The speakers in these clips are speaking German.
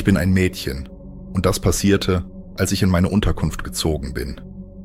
bin ein Mädchen und das passierte, als ich in meine Unterkunft gezogen bin.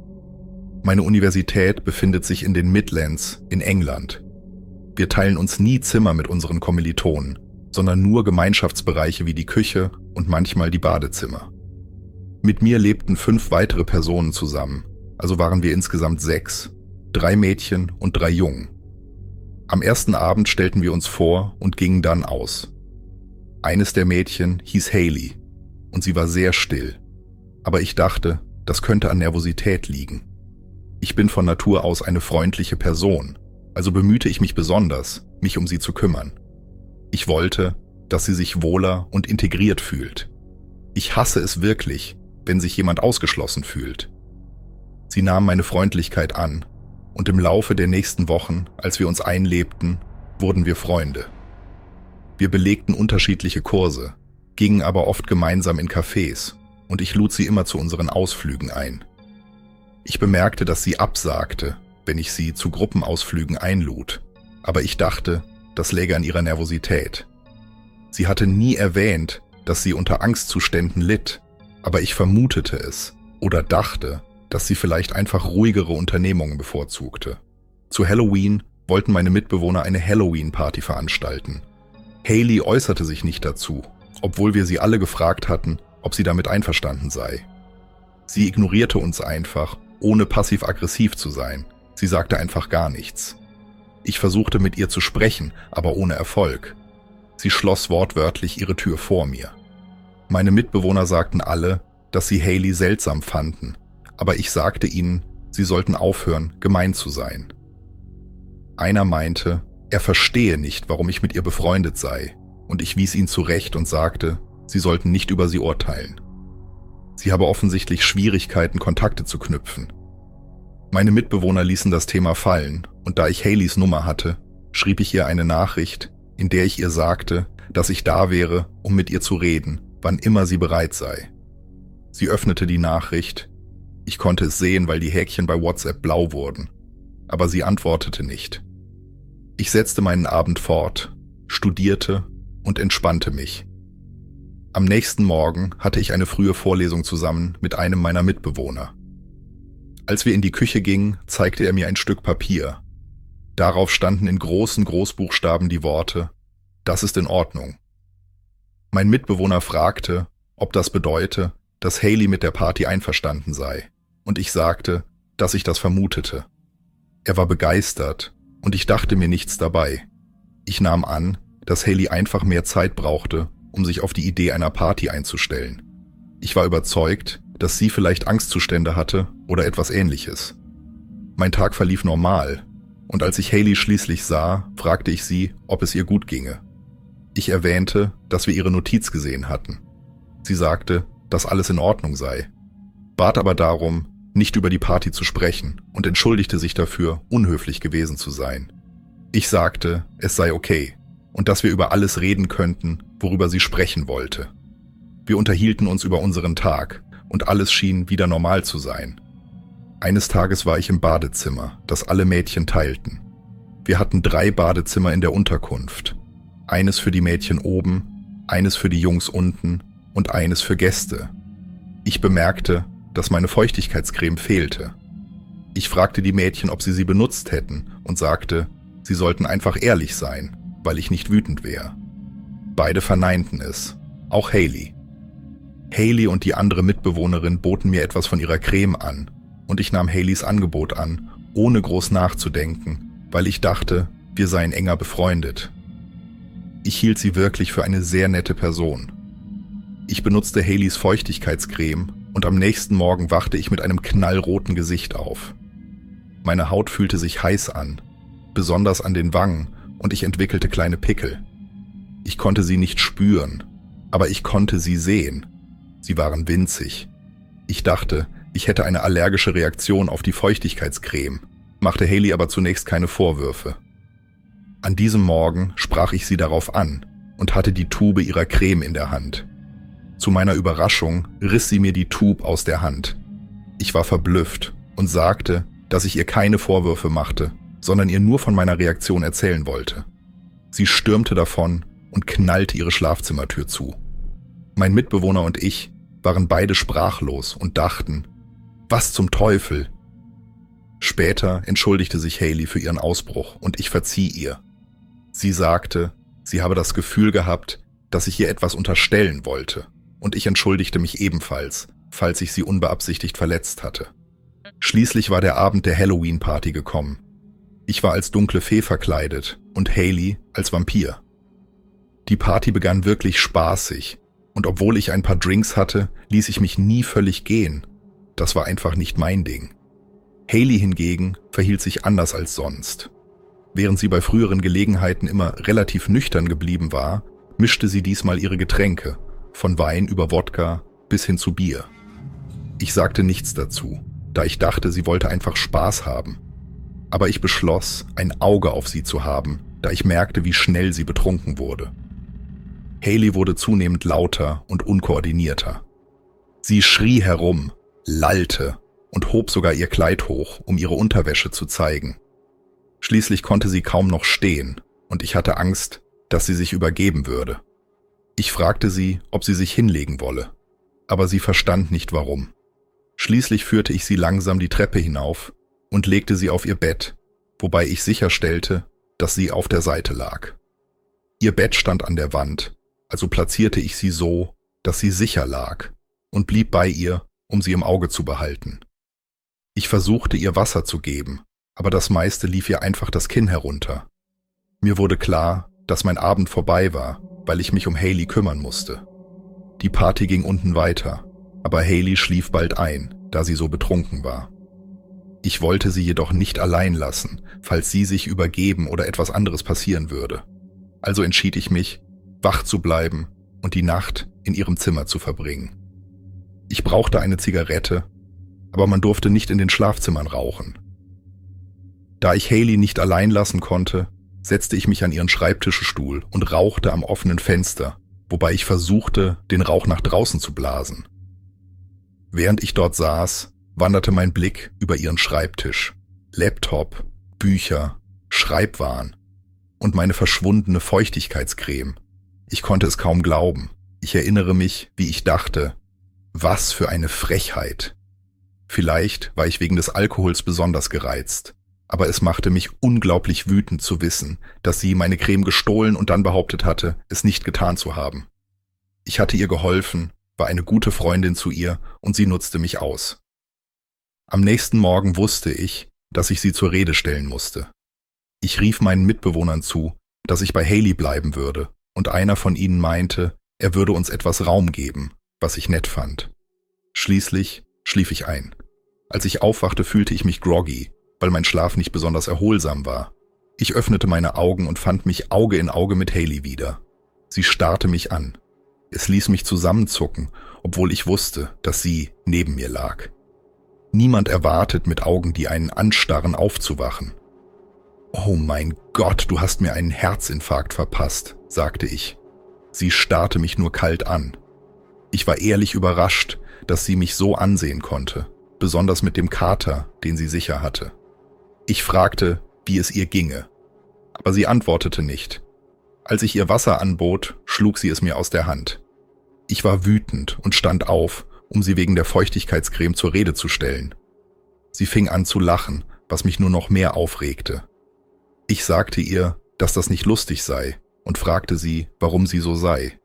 Meine Universität befindet sich in den Midlands in England. Wir teilen uns nie Zimmer mit unseren Kommilitonen, sondern nur Gemeinschaftsbereiche wie die Küche und manchmal die Badezimmer. Mit mir lebten 5 weitere Personen zusammen, also waren wir insgesamt 6, 3 Mädchen und 3 Jungen. Am ersten Abend stellten wir uns vor und gingen dann aus. Eines der Mädchen hieß Hayley und sie war sehr still, aber ich dachte, das könnte an Nervosität liegen. Ich bin von Natur aus eine freundliche Person, also bemühte ich mich besonders, mich um sie zu kümmern. Ich wollte, dass sie sich wohler und integriert fühlt. Ich hasse es wirklich, wenn sich jemand ausgeschlossen fühlt. Sie nahm meine Freundlichkeit an und im Laufe der nächsten Wochen, als wir uns einlebten, wurden wir Freunde. Wir belegten unterschiedliche Kurse, gingen aber oft gemeinsam in Cafés und ich lud sie immer zu unseren Ausflügen ein. Ich bemerkte, dass sie absagte, wenn ich sie zu Gruppenausflügen einlud, aber ich dachte, das läge an ihrer Nervosität. Sie hatte nie erwähnt, dass sie unter Angstzuständen litt, aber ich vermutete es oder dachte, dass sie vielleicht einfach ruhigere Unternehmungen bevorzugte. Zu Halloween wollten meine Mitbewohner eine Halloween-Party veranstalten. Hayley äußerte sich nicht dazu, obwohl wir sie alle gefragt hatten, ob sie damit einverstanden sei. Sie ignorierte uns einfach, ohne passiv-aggressiv zu sein. Sie sagte einfach gar nichts. Ich versuchte mit ihr zu sprechen, aber ohne Erfolg. Sie schloss wortwörtlich ihre Tür vor mir. Meine Mitbewohner sagten alle, dass sie Hayley seltsam fanden, aber ich sagte ihnen, sie sollten aufhören, gemein zu sein. Einer meinte, er verstehe nicht, warum ich mit ihr befreundet sei, und ich wies ihn zurecht und sagte, sie sollten nicht über sie urteilen. Sie habe offensichtlich Schwierigkeiten, Kontakte zu knüpfen. Meine Mitbewohner ließen das Thema fallen, und da ich Hayleys Nummer hatte, schrieb ich ihr eine Nachricht, in der ich ihr sagte, dass ich da wäre, um mit ihr zu reden, wann immer sie bereit sei. Sie öffnete die Nachricht. Ich konnte es sehen, weil die Häkchen bei WhatsApp blau wurden, aber sie antwortete nicht. Ich setzte meinen Abend fort, studierte und entspannte mich. Am nächsten Morgen hatte ich eine frühe Vorlesung zusammen mit einem meiner Mitbewohner. Als wir in die Küche gingen, zeigte er mir ein Stück Papier. Darauf standen in großen Großbuchstaben die Worte: Das ist in Ordnung. Mein Mitbewohner fragte, ob das bedeute, dass Hayley mit der Party einverstanden sei, und ich sagte, dass ich das vermutete. Er war begeistert, und ich dachte mir nichts dabei. Ich nahm an, dass Hayley einfach mehr Zeit brauchte, um sich auf die Idee einer Party einzustellen. Ich war überzeugt, dass sie vielleicht Angstzustände hatte oder etwas Ähnliches. Mein Tag verlief normal, und als ich Hayley schließlich sah, fragte ich sie, ob es ihr gut ginge. Ich erwähnte, dass wir ihre Notiz gesehen hatten. Sie sagte, dass alles in Ordnung sei, bat aber darum, nicht über die Party zu sprechen und entschuldigte sich dafür, unhöflich gewesen zu sein. Ich sagte, es sei okay und dass wir über alles reden könnten, worüber sie sprechen wollte. Wir unterhielten uns über unseren Tag und alles schien wieder normal zu sein. Eines Tages war ich im Badezimmer, das alle Mädchen teilten. Wir hatten 3 Badezimmer in der Unterkunft. Eines für die Mädchen oben, eines für die Jungs unten und eines für Gäste. Ich bemerkte, dass meine Feuchtigkeitscreme fehlte. Ich fragte die Mädchen, ob sie benutzt hätten und sagte, sie sollten einfach ehrlich sein, weil ich nicht wütend wäre. Beide verneinten es, auch Hayley. Hayley und die andere Mitbewohnerin boten mir etwas von ihrer Creme an und ich nahm Hayleys Angebot an, ohne groß nachzudenken, weil ich dachte, wir seien enger befreundet. Ich hielt sie wirklich für eine sehr nette Person. Ich benutzte Hayleys Feuchtigkeitscreme und am nächsten Morgen wachte ich mit einem knallroten Gesicht auf. Meine Haut fühlte sich heiß an, besonders an den Wangen, und ich entwickelte kleine Pickel. Ich konnte sie nicht spüren, aber ich konnte sie sehen. Sie waren winzig. Ich dachte, ich hätte eine allergische Reaktion auf die Feuchtigkeitscreme, machte Hayley aber zunächst keine Vorwürfe. An diesem Morgen sprach ich sie darauf an und hatte die Tube ihrer Creme in der Hand. Zu meiner Überraschung riss sie mir die Tube aus der Hand. Ich war verblüfft und sagte, dass ich ihr keine Vorwürfe machte, sondern ihr nur von meiner Reaktion erzählen wollte. Sie stürmte davon und knallte ihre Schlafzimmertür zu. Mein Mitbewohner und ich waren beide sprachlos und dachten, was zum Teufel? Später entschuldigte sich Hayley für ihren Ausbruch und ich verzieh ihr. Sie sagte, sie habe das Gefühl gehabt, dass ich ihr etwas unterstellen wollte, und ich entschuldigte mich ebenfalls, falls ich sie unbeabsichtigt verletzt hatte. Schließlich war der Abend der Halloween-Party gekommen. Ich war als dunkle Fee verkleidet und Hayley als Vampir. Die Party begann wirklich spaßig, und obwohl ich ein paar Drinks hatte, ließ ich mich nie völlig gehen. Das war einfach nicht mein Ding. Hayley hingegen verhielt sich anders als sonst. Während sie bei früheren Gelegenheiten immer relativ nüchtern geblieben war, mischte sie diesmal ihre Getränke, von Wein über Wodka bis hin zu Bier. Ich sagte nichts dazu, da ich dachte, sie wollte einfach Spaß haben. Aber ich beschloss, ein Auge auf sie zu haben, da ich merkte, wie schnell sie betrunken wurde. Hayley wurde zunehmend lauter und unkoordinierter. Sie schrie herum, lallte und hob sogar ihr Kleid hoch, um ihre Unterwäsche zu zeigen. Schließlich konnte sie kaum noch stehen und ich hatte Angst, dass sie sich übergeben würde. Ich fragte sie, ob sie sich hinlegen wolle, aber sie verstand nicht warum. Schließlich führte ich sie langsam die Treppe hinauf und legte sie auf ihr Bett, wobei ich sicherstellte, dass sie auf der Seite lag. Ihr Bett stand an der Wand, also platzierte ich sie so, dass sie sicher lag und blieb bei ihr, um sie im Auge zu behalten. Ich versuchte ihr Wasser zu geben, aber das meiste lief ihr einfach das Kinn herunter. Mir wurde klar, dass mein Abend vorbei war, weil ich mich um Hayley kümmern musste. Die Party ging unten weiter, aber Hayley schlief bald ein, da sie so betrunken war. Ich wollte sie jedoch nicht allein lassen, falls sie sich übergeben oder etwas anderes passieren würde. Also entschied ich mich, wach zu bleiben und die Nacht in ihrem Zimmer zu verbringen. Ich brauchte eine Zigarette, aber man durfte nicht in den Schlafzimmern rauchen. Da ich Hayley nicht allein lassen konnte, setzte ich mich an ihren Schreibtischstuhl und rauchte am offenen Fenster, wobei ich versuchte, den Rauch nach draußen zu blasen. Während ich dort saß, wanderte mein Blick über ihren Schreibtisch, Laptop, Bücher, Schreibwaren und meine verschwundene Feuchtigkeitscreme. Ich konnte es kaum glauben. Ich erinnere mich, wie ich dachte, was für eine Frechheit. Vielleicht war ich wegen des Alkohols besonders gereizt, aber es machte mich unglaublich wütend zu wissen, dass sie meine Creme gestohlen und dann behauptet hatte, es nicht getan zu haben. Ich hatte ihr geholfen, war eine gute Freundin zu ihr und sie nutzte mich aus. Am nächsten Morgen wusste ich, dass ich sie zur Rede stellen musste. Ich rief meinen Mitbewohnern zu, dass ich bei Hayley bleiben würde, und einer von ihnen meinte, er würde uns etwas Raum geben, was ich nett fand. Schließlich schlief ich ein. Als ich aufwachte, fühlte ich mich groggy, weil mein Schlaf nicht besonders erholsam war. Ich öffnete meine Augen und fand mich Auge in Auge mit Hayley wieder. Sie starrte mich an. Es ließ mich zusammenzucken, obwohl ich wusste, dass sie neben mir lag. Niemand erwartet, mit Augen, die einen anstarren, aufzuwachen. »Oh mein Gott, du hast mir einen Herzinfarkt verpasst«, sagte ich. Sie starrte mich nur kalt an. Ich war ehrlich überrascht, dass sie mich so ansehen konnte, besonders mit dem Kater, den sie sicher hatte. Ich fragte, wie es ihr ginge, aber sie antwortete nicht. Als ich ihr Wasser anbot, schlug sie es mir aus der Hand. Ich war wütend und stand auf, um sie wegen der Feuchtigkeitscreme zur Rede zu stellen. Sie fing an zu lachen, was mich nur noch mehr aufregte. Ich sagte ihr, dass das nicht lustig sei und fragte sie, warum sie so sei.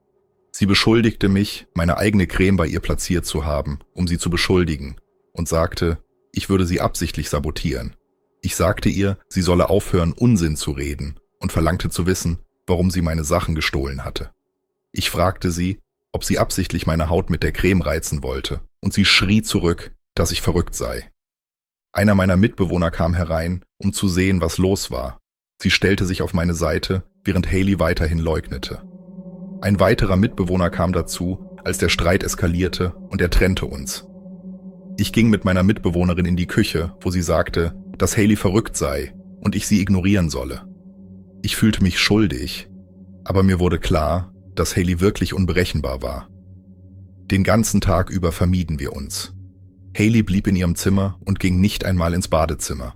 Sie beschuldigte mich, meine eigene Creme bei ihr platziert zu haben, um sie zu beschuldigen, und sagte, ich würde sie absichtlich sabotieren. Ich sagte ihr, sie solle aufhören, Unsinn zu reden, und verlangte zu wissen, warum sie meine Sachen gestohlen hatte. Ich fragte sie, ob sie absichtlich meine Haut mit der Creme reizen wollte, und sie schrie zurück, dass ich verrückt sei. Einer meiner Mitbewohner kam herein, um zu sehen, was los war. Sie stellte sich auf meine Seite, während Hayley weiterhin leugnete. Ein weiterer Mitbewohner kam dazu, als der Streit eskalierte, und er trennte uns. Ich ging mit meiner Mitbewohnerin in die Küche, wo sie sagte, dass Hayley verrückt sei und ich sie ignorieren solle. Ich fühlte mich schuldig, aber mir wurde klar, dass Hayley wirklich unberechenbar war. Den ganzen Tag über vermieden wir uns. Hayley blieb in ihrem Zimmer und ging nicht einmal ins Badezimmer.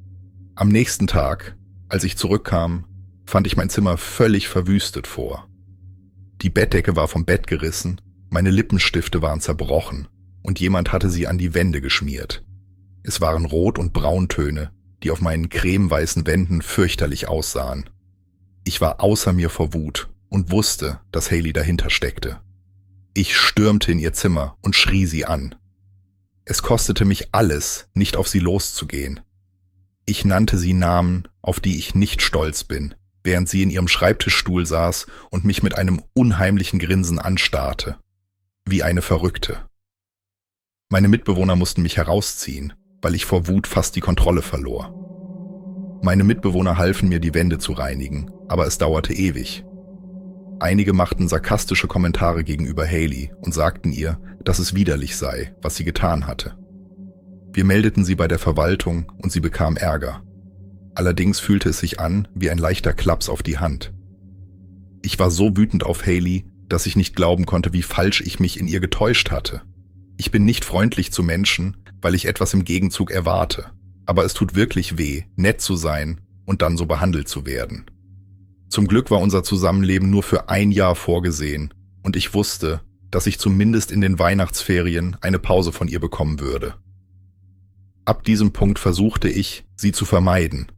Am nächsten Tag, als ich zurückkam, fand ich mein Zimmer völlig verwüstet vor. Die Bettdecke war vom Bett gerissen, meine Lippenstifte waren zerbrochen und jemand hatte sie an die Wände geschmiert. Es waren Rot- und Brauntöne, die auf meinen cremeweißen Wänden fürchterlich aussahen. Ich war außer mir vor Wut und wusste, dass Hayley dahinter steckte. Ich stürmte in ihr Zimmer und schrie sie an. Es kostete mich alles, nicht auf sie loszugehen. Ich nannte sie Namen, auf die ich nicht stolz bin, während sie in ihrem Schreibtischstuhl saß und mich mit einem unheimlichen Grinsen anstarrte. Wie eine Verrückte. Meine Mitbewohner mussten mich herausziehen, weil ich vor Wut fast die Kontrolle verlor. Meine Mitbewohner halfen mir, die Wände zu reinigen, aber es dauerte ewig. Einige machten sarkastische Kommentare gegenüber Hayley und sagten ihr, dass es widerlich sei, was sie getan hatte. Wir meldeten sie bei der Verwaltung und sie bekam Ärger. Allerdings fühlte es sich an wie ein leichter Klaps auf die Hand. Ich war so wütend auf Hayley, dass ich nicht glauben konnte, wie falsch ich mich in ihr getäuscht hatte. Ich bin nicht freundlich zu Menschen, weil ich etwas im Gegenzug erwarte. Aber es tut wirklich weh, nett zu sein und dann so behandelt zu werden. Zum Glück war unser Zusammenleben nur für 1 Jahr vorgesehen und ich wusste, dass ich zumindest in den Weihnachtsferien eine Pause von ihr bekommen würde. Ab diesem Punkt versuchte ich, sie zu vermeiden.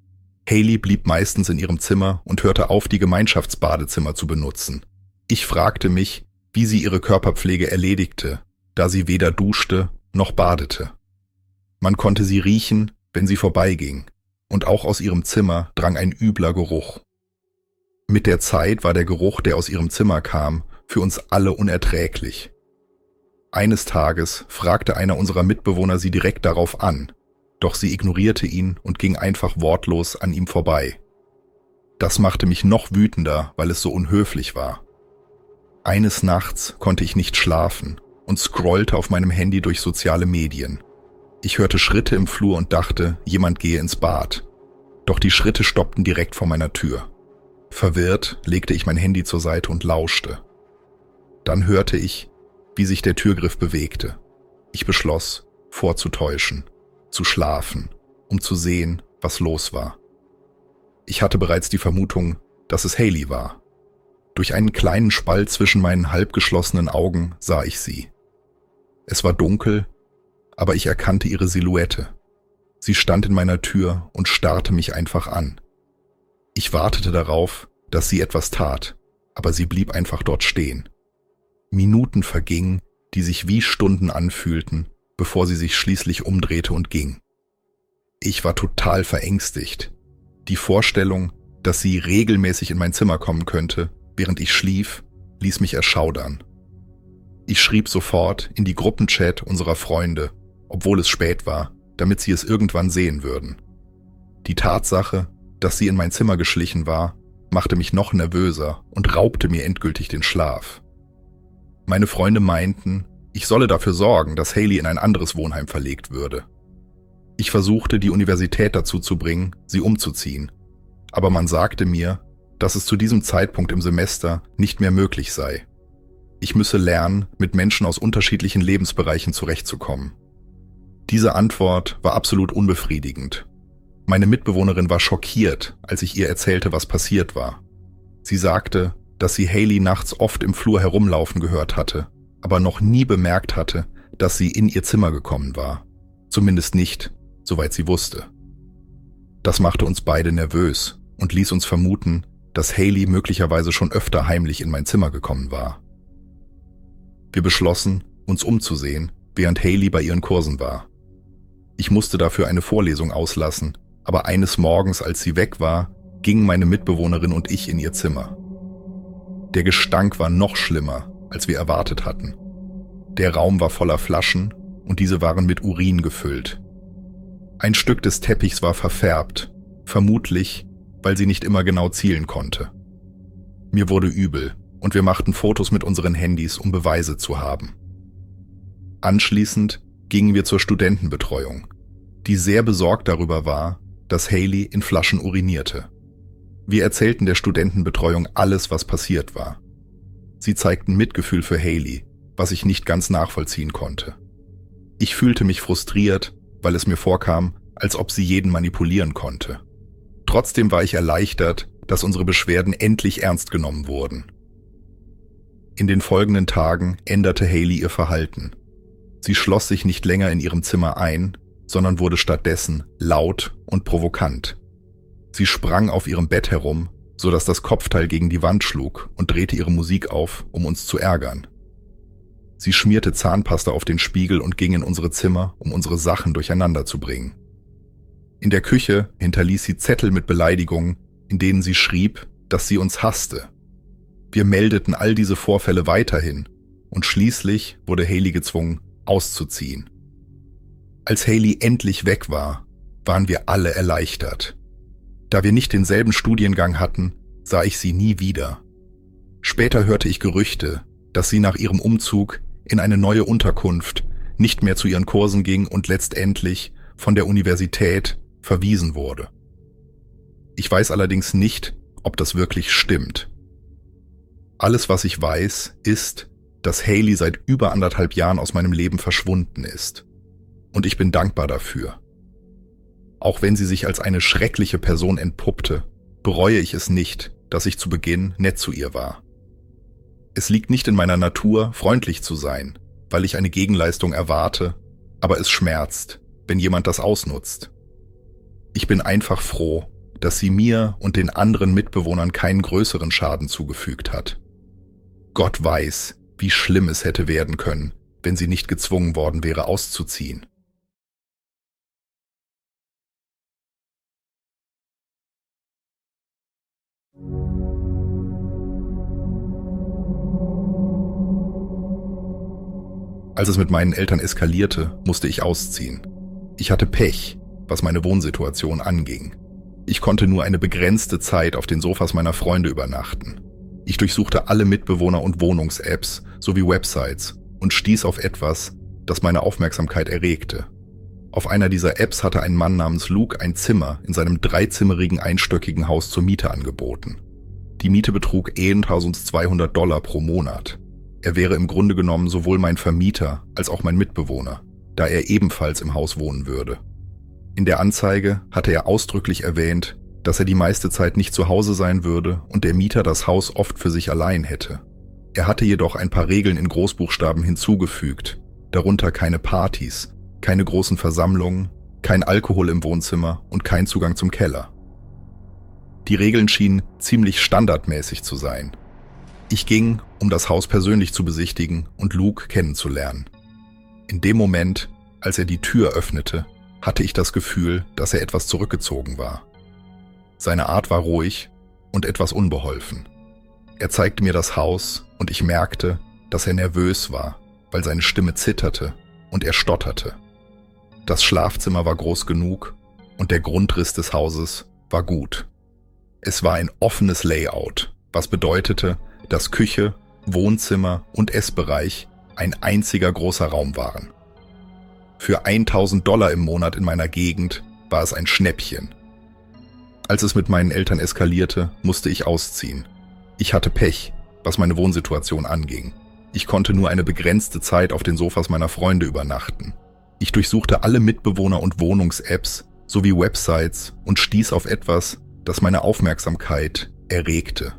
Hayley blieb meistens in ihrem Zimmer und hörte auf, die Gemeinschaftsbadezimmer zu benutzen. Ich fragte mich, wie sie ihre Körperpflege erledigte, da sie weder duschte noch badete. Man konnte sie riechen, wenn sie vorbeiging, und auch aus ihrem Zimmer drang ein übler Geruch. Mit der Zeit war der Geruch, der aus ihrem Zimmer kam, für uns alle unerträglich. Eines Tages fragte einer unserer Mitbewohner sie direkt darauf an, doch sie ignorierte ihn und ging einfach wortlos an ihm vorbei. Das machte mich noch wütender, weil es so unhöflich war. Eines Nachts konnte ich nicht schlafen und scrollte auf meinem Handy durch soziale Medien. Ich hörte Schritte im Flur und dachte, jemand gehe ins Bad. Doch die Schritte stoppten direkt vor meiner Tür. Verwirrt legte ich mein Handy zur Seite und lauschte. Dann hörte ich, wie sich der Türgriff bewegte. Ich beschloss, vorzutäuschen, zu schlafen, um zu sehen, was los war. Ich hatte bereits die Vermutung, dass es Hayley war. Durch einen kleinen Spalt zwischen meinen halbgeschlossenen Augen sah ich sie. Es war dunkel, aber ich erkannte ihre Silhouette. Sie stand in meiner Tür und starrte mich einfach an. Ich wartete darauf, dass sie etwas tat, aber sie blieb einfach dort stehen. Minuten vergingen, die sich wie Stunden anfühlten, bevor sie sich schließlich umdrehte und ging. Ich war total verängstigt. Die Vorstellung, dass sie regelmäßig in mein Zimmer kommen könnte, während ich schlief, ließ mich erschaudern. Ich schrieb sofort in die Gruppenchat unserer Freunde, obwohl es spät war, damit sie es irgendwann sehen würden. Die Tatsache, dass sie in mein Zimmer geschlichen war, machte mich noch nervöser und raubte mir endgültig den Schlaf. Meine Freunde meinten, ich solle dafür sorgen, dass Hayley in ein anderes Wohnheim verlegt würde. Ich versuchte, die Universität dazu zu bringen, sie umzuziehen, aber man sagte mir, dass es zu diesem Zeitpunkt im Semester nicht mehr möglich sei. Ich müsse lernen, mit Menschen aus unterschiedlichen Lebensbereichen zurechtzukommen. Diese Antwort war absolut unbefriedigend. Meine Mitbewohnerin war schockiert, als ich ihr erzählte, was passiert war. Sie sagte, dass sie Hayley nachts oft im Flur herumlaufen gehört hatte, aber noch nie bemerkt hatte, dass sie in ihr Zimmer gekommen war. Zumindest nicht, soweit sie wusste. Das machte uns beide nervös und ließ uns vermuten, dass Hayley möglicherweise schon öfter heimlich in mein Zimmer gekommen war. Wir beschlossen, uns umzusehen, während Hayley bei ihren Kursen war. Ich musste dafür eine Vorlesung auslassen, aber eines Morgens, als sie weg war, gingen meine Mitbewohnerin und ich in ihr Zimmer. Der Gestank war noch schlimmer, als wir erwartet hatten. Der Raum war voller Flaschen und diese waren mit Urin gefüllt. Ein Stück des Teppichs war verfärbt, vermutlich, weil sie nicht immer genau zielen konnte. Mir wurde übel und wir machten Fotos mit unseren Handys, um Beweise zu haben. Anschließend gingen wir zur Studentenbetreuung, die sehr besorgt darüber war, dass Hayley in Flaschen urinierte. Wir erzählten der Studentenbetreuung alles, was passiert war. Sie zeigten Mitgefühl für Hayley, was ich nicht ganz nachvollziehen konnte. Ich fühlte mich frustriert, weil es mir vorkam, als ob sie jeden manipulieren konnte. Trotzdem war ich erleichtert, dass unsere Beschwerden endlich ernst genommen wurden. In den folgenden Tagen änderte Hayley ihr Verhalten. Sie schloss sich nicht länger in ihrem Zimmer ein, sondern wurde stattdessen laut und provokant. Sie sprang auf ihrem Bett herum, sodass das Kopfteil gegen die Wand schlug und drehte ihre Musik auf, um uns zu ärgern. Sie schmierte Zahnpasta auf den Spiegel und ging in unsere Zimmer, um unsere Sachen durcheinander zu bringen. In der Küche hinterließ sie Zettel mit Beleidigungen, in denen sie schrieb, dass sie uns hasste. Wir meldeten all diese Vorfälle weiterhin und schließlich wurde Hayley gezwungen, auszuziehen. Als Hayley endlich weg war, waren wir alle erleichtert. Da wir nicht denselben Studiengang hatten, sah ich sie nie wieder. Später hörte ich Gerüchte, dass sie nach ihrem Umzug in eine neue Unterkunft nicht mehr zu ihren Kursen ging und letztendlich von der Universität verwiesen wurde. Ich weiß allerdings nicht, ob das wirklich stimmt. Alles, was ich weiß, ist, dass Hayley seit über 1,5 Jahren aus meinem Leben verschwunden ist. Und ich bin dankbar dafür. Auch wenn sie sich als eine schreckliche Person entpuppte, bereue ich es nicht, dass ich zu Beginn nett zu ihr war. Es liegt nicht in meiner Natur, freundlich zu sein, weil ich eine Gegenleistung erwarte, aber es schmerzt, wenn jemand das ausnutzt. Ich bin einfach froh, dass sie mir und den anderen Mitbewohnern keinen größeren Schaden zugefügt hat. Gott weiß, wie schlimm es hätte werden können, wenn sie nicht gezwungen worden wäre, auszuziehen. Als es mit meinen Eltern eskalierte, musste ich ausziehen. Ich hatte Pech, was meine Wohnsituation anging. Ich konnte nur eine begrenzte Zeit auf den Sofas meiner Freunde übernachten. Ich durchsuchte alle Mitbewohner- und Wohnungs-Apps sowie Websites und stieß auf etwas, das meine Aufmerksamkeit erregte. Auf einer dieser Apps hatte ein Mann namens Luke ein Zimmer in seinem 3-zimmerigen einstöckigen Haus zur Miete angeboten. Die Miete betrug $1.200 pro Monat. Er wäre im Grunde genommen sowohl mein Vermieter als auch mein Mitbewohner, da er ebenfalls im Haus wohnen würde. In der Anzeige hatte er ausdrücklich erwähnt, dass er die meiste Zeit nicht zu Hause sein würde und der Mieter das Haus oft für sich allein hätte. Er hatte jedoch ein paar Regeln in Großbuchstaben hinzugefügt, darunter keine Partys, keine großen Versammlungen, kein Alkohol im Wohnzimmer und kein Zugang zum Keller. Die Regeln schienen ziemlich standardmäßig zu sein. Ich ging, um das Haus persönlich zu besichtigen und Luke kennenzulernen. In dem Moment, als er die Tür öffnete, hatte ich das Gefühl, dass er etwas zurückgezogen war. Seine Art war ruhig und etwas unbeholfen. Er zeigte mir das Haus und ich merkte, dass er nervös war, weil seine Stimme zitterte und er stotterte. Das Schlafzimmer war groß genug und der Grundriss des Hauses war gut. Es war ein offenes Layout, was bedeutete, dass Küche, Wohnzimmer und Essbereich ein einziger großer Raum waren. Für $1.000 im Monat in meiner Gegend war es ein Schnäppchen. Als es mit meinen Eltern eskalierte, musste ich ausziehen. Ich hatte Pech, was meine Wohnsituation anging. Ich konnte nur eine begrenzte Zeit auf den Sofas meiner Freunde übernachten. Ich durchsuchte alle Mitbewohner- und Wohnungs-Apps sowie Websites und stieß auf etwas, das meine Aufmerksamkeit erregte.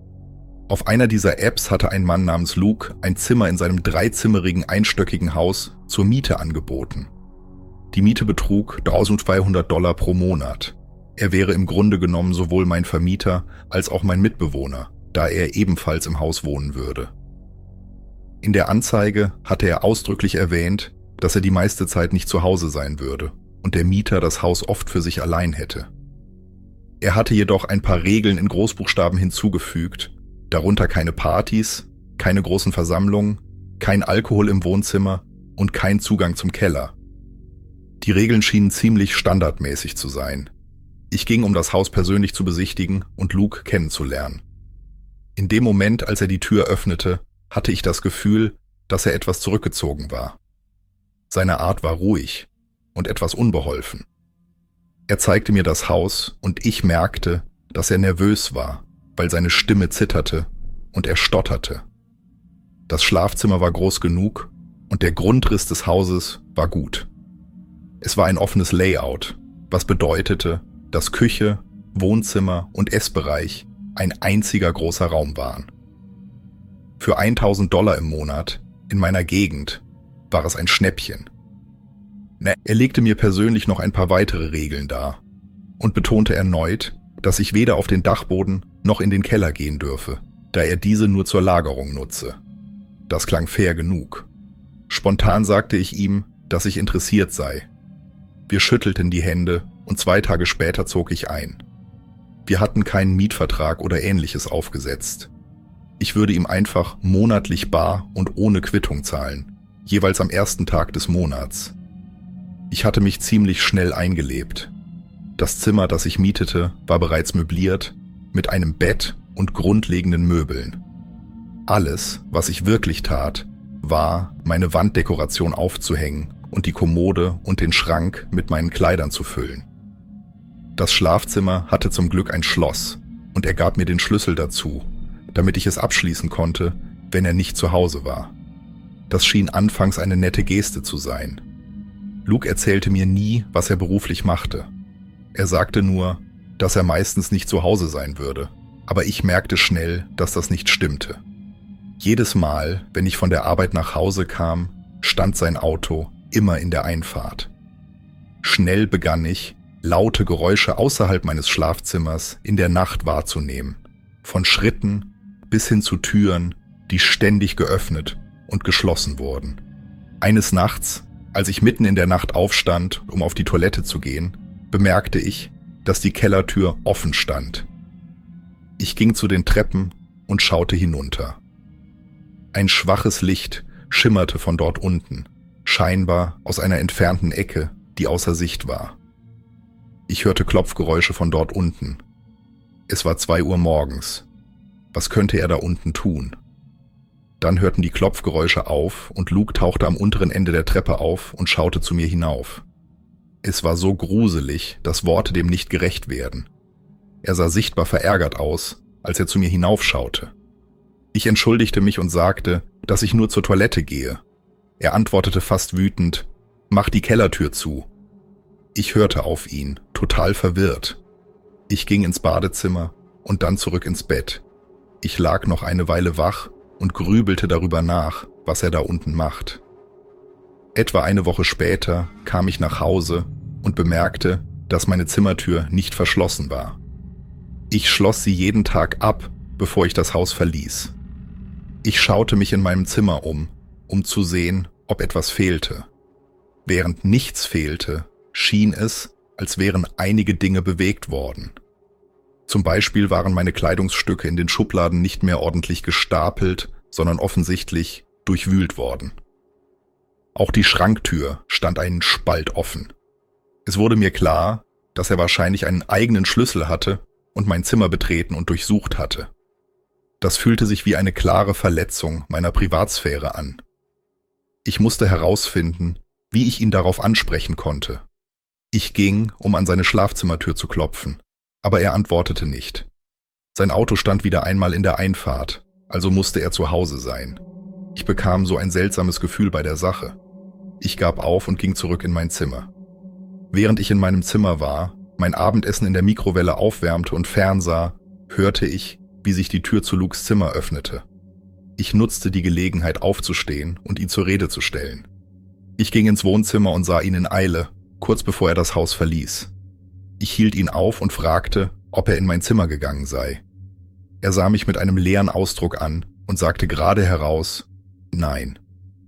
Auf einer dieser Apps hatte ein Mann namens Luke ein Zimmer in seinem 3-zimmerigen einstöckigen Haus zur Miete angeboten. Die Miete betrug $1.200 pro Monat. Er wäre im Grunde genommen sowohl mein Vermieter als auch mein Mitbewohner, da er ebenfalls im Haus wohnen würde. In der Anzeige hatte er ausdrücklich erwähnt, dass er die meiste Zeit nicht zu Hause sein würde und der Mieter das Haus oft für sich allein hätte. Er hatte jedoch ein paar Regeln in Großbuchstaben hinzugefügt, darunter keine Partys, keine großen Versammlungen, kein Alkohol im Wohnzimmer und kein Zugang zum Keller. Die Regeln schienen ziemlich standardmäßig zu sein. Ich ging, um das Haus persönlich zu besichtigen und Luke kennenzulernen. In dem Moment, als er die Tür öffnete, hatte ich das Gefühl, dass er etwas zurückgezogen war. Seine Art war ruhig und etwas unbeholfen. Er zeigte mir das Haus und ich merkte, dass er nervös war, weil seine Stimme zitterte und er stotterte. Das Schlafzimmer war groß genug und der Grundriss des Hauses war gut. Es war ein offenes Layout, was bedeutete, dass Küche, Wohnzimmer und Essbereich ein einziger großer Raum waren. Für $1.000 im Monat in meiner Gegend war es ein Schnäppchen. Er legte mir persönlich noch ein paar weitere Regeln dar und betonte erneut, dass ich weder auf den Dachboden noch in den Keller gehen dürfe, da er diese nur zur Lagerung nutze. Das klang fair genug. Spontan sagte ich ihm, dass ich interessiert sei. Wir schüttelten die Hände und 2 Tage später zog ich ein. Wir hatten keinen Mietvertrag oder Ähnliches aufgesetzt. Ich würde ihm einfach monatlich bar und ohne Quittung zahlen, jeweils am ersten Tag des Monats. Ich hatte mich ziemlich schnell eingelebt. Das Zimmer, das ich mietete, war bereits möbliert, mit einem Bett und grundlegenden Möbeln. Alles, was ich wirklich tat, war, meine Wanddekoration aufzuhängen und die Kommode und den Schrank mit meinen Kleidern zu füllen. Das Schlafzimmer hatte zum Glück ein Schloss und er gab mir den Schlüssel dazu, damit ich es abschließen konnte, wenn er nicht zu Hause war. Das schien anfangs eine nette Geste zu sein. Luke erzählte mir nie, was er beruflich machte. Er sagte nur, dass er meistens nicht zu Hause sein würde, aber ich merkte schnell, dass das nicht stimmte. Jedes Mal, wenn ich von der Arbeit nach Hause kam, stand sein Auto immer in der Einfahrt. Schnell begann ich, laute Geräusche außerhalb meines Schlafzimmers in der Nacht wahrzunehmen, von Schritten bis hin zu Türen, die ständig geöffnet und geschlossen wurden. Eines Nachts, als ich mitten in der Nacht aufstand, um auf die Toilette zu gehen, bemerkte ich, dass die Kellertür offen stand. Ich ging zu den Treppen und schaute hinunter. Ein schwaches Licht schimmerte von dort unten, scheinbar aus einer entfernten Ecke, die außer Sicht war. Ich hörte Klopfgeräusche von dort unten. Es war 2 Uhr morgens. Was könnte er da unten tun? Dann hörten die Klopfgeräusche auf und Luke tauchte am unteren Ende der Treppe auf und schaute zu mir hinauf. Es war so gruselig, dass Worte dem nicht gerecht werden. Er sah sichtbar verärgert aus, als er zu mir hinaufschaute. Ich entschuldigte mich und sagte, dass ich nur zur Toilette gehe. Er antwortete fast wütend, »Mach die Kellertür zu.« Ich hörte auf ihn, total verwirrt. Ich ging ins Badezimmer und dann zurück ins Bett. Ich lag noch eine Weile wach und grübelte darüber nach, was er da unten macht. Etwa eine Woche später kam ich nach Hause und bemerkte, dass meine Zimmertür nicht verschlossen war. Ich schloss sie jeden Tag ab, bevor ich das Haus verließ. Ich schaute mich in meinem Zimmer um zu sehen, ob etwas fehlte. Während nichts fehlte, schien es, als wären einige Dinge bewegt worden. Zum Beispiel waren meine Kleidungsstücke in den Schubladen nicht mehr ordentlich gestapelt, sondern offensichtlich durchwühlt worden. Auch die Schranktür stand einen Spalt offen. Es wurde mir klar, dass er wahrscheinlich einen eigenen Schlüssel hatte und mein Zimmer betreten und durchsucht hatte. Das fühlte sich wie eine klare Verletzung meiner Privatsphäre an. Ich musste herausfinden, wie ich ihn darauf ansprechen konnte. Ich ging, um an seine Schlafzimmertür zu klopfen, aber er antwortete nicht. Sein Auto stand wieder einmal in der Einfahrt, also musste er zu Hause sein. Ich bekam so ein seltsames Gefühl bei der Sache. Ich gab auf und ging zurück in mein Zimmer. Während ich in meinem Zimmer war, mein Abendessen in der Mikrowelle aufwärmte und fernsah, hörte ich, wie sich die Tür zu Lukes Zimmer öffnete. Ich nutzte die Gelegenheit aufzustehen und ihn zur Rede zu stellen. Ich ging ins Wohnzimmer und sah ihn in Eile, kurz bevor er das Haus verließ. Ich hielt ihn auf und fragte, ob er in mein Zimmer gegangen sei. Er sah mich mit einem leeren Ausdruck an und sagte gerade heraus, »Nein.«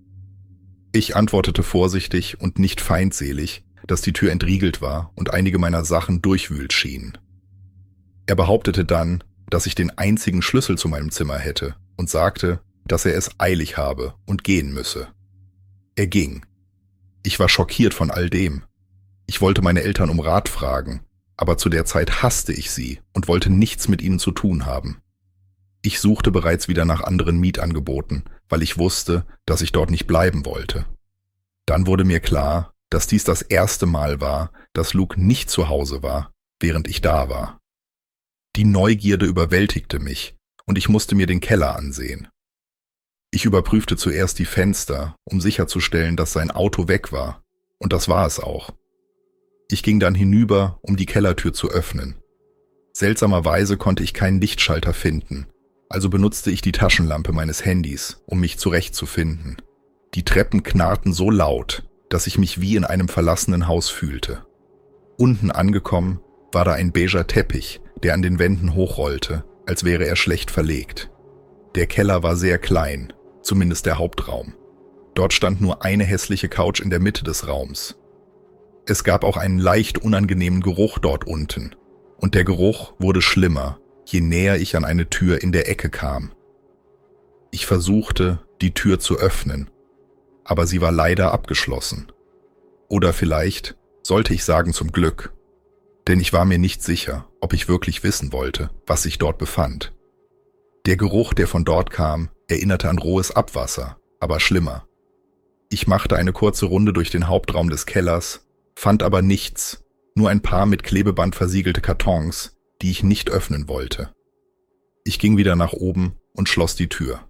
Ich antwortete vorsichtig und nicht feindselig, dass die Tür entriegelt war und einige meiner Sachen durchwühlt schienen. Er behauptete dann, dass ich den einzigen Schlüssel zu meinem Zimmer hätte und sagte, dass er es eilig habe und gehen müsse. Er ging. Ich war schockiert von all dem. Ich wollte meine Eltern um Rat fragen, aber zu der Zeit hasste ich sie und wollte nichts mit ihnen zu tun haben. Ich suchte bereits wieder nach anderen Mietangeboten, weil ich wusste, dass ich dort nicht bleiben wollte. Dann wurde mir klar, dass dies das erste Mal war, dass Luke nicht zu Hause war, während ich da war. Die Neugierde überwältigte mich und ich musste mir den Keller ansehen. Ich überprüfte zuerst die Fenster, um sicherzustellen, dass sein Auto weg war, und das war es auch. Ich ging dann hinüber, um die Kellertür zu öffnen. Seltsamerweise konnte ich keinen Lichtschalter finden. Also benutzte ich die Taschenlampe meines Handys, um mich zurechtzufinden. Die Treppen knarrten so laut, dass ich mich wie in einem verlassenen Haus fühlte. Unten angekommen war da ein beiger Teppich, der an den Wänden hochrollte, als wäre er schlecht verlegt. Der Keller war sehr klein, zumindest der Hauptraum. Dort stand nur eine hässliche Couch in der Mitte des Raums. Es gab auch einen leicht unangenehmen Geruch dort unten, und der Geruch wurde schlimmer, je näher ich an eine Tür in der Ecke kam. Ich versuchte, die Tür zu öffnen, aber sie war leider abgeschlossen. Oder vielleicht sollte ich sagen zum Glück, denn ich war mir nicht sicher, ob ich wirklich wissen wollte, was sich dort befand. Der Geruch, der von dort kam, erinnerte an rohes Abwasser, aber schlimmer. Ich machte eine kurze Runde durch den Hauptraum des Kellers, fand aber nichts, nur ein paar mit Klebeband versiegelte Kartons, die ich nicht öffnen wollte. Ich ging wieder nach oben und schloss die Tür.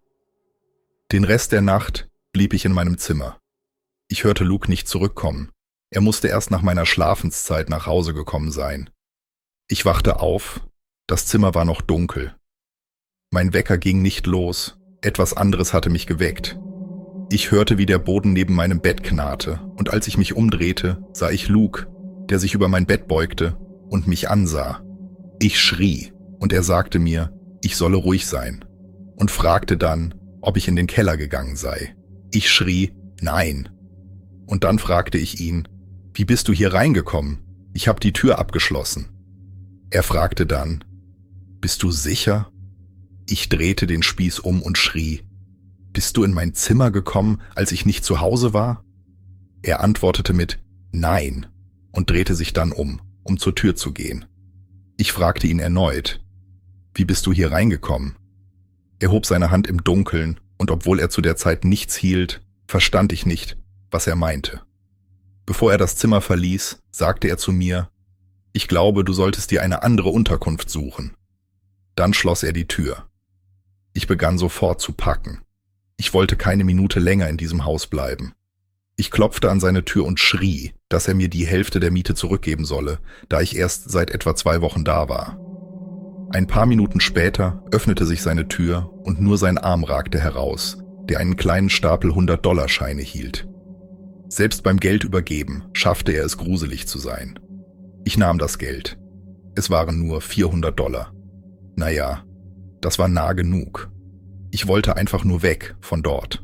Den Rest der Nacht blieb ich in meinem Zimmer. Ich hörte Luke nicht zurückkommen. Er musste erst nach meiner Schlafenszeit nach Hause gekommen sein. Ich wachte auf, das Zimmer war noch dunkel. Mein Wecker ging nicht los, etwas anderes hatte mich geweckt. Ich hörte, wie der Boden neben meinem Bett knarrte, und als ich mich umdrehte, sah ich Luke, der sich über mein Bett beugte und mich ansah. Ich schrie, und er sagte mir, ich solle ruhig sein, und fragte dann, ob ich in den Keller gegangen sei. Ich schrie, nein. Und dann fragte ich ihn, wie bist du hier reingekommen? Ich habe die Tür abgeschlossen. Er fragte dann, bist du sicher? Ich drehte den Spieß um und schrie, bist du in mein Zimmer gekommen, als ich nicht zu Hause war? Er antwortete mit Nein und drehte sich dann um zur Tür zu gehen. Ich fragte ihn erneut, wie bist du hier reingekommen? Er hob seine Hand im Dunkeln und obwohl er zu der Zeit nichts hielt, verstand ich nicht, was er meinte. Bevor er das Zimmer verließ, sagte er zu mir, ich glaube, du solltest dir eine andere Unterkunft suchen. Dann schloss er die Tür. Ich begann sofort zu packen. Ich wollte keine Minute länger in diesem Haus bleiben. Ich klopfte an seine Tür und schrie, dass er mir die Hälfte der Miete zurückgeben solle, da ich erst seit etwa 2 Wochen da war. Ein paar Minuten später öffnete sich seine Tür und nur sein Arm ragte heraus, der einen kleinen Stapel $100-Scheine hielt. Selbst beim Geld übergeben schaffte er es gruselig zu sein. Ich nahm das Geld. Es waren nur $400. Naja, das war nah genug. Ich wollte einfach nur weg von dort.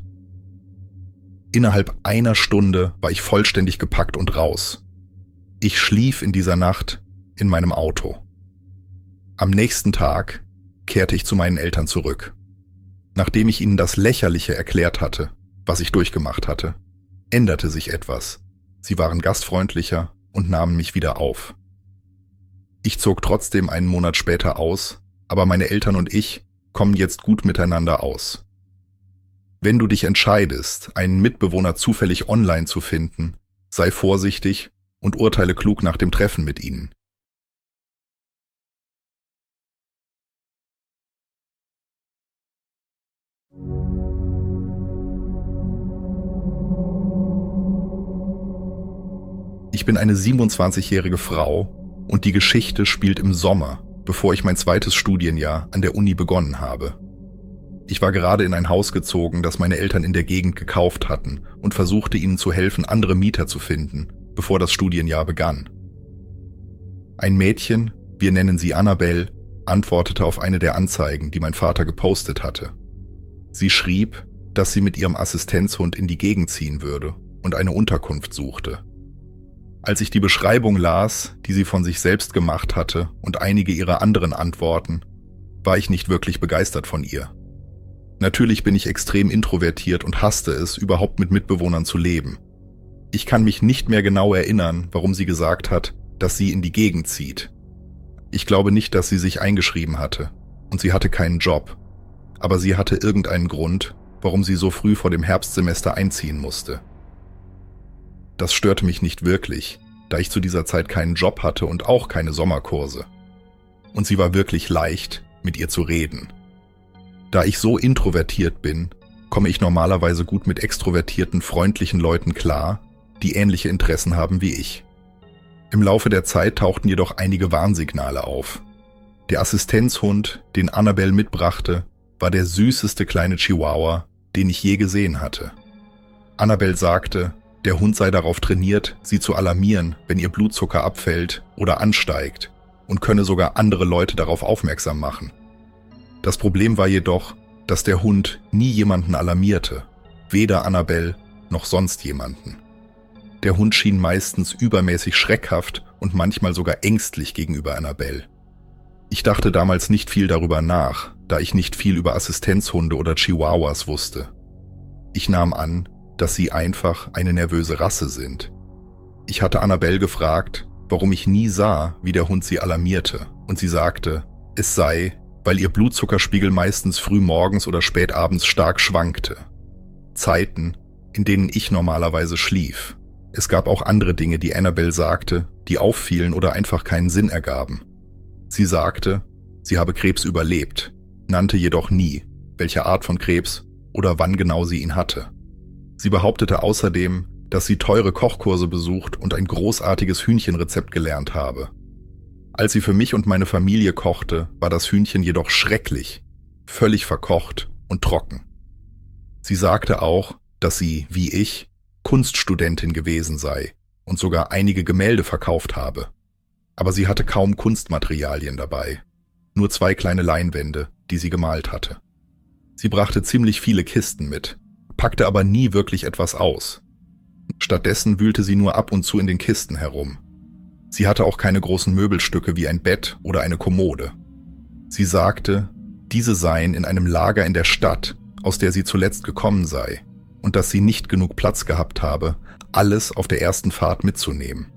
Innerhalb einer Stunde war ich vollständig gepackt und raus. Ich schlief in dieser Nacht in meinem Auto. Am nächsten Tag kehrte ich zu meinen Eltern zurück. Nachdem ich ihnen das Lächerliche erklärt hatte, was ich durchgemacht hatte, änderte sich etwas. Sie waren gastfreundlicher und nahmen mich wieder auf. Ich zog trotzdem einen Monat später aus, aber meine Eltern und ich kommen jetzt gut miteinander aus. Wenn du dich entscheidest, einen Mitbewohner zufällig online zu finden, sei vorsichtig und urteile klug nach dem Treffen mit ihnen. Ich bin eine 27-jährige Frau und die Geschichte spielt im Sommer, bevor ich mein 2. Studienjahr an der Uni begonnen habe. Ich war gerade in ein Haus gezogen, das meine Eltern in der Gegend gekauft hatten und versuchte ihnen zu helfen, andere Mieter zu finden, bevor das Studienjahr begann. Ein Mädchen, wir nennen sie Annabelle, antwortete auf eine der Anzeigen, die mein Vater gepostet hatte. Sie schrieb, dass sie mit ihrem Assistenzhund in die Gegend ziehen würde und eine Unterkunft suchte. Als ich die Beschreibung las, die sie von sich selbst gemacht hatte und einige ihrer anderen Antworten, war ich nicht wirklich begeistert von ihr. Natürlich bin ich extrem introvertiert und hasste es, überhaupt mit Mitbewohnern zu leben. Ich kann mich nicht mehr genau erinnern, warum sie gesagt hat, dass sie in die Gegend zieht. Ich glaube nicht, dass sie sich eingeschrieben hatte und sie hatte keinen Job, aber sie hatte irgendeinen Grund, warum sie so früh vor dem Herbstsemester einziehen musste. Das störte mich nicht wirklich, da ich zu dieser Zeit keinen Job hatte und auch keine Sommerkurse. Und sie war wirklich leicht, mit ihr zu reden. Da ich so introvertiert bin, komme ich normalerweise gut mit extrovertierten, freundlichen Leuten klar, die ähnliche Interessen haben wie ich. Im Laufe der Zeit tauchten jedoch einige Warnsignale auf. Der Assistenzhund, den Annabelle mitbrachte, war der süßeste kleine Chihuahua, den ich je gesehen hatte. Annabelle sagte, der Hund sei darauf trainiert, sie zu alarmieren, wenn ihr Blutzucker abfällt oder ansteigt, und könne sogar andere Leute darauf aufmerksam machen. Das Problem war jedoch, dass der Hund nie jemanden alarmierte, weder Annabelle noch sonst jemanden. Der Hund schien meistens übermäßig schreckhaft und manchmal sogar ängstlich gegenüber Annabelle. Ich dachte damals nicht viel darüber nach, da ich nicht viel über Assistenzhunde oder Chihuahuas wusste. Ich nahm an, dass sie einfach eine nervöse Rasse sind. Ich hatte Annabelle gefragt, warum ich nie sah, wie der Hund sie alarmierte, und sie sagte, es sei, weil ihr Blutzuckerspiegel meistens früh morgens oder spät abends stark schwankte. Zeiten, in denen ich normalerweise schlief. Es gab auch andere Dinge, die Annabelle sagte, die auffielen oder einfach keinen Sinn ergaben. Sie sagte, sie habe Krebs überlebt, nannte jedoch nie, welche Art von Krebs oder wann genau sie ihn hatte. Sie behauptete außerdem, dass sie teure Kochkurse besucht und ein großartiges Hühnchenrezept gelernt habe. Als sie für mich und meine Familie kochte, war das Hühnchen jedoch schrecklich, völlig verkocht und trocken. Sie sagte auch, dass sie, wie ich, Kunststudentin gewesen sei und sogar einige Gemälde verkauft habe. Aber sie hatte kaum Kunstmaterialien dabei, nur 2 kleine Leinwände, die sie gemalt hatte. Sie brachte ziemlich viele Kisten mit, packte aber nie wirklich etwas aus. Stattdessen wühlte sie nur ab und zu in den Kisten herum. Sie hatte auch keine großen Möbelstücke wie ein Bett oder eine Kommode. Sie sagte, diese seien in einem Lager in der Stadt, aus der sie zuletzt gekommen sei, und dass sie nicht genug Platz gehabt habe, alles auf der ersten Fahrt mitzunehmen.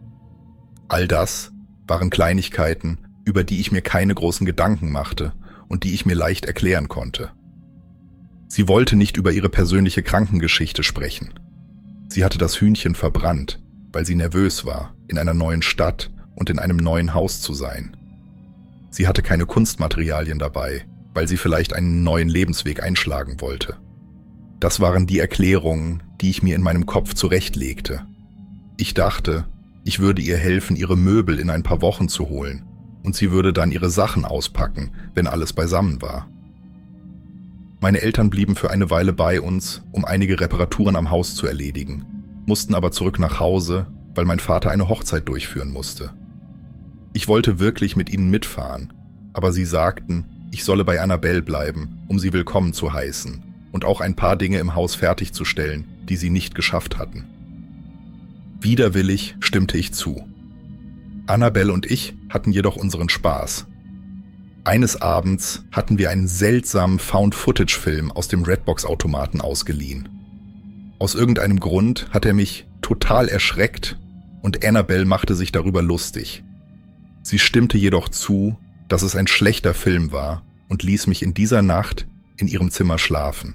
All das waren Kleinigkeiten, über die ich mir keine großen Gedanken machte und die ich mir leicht erklären konnte. Sie wollte nicht über ihre persönliche Krankengeschichte sprechen. Sie hatte das Hühnchen verbrannt, weil sie nervös war, in einer neuen Stadt und in einem neuen Haus zu sein. Sie hatte keine Kunstmaterialien dabei, weil sie vielleicht einen neuen Lebensweg einschlagen wollte. Das waren die Erklärungen, die ich mir in meinem Kopf zurechtlegte. Ich dachte, ich würde ihr helfen, ihre Möbel in ein paar Wochen zu holen, und sie würde dann ihre Sachen auspacken, wenn alles beisammen war. Meine Eltern blieben für eine Weile bei uns, um einige Reparaturen am Haus zu erledigen, mussten aber zurück nach Hause, weil mein Vater eine Hochzeit durchführen musste. Ich wollte wirklich mit ihnen mitfahren, aber sie sagten, ich solle bei Annabelle bleiben, um sie willkommen zu heißen und auch ein paar Dinge im Haus fertigzustellen, die sie nicht geschafft hatten. Widerwillig stimmte ich zu. Annabelle und ich hatten jedoch unseren Spaß. Eines Abends hatten wir einen seltsamen Found-Footage-Film aus dem Redbox-Automaten ausgeliehen. Aus irgendeinem Grund hat er mich total erschreckt und Annabelle machte sich darüber lustig. Sie stimmte jedoch zu, dass es ein schlechter Film war und ließ mich in dieser Nacht in ihrem Zimmer schlafen.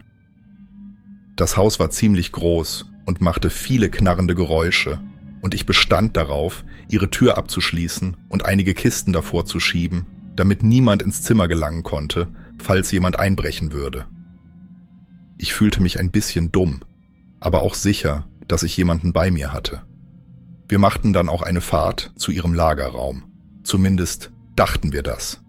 Das Haus war ziemlich groß und machte viele knarrende Geräusche und ich bestand darauf, ihre Tür abzuschließen und einige Kisten davor zu schieben, damit niemand ins Zimmer gelangen konnte, falls jemand einbrechen würde. Ich fühlte mich ein bisschen dumm, aber auch sicher, dass ich jemanden bei mir hatte. Wir machten dann auch eine Fahrt zu ihrem Lagerraum. Zumindest dachten wir das.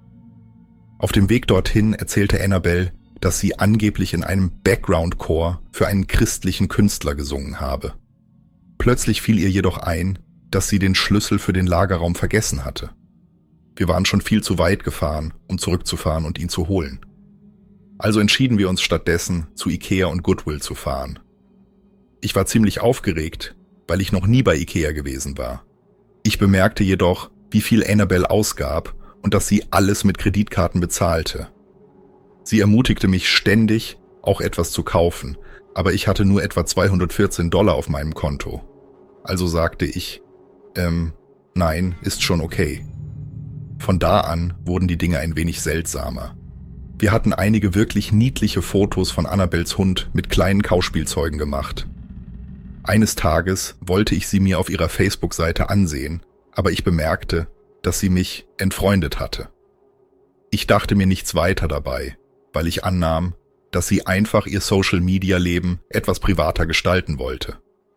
Auf dem Weg dorthin erzählte Annabelle, dass sie angeblich in einem Background-Chor für einen christlichen Künstler gesungen habe. Plötzlich fiel ihr jedoch ein, dass sie den Schlüssel für den Lagerraum vergessen hatte. Wir waren schon viel zu weit gefahren, um zurückzufahren und ihn zu holen. Also entschieden wir uns stattdessen, zu Ikea und Goodwill zu fahren. Ich war ziemlich aufgeregt, weil ich noch nie bei Ikea gewesen war. Ich bemerkte jedoch, wie viel Annabelle ausgab und dass sie alles mit Kreditkarten bezahlte. Sie ermutigte mich ständig, auch etwas zu kaufen, aber ich hatte nur etwa $214 auf meinem Konto. Also sagte ich, nein, ist schon okay. Von da an wurden die Dinge ein wenig seltsamer. Wir hatten einige wirklich niedliche Fotos von Annabelles Hund mit kleinen Kauspielzeugen gemacht. Eines Tages wollte ich sie mir auf ihrer Facebook-Seite ansehen, aber ich bemerkte, dass sie mich entfreundet hatte. Ich dachte mir nichts weiter dabei, weil ich annahm, dass sie einfach ihr Social-Media-Leben etwas privater gestalten wollte.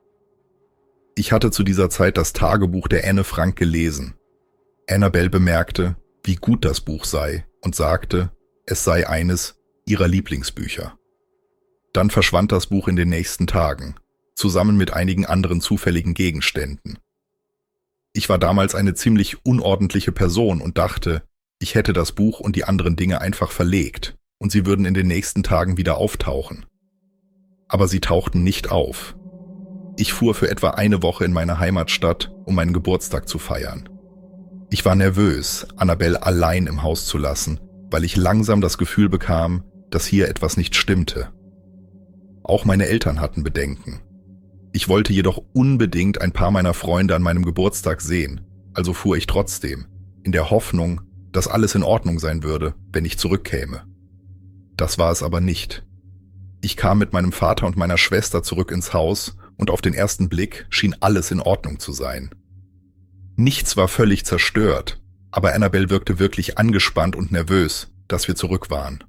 Ich hatte zu dieser Zeit das Tagebuch der Anne Frank gelesen. Annabelle bemerkte, wie gut das Buch sei und sagte, es sei eines ihrer Lieblingsbücher. Dann verschwand das Buch in den nächsten Tagen, zusammen mit einigen anderen zufälligen Gegenständen. Ich war damals eine ziemlich unordentliche Person und dachte, ich hätte das Buch und die anderen Dinge einfach verlegt und sie würden in den nächsten Tagen wieder auftauchen. Aber sie tauchten nicht auf. Ich fuhr für etwa eine Woche in meine Heimatstadt, um meinen Geburtstag zu feiern. Ich war nervös, Annabelle allein im Haus zu lassen, weil ich langsam das Gefühl bekam, dass hier etwas nicht stimmte. Auch meine Eltern hatten Bedenken. Ich wollte jedoch unbedingt ein paar meiner Freunde an meinem Geburtstag sehen, also fuhr ich trotzdem, in der Hoffnung, dass alles in Ordnung sein würde, wenn ich zurückkäme. Das war es aber nicht. Ich kam mit meinem Vater und meiner Schwester zurück ins Haus und auf den ersten Blick schien alles in Ordnung zu sein. Nichts war völlig zerstört, aber Annabelle wirkte wirklich angespannt und nervös, dass wir zurück waren.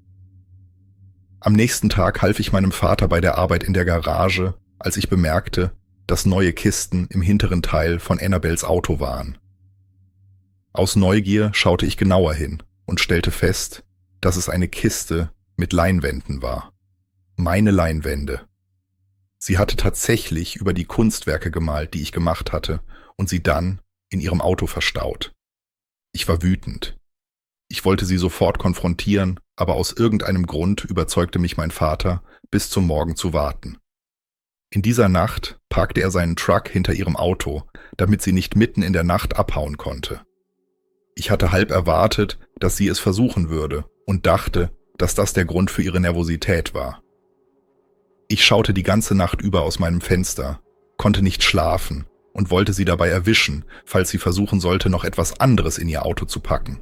Am nächsten Tag half ich meinem Vater bei der Arbeit in der Garage, als ich bemerkte, dass neue Kisten im hinteren Teil von Annabelles Auto waren. Aus Neugier schaute ich genauer hin und stellte fest, dass es eine Kiste mit Leinwänden war. Meine Leinwände. Sie hatte tatsächlich über die Kunstwerke gemalt, die ich gemacht hatte, und sie dann in ihrem Auto verstaut. Ich war wütend. Ich wollte sie sofort konfrontieren, aber aus irgendeinem Grund überzeugte mich mein Vater, bis zum Morgen zu warten. In dieser Nacht parkte er seinen Truck hinter ihrem Auto, damit sie nicht mitten in der Nacht abhauen konnte. Ich hatte halb erwartet, dass sie es versuchen würde und dachte, dass das der Grund für ihre Nervosität war. Ich schaute die ganze Nacht über aus meinem Fenster, konnte nicht schlafen und wollte sie dabei erwischen, falls sie versuchen sollte, noch etwas anderes in ihr Auto zu packen.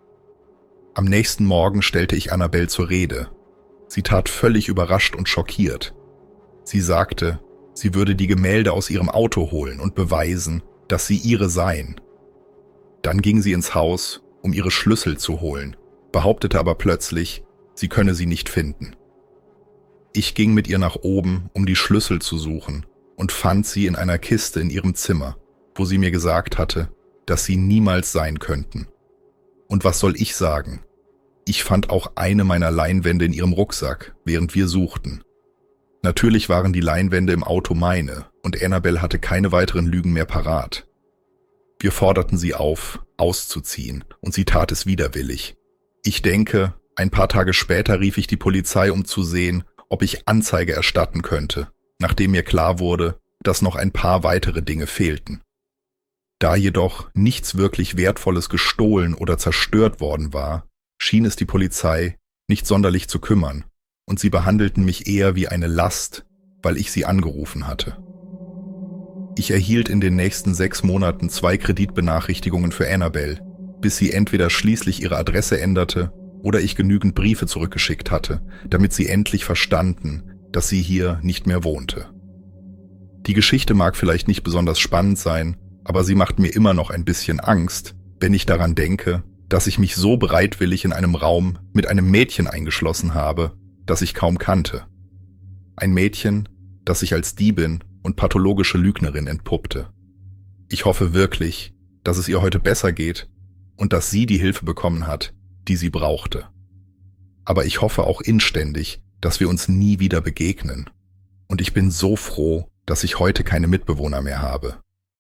Am nächsten Morgen stellte ich Annabelle zur Rede. Sie tat völlig überrascht und schockiert. Sie sagte, sie würde die Gemälde aus ihrem Auto holen und beweisen, dass sie ihre seien. Dann ging sie ins Haus, um ihre Schlüssel zu holen, behauptete aber plötzlich, sie könne sie nicht finden. Ich ging mit ihr nach oben, um die Schlüssel zu suchen, und fand sie in einer Kiste in ihrem Zimmer, wo sie mir gesagt hatte, dass sie niemals sein könnten. Und was soll ich sagen? Ich fand auch eine meiner Leinwände in ihrem Rucksack, während wir suchten. Natürlich waren die Leinwände im Auto meine, und Annabelle hatte keine weiteren Lügen mehr parat. Wir forderten sie auf, auszuziehen, und sie tat es widerwillig. Ich denke, ein paar Tage später rief ich die Polizei, um zu sehen, ob ich Anzeige erstatten könnte, nachdem mir klar wurde, dass noch ein paar weitere Dinge fehlten. Da jedoch nichts wirklich Wertvolles gestohlen oder zerstört worden war, schien es die Polizei nicht sonderlich zu kümmern, und sie behandelten mich eher wie eine Last, weil ich sie angerufen hatte. Ich erhielt in den nächsten 6 Monaten 2 Kreditbenachrichtigungen für Annabelle, bis sie entweder schließlich ihre Adresse änderte oder ich genügend Briefe zurückgeschickt hatte, damit sie endlich verstanden, dass sie hier nicht mehr wohnte. Die Geschichte mag vielleicht nicht besonders spannend sein, aber sie macht mir immer noch ein bisschen Angst, wenn ich daran denke, dass ich mich so bereitwillig in einem Raum mit einem Mädchen eingeschlossen habe, das ich kaum kannte. Ein Mädchen, das sich als Diebin und pathologische Lügnerin entpuppte. Ich hoffe wirklich, dass es ihr heute besser geht und dass sie die Hilfe bekommen hat, die sie brauchte. Aber ich hoffe auch inständig, dass wir uns nie wieder begegnen. Und ich bin so froh, dass ich heute keine Mitbewohner mehr habe.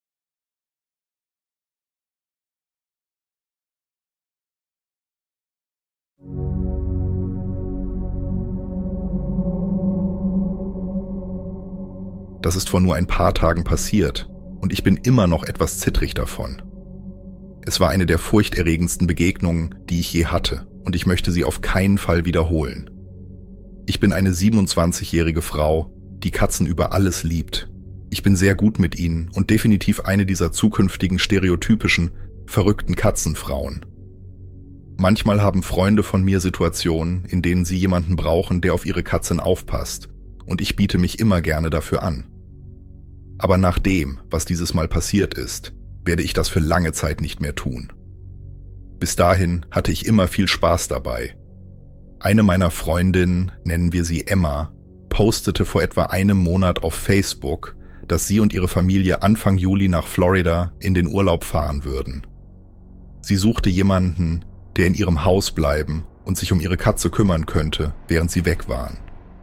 Das ist vor nur ein paar Tagen passiert und ich bin immer noch etwas zittrig davon. Es war eine der furchterregendsten Begegnungen, die ich je hatte, und ich möchte sie auf keinen Fall wiederholen. Ich bin eine 27-jährige Frau, die Katzen über alles liebt. Ich bin sehr gut mit ihnen und definitiv eine dieser zukünftigen stereotypischen, verrückten Katzenfrauen. Manchmal haben Freunde von mir Situationen, in denen sie jemanden brauchen, der auf ihre Katzen aufpasst, und ich biete mich immer gerne dafür an. Aber nach dem, was dieses Mal passiert ist, werde ich das für lange Zeit nicht mehr tun. Bis dahin hatte ich immer viel Spaß dabei. Eine meiner Freundinnen, nennen wir sie Emma, postete vor etwa einem Monat auf Facebook, dass sie und ihre Familie Anfang Juli nach Florida in den Urlaub fahren würden. Sie suchte jemanden, der in ihrem Haus bleiben und sich um ihre Katze kümmern könnte, während sie weg waren.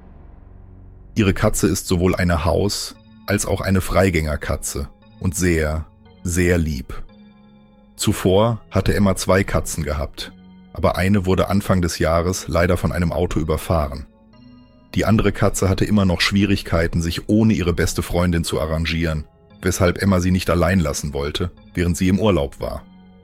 Ihre Katze ist sowohl eine Haus- als auch eine Freigängerkatze und sehr, sehr lieb. Zuvor hatte Emma 2 Katzen gehabt, aber eine wurde Anfang des Jahres leider von einem Auto überfahren. Die andere Katze hatte immer noch Schwierigkeiten, sich ohne ihre beste Freundin zu arrangieren, weshalb Emma sie nicht allein lassen wollte, während sie im Urlaub war.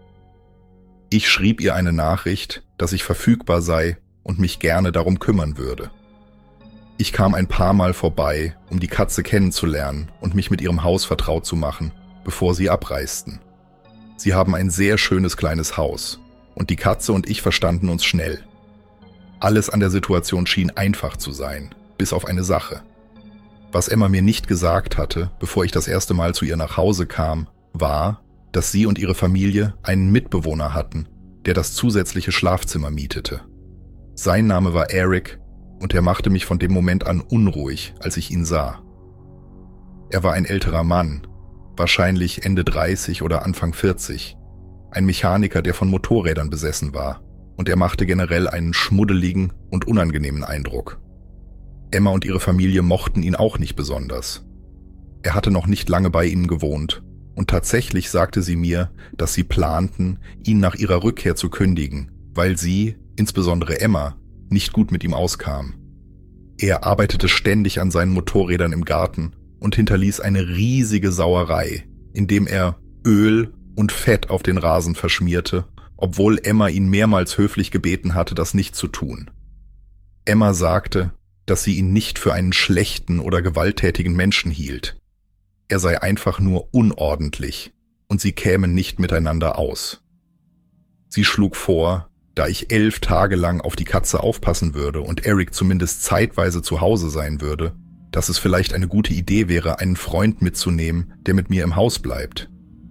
Ich schrieb ihr eine Nachricht, dass ich verfügbar sei und mich gerne darum kümmern würde. Ich kam ein paar Mal vorbei, um die Katze kennenzulernen und mich mit ihrem Haus vertraut zu machen, bevor sie abreisten. Sie haben ein sehr schönes kleines Haus und die Katze und ich verstanden uns schnell. Alles an der Situation schien einfach zu sein, bis auf eine Sache. Was Emma mir nicht gesagt hatte, bevor ich das erste Mal zu ihr nach Hause kam, war, dass sie und ihre Familie einen Mitbewohner hatten, der das zusätzliche Schlafzimmer mietete. Sein Name war Eric und er machte mich von dem Moment an unruhig, als ich ihn sah. Er war ein älterer Mann, wahrscheinlich Ende 30 oder Anfang 40, ein Mechaniker, der von Motorrädern besessen war, und er machte generell einen schmuddeligen und unangenehmen Eindruck. Emma und ihre Familie mochten ihn auch nicht besonders. Er hatte noch nicht lange bei ihnen gewohnt und tatsächlich sagte sie mir, dass sie planten, ihn nach ihrer Rückkehr zu kündigen, weil sie, insbesondere Emma, nicht gut mit ihm auskam. Er arbeitete ständig an seinen Motorrädern im Garten und hinterließ eine riesige Sauerei, indem er Öl und Fett auf den Rasen verschmierte, obwohl Emma ihn mehrmals höflich gebeten hatte, das nicht zu tun. Emma sagte, dass sie ihn nicht für einen schlechten oder gewalttätigen Menschen hielt. Er sei einfach nur unordentlich und sie kämen nicht miteinander aus. Sie schlug vor, da ich 11 Tage lang auf die Katze aufpassen würde und Eric zumindest zeitweise zu Hause sein würde, dass es vielleicht eine gute Idee wäre, einen Freund mitzunehmen, der mit mir im Haus bleibt.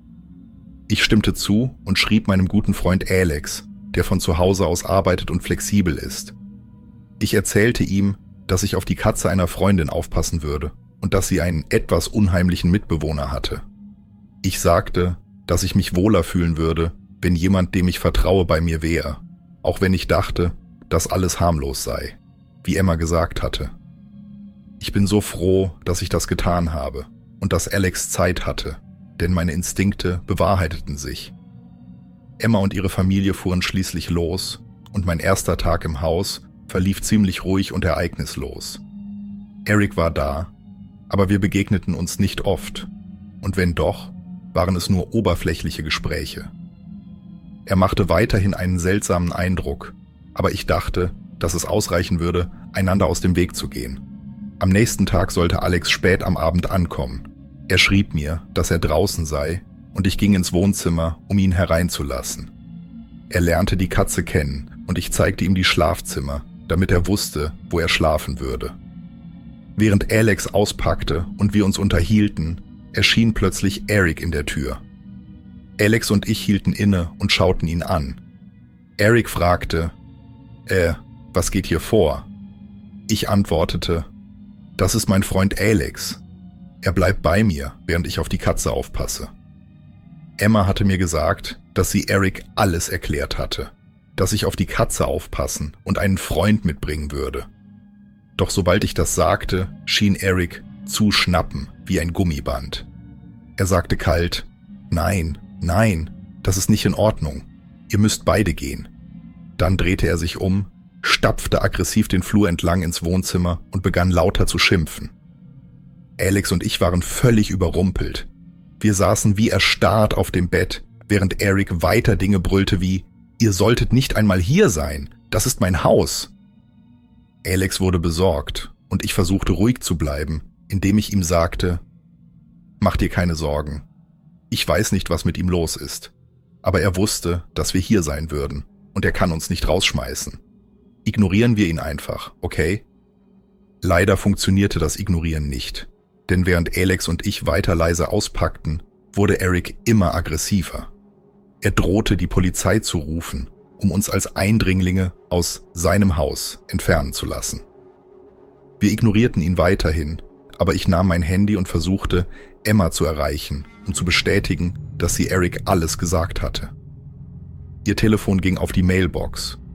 Ich stimmte zu und schrieb meinem guten Freund Alex, der von zu Hause aus arbeitet und flexibel ist. Ich erzählte ihm, dass ich auf die Katze einer Freundin aufpassen würde und dass sie einen etwas unheimlichen Mitbewohner hatte. Ich sagte, dass ich mich wohler fühlen würde, wenn jemand, dem ich vertraue, bei mir wäre, auch wenn ich dachte, dass alles harmlos sei, wie Emma gesagt hatte. Ich bin so froh, dass ich das getan habe und dass Alex Zeit hatte, denn meine Instinkte bewahrheiteten sich. Emma und ihre Familie fuhren schließlich los und mein erster Tag im Haus verlief ziemlich ruhig und ereignislos. Eric war da, aber wir begegneten uns nicht oft und wenn doch, waren es nur oberflächliche Gespräche. Er machte weiterhin einen seltsamen Eindruck, aber ich dachte, dass es ausreichen würde, einander aus dem Weg zu gehen. Am nächsten Tag sollte Alex spät am Abend ankommen. Er schrieb mir, dass er draußen sei, und ich ging ins Wohnzimmer, um ihn hereinzulassen. Er lernte die Katze kennen und ich zeigte ihm die Schlafzimmer, damit er wusste, wo er schlafen würde. Während Alex auspackte und wir uns unterhielten, erschien plötzlich Eric in der Tür. Alex und ich hielten inne und schauten ihn an. Eric fragte, was geht hier vor? Ich antwortete, das ist mein Freund Alex. Er bleibt bei mir, während ich auf die Katze aufpasse. Emma hatte mir gesagt, dass sie Eric alles erklärt hatte, dass ich auf die Katze aufpassen und einen Freund mitbringen würde. Doch sobald ich das sagte, schien Eric zu schnappen wie ein Gummiband. Er sagte kalt, Nein, das ist nicht in Ordnung. Ihr müsst beide gehen. Dann drehte er sich um, stapfte aggressiv den Flur entlang ins Wohnzimmer und begann lauter zu schimpfen. Alex und ich waren völlig überrumpelt. Wir saßen wie erstarrt auf dem Bett, während Eric weiter Dinge brüllte wie, ihr solltet nicht einmal hier sein, das ist mein Haus. Alex wurde besorgt und ich versuchte ruhig zu bleiben, indem ich ihm sagte, mach dir keine Sorgen. Ich weiß nicht, was mit ihm los ist, aber er wusste, dass wir hier sein würden und er kann uns nicht rausschmeißen. Ignorieren wir ihn einfach, okay? Leider funktionierte das Ignorieren nicht, denn während Alex und ich weiter leise auspackten, wurde Eric immer aggressiver. Er drohte, die Polizei zu rufen, um uns als Eindringlinge aus seinem Haus entfernen zu lassen. Wir ignorierten ihn weiterhin, aber ich nahm mein Handy und versuchte, Emma zu erreichen, um zu bestätigen, dass sie Eric alles gesagt hatte. Ihr Telefon ging auf die Mailbox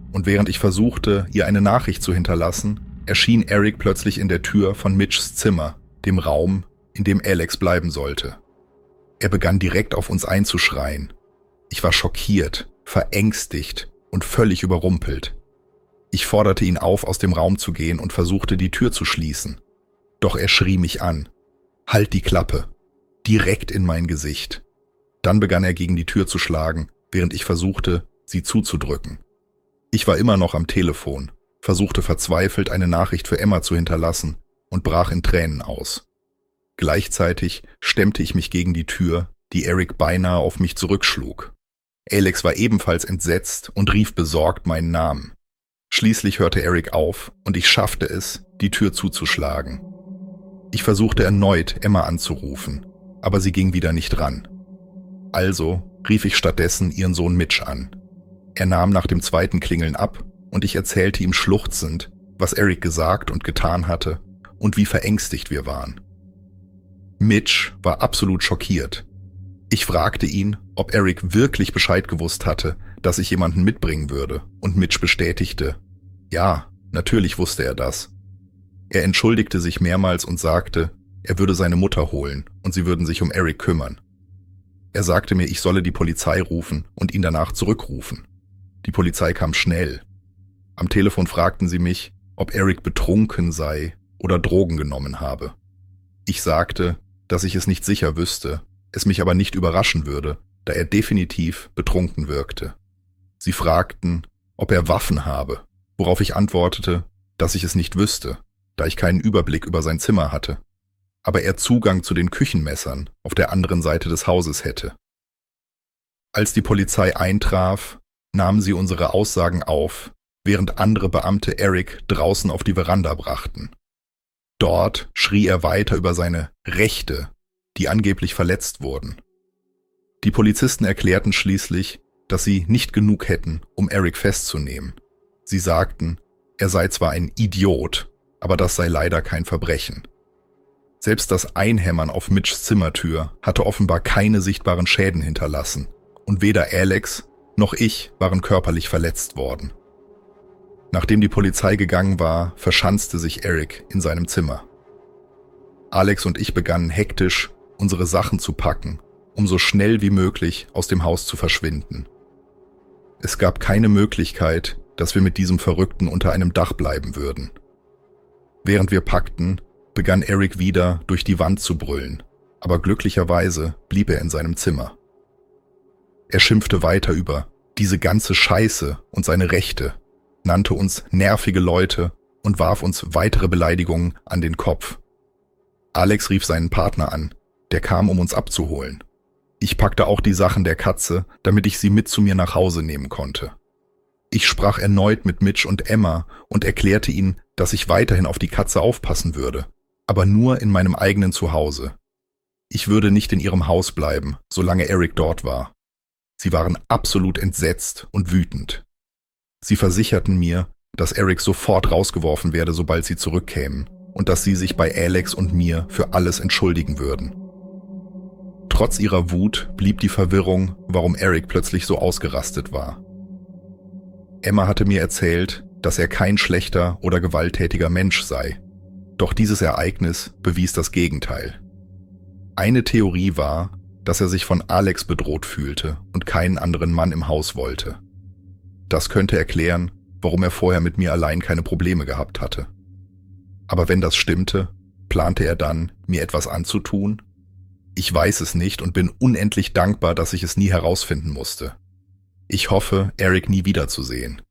und während ich versuchte, ihr eine Nachricht zu hinterlassen, erschien Eric plötzlich in der Tür von Mitchs Zimmer, dem Raum, in dem Alex bleiben sollte. Er begann direkt auf uns einzuschreien. Ich war schockiert, verängstigt und völlig überrumpelt. Ich forderte ihn auf, aus dem Raum zu gehen und versuchte, die Tür zu schließen. Doch er schrie mich an. Halt die Klappe. Direkt in mein Gesicht. Dann begann er gegen die Tür zu schlagen, während ich versuchte, sie zuzudrücken. Ich war immer noch am Telefon, versuchte verzweifelt, eine Nachricht für Emma zu hinterlassen und brach in Tränen aus. Gleichzeitig stemmte ich mich gegen die Tür, die Eric beinahe auf mich zurückschlug. Alex war ebenfalls entsetzt und rief besorgt meinen Namen. Schließlich hörte Eric auf und ich schaffte es, die Tür zuzuschlagen. Ich versuchte erneut, Emma anzurufen, aber sie ging wieder nicht ran. Also rief ich stattdessen ihren Sohn Mitch an. Er nahm nach dem zweiten Klingeln ab und ich erzählte ihm schluchzend, was Eric gesagt und getan hatte und wie verängstigt wir waren. Mitch war absolut schockiert. Ich fragte ihn, ob Eric wirklich Bescheid gewusst hatte, dass ich jemanden mitbringen würde, und Mitch bestätigte, ja, natürlich wusste er das. Er entschuldigte sich mehrmals und sagte, er würde seine Mutter holen und sie würden sich um Eric kümmern. Er sagte mir, ich solle die Polizei rufen und ihn danach zurückrufen. Die Polizei kam schnell. Am Telefon fragten sie mich, ob Eric betrunken sei oder Drogen genommen habe. Ich sagte, dass ich es nicht sicher wüsste, es mich aber nicht überraschen würde, da er definitiv betrunken wirkte. Sie fragten, ob er Waffen habe, worauf ich antwortete, dass ich es nicht wüsste, da ich keinen Überblick über sein Zimmer hatte, aber er Zugang zu den Küchenmessern auf der anderen Seite des Hauses hätte. Als die Polizei eintraf, nahmen sie unsere Aussagen auf, während andere Beamte Eric draußen auf die Veranda brachten. Dort schrie er weiter über seine Rechte, die angeblich verletzt wurden. Die Polizisten erklärten schließlich, dass sie nicht genug hätten, um Eric festzunehmen. Sie sagten, er sei zwar ein Idiot, aber das sei leider kein Verbrechen. Selbst das Einhämmern auf Mitchs Zimmertür hatte offenbar keine sichtbaren Schäden hinterlassen und weder Alex noch ich waren körperlich verletzt worden. Nachdem die Polizei gegangen war, verschanzte sich Eric in seinem Zimmer. Alex und ich begannen hektisch, unsere Sachen zu packen, um so schnell wie möglich aus dem Haus zu verschwinden. Es gab keine Möglichkeit, dass wir mit diesem Verrückten unter einem Dach bleiben würden. Während wir packten, begann Eric wieder durch die Wand zu brüllen, aber glücklicherweise blieb er in seinem Zimmer. Er schimpfte weiter über diese ganze Scheiße und seine Rechte, nannte uns nervige Leute und warf uns weitere Beleidigungen an den Kopf. Alex rief seinen Partner an, der kam, um uns abzuholen. Ich packte auch die Sachen der Katze, damit ich sie mit zu mir nach Hause nehmen konnte. Ich sprach erneut mit Mitch und Emma und erklärte ihnen, dass ich weiterhin auf die Katze aufpassen würde, aber nur in meinem eigenen Zuhause. Ich würde nicht in ihrem Haus bleiben, solange Eric dort war. Sie waren absolut entsetzt und wütend. Sie versicherten mir, dass Eric sofort rausgeworfen werde, sobald sie zurückkämen, und dass sie sich bei Alex und mir für alles entschuldigen würden. Trotz ihrer Wut blieb die Verwirrung, warum Eric plötzlich so ausgerastet war. Emma hatte mir erzählt, dass er kein schlechter oder gewalttätiger Mensch sei. Doch dieses Ereignis bewies das Gegenteil. Eine Theorie war, dass er sich von Alex bedroht fühlte und keinen anderen Mann im Haus wollte. Das könnte erklären, warum er vorher mit mir allein keine Probleme gehabt hatte. Aber wenn das stimmte, plante er dann, mir etwas anzutun? Ich weiß es nicht und bin unendlich dankbar, dass ich es nie herausfinden musste. Ich hoffe, Eric nie wiederzusehen.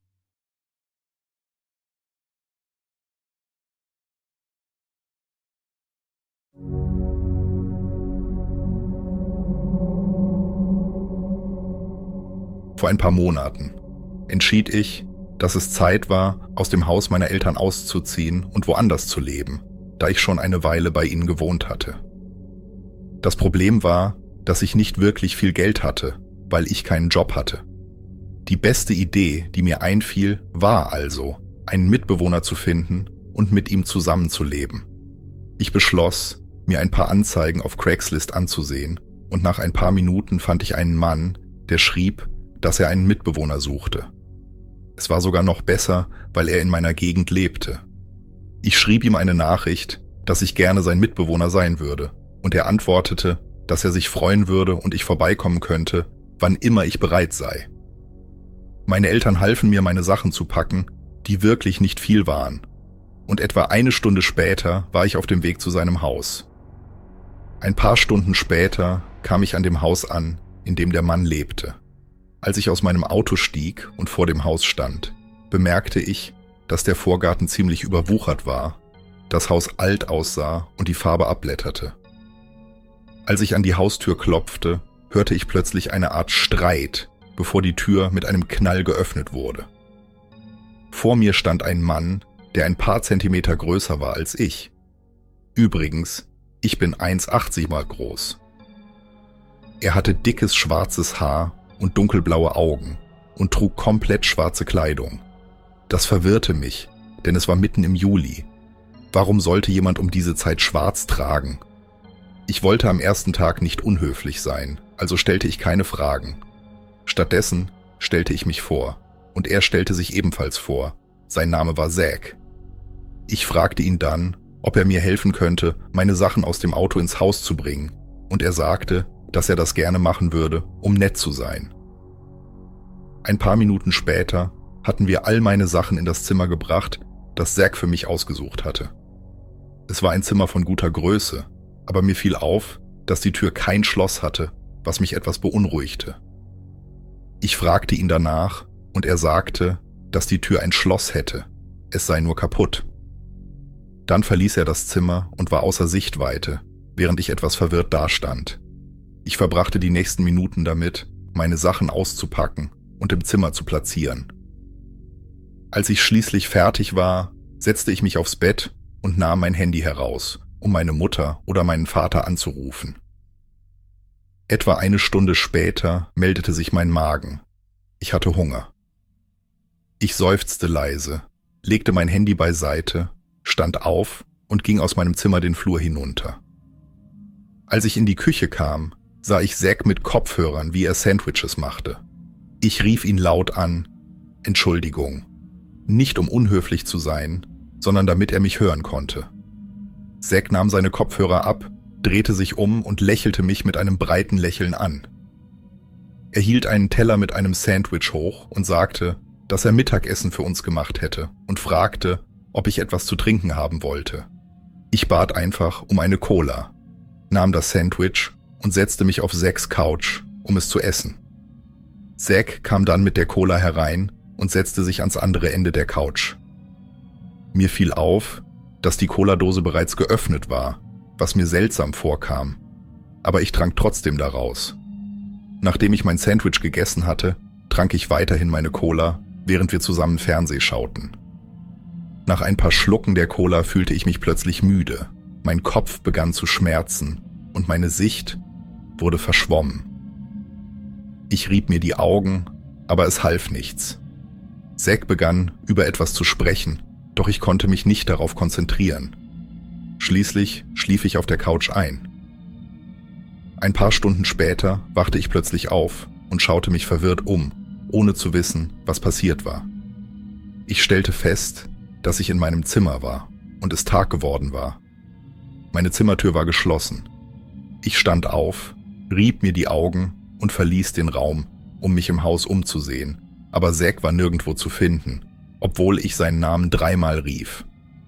Vor ein paar Monaten entschied ich, dass es Zeit war, aus dem Haus meiner Eltern auszuziehen und woanders zu leben, da ich schon eine Weile bei ihnen gewohnt hatte. Das Problem war, dass ich nicht wirklich viel Geld hatte, weil ich keinen Job hatte. Die beste Idee, die mir einfiel, war also, einen Mitbewohner zu finden und mit ihm zusammenzuleben. Ich beschloss, mir ein paar Anzeigen auf Craigslist anzusehen und nach ein paar Minuten fand ich einen Mann, der schrieb, dass er einen Mitbewohner suchte. Es war sogar noch besser, weil er in meiner Gegend lebte. Ich schrieb ihm eine Nachricht, dass ich gerne sein Mitbewohner sein würde, und er antwortete, dass er sich freuen würde und ich vorbeikommen könnte, wann immer ich bereit sei. Meine Eltern halfen mir, meine Sachen zu packen, die wirklich nicht viel waren, und etwa eine Stunde später war ich auf dem Weg zu seinem Haus. Ein paar Stunden später kam ich an dem Haus an, in dem der Mann lebte. Als ich aus meinem Auto stieg und vor dem Haus stand, bemerkte ich, dass der Vorgarten ziemlich überwuchert war, das Haus alt aussah und die Farbe abblätterte. Als ich an die Haustür klopfte, hörte ich plötzlich eine Art Streit, bevor die Tür mit einem Knall geöffnet wurde. Vor mir stand ein Mann, der ein paar Zentimeter größer war als ich. Übrigens, ich bin 1,80 mal groß. Er hatte dickes schwarzes Haar und dunkelblaue Augen und trug komplett schwarze Kleidung. Das verwirrte mich, denn es war mitten im Juli. Warum sollte jemand um diese Zeit schwarz tragen? Ich wollte am ersten Tag nicht unhöflich sein, also stellte ich keine Fragen. Stattdessen stellte ich mich vor, und er stellte sich ebenfalls vor. Sein Name war Zack. Ich fragte ihn dann, ob er mir helfen könnte, meine Sachen aus dem Auto ins Haus zu bringen, und er sagte, dass er das gerne machen würde, um nett zu sein. Ein paar Minuten später hatten wir all meine Sachen in das Zimmer gebracht, das Zack für mich ausgesucht hatte. Es war ein Zimmer von guter Größe, aber mir fiel auf, dass die Tür kein Schloss hatte, was mich etwas beunruhigte. Ich fragte ihn danach und er sagte, dass die Tür ein Schloss hätte, es sei nur kaputt. Dann verließ er das Zimmer und war außer Sichtweite, während ich etwas verwirrt dastand. Ich verbrachte die nächsten Minuten damit, meine Sachen auszupacken und im Zimmer zu platzieren. Als ich schließlich fertig war, setzte ich mich aufs Bett und nahm mein Handy heraus, um meine Mutter oder meinen Vater anzurufen. Etwa eine Stunde später meldete sich mein Magen. Ich hatte Hunger. Ich seufzte leise, legte mein Handy beiseite, stand auf und ging aus meinem Zimmer den Flur hinunter. Als ich in die Küche kam, sah ich Zack mit Kopfhörern, wie er Sandwiches machte. Ich rief ihn laut an, Entschuldigung, nicht um unhöflich zu sein, sondern damit er mich hören konnte. Zack nahm seine Kopfhörer ab, drehte sich um und lächelte mich mit einem breiten Lächeln an. Er hielt einen Teller mit einem Sandwich hoch und sagte, dass er Mittagessen für uns gemacht hätte und fragte, ob ich etwas zu trinken haben wollte. Ich bat einfach um eine Cola, nahm das Sandwich und setzte mich auf Zacks Couch, um es zu essen. Zack kam dann mit der Cola herein und setzte sich ans andere Ende der Couch. Mir fiel auf, dass die Cola-Dose bereits geöffnet war, was mir seltsam vorkam, aber ich trank trotzdem daraus. Nachdem ich mein Sandwich gegessen hatte, trank ich weiterhin meine Cola, während wir zusammen Fernseh schauten. Nach ein paar Schlucken der Cola fühlte ich mich plötzlich müde, mein Kopf begann zu schmerzen und meine Sicht wurde verschwommen. Ich rieb mir die Augen, aber es half nichts. Zack begann, über etwas zu sprechen, doch ich konnte mich nicht darauf konzentrieren. Schließlich schlief ich auf der Couch ein. Ein paar Stunden später wachte ich plötzlich auf und schaute mich verwirrt um, ohne zu wissen, was passiert war. Ich stellte fest, dass ich in meinem Zimmer war und es Tag geworden war. Meine Zimmertür war geschlossen. Ich stand auf, rieb mir die Augen und verließ den Raum, um mich im Haus umzusehen, aber Zack war nirgendwo zu finden, obwohl ich seinen Namen 3-mal rief.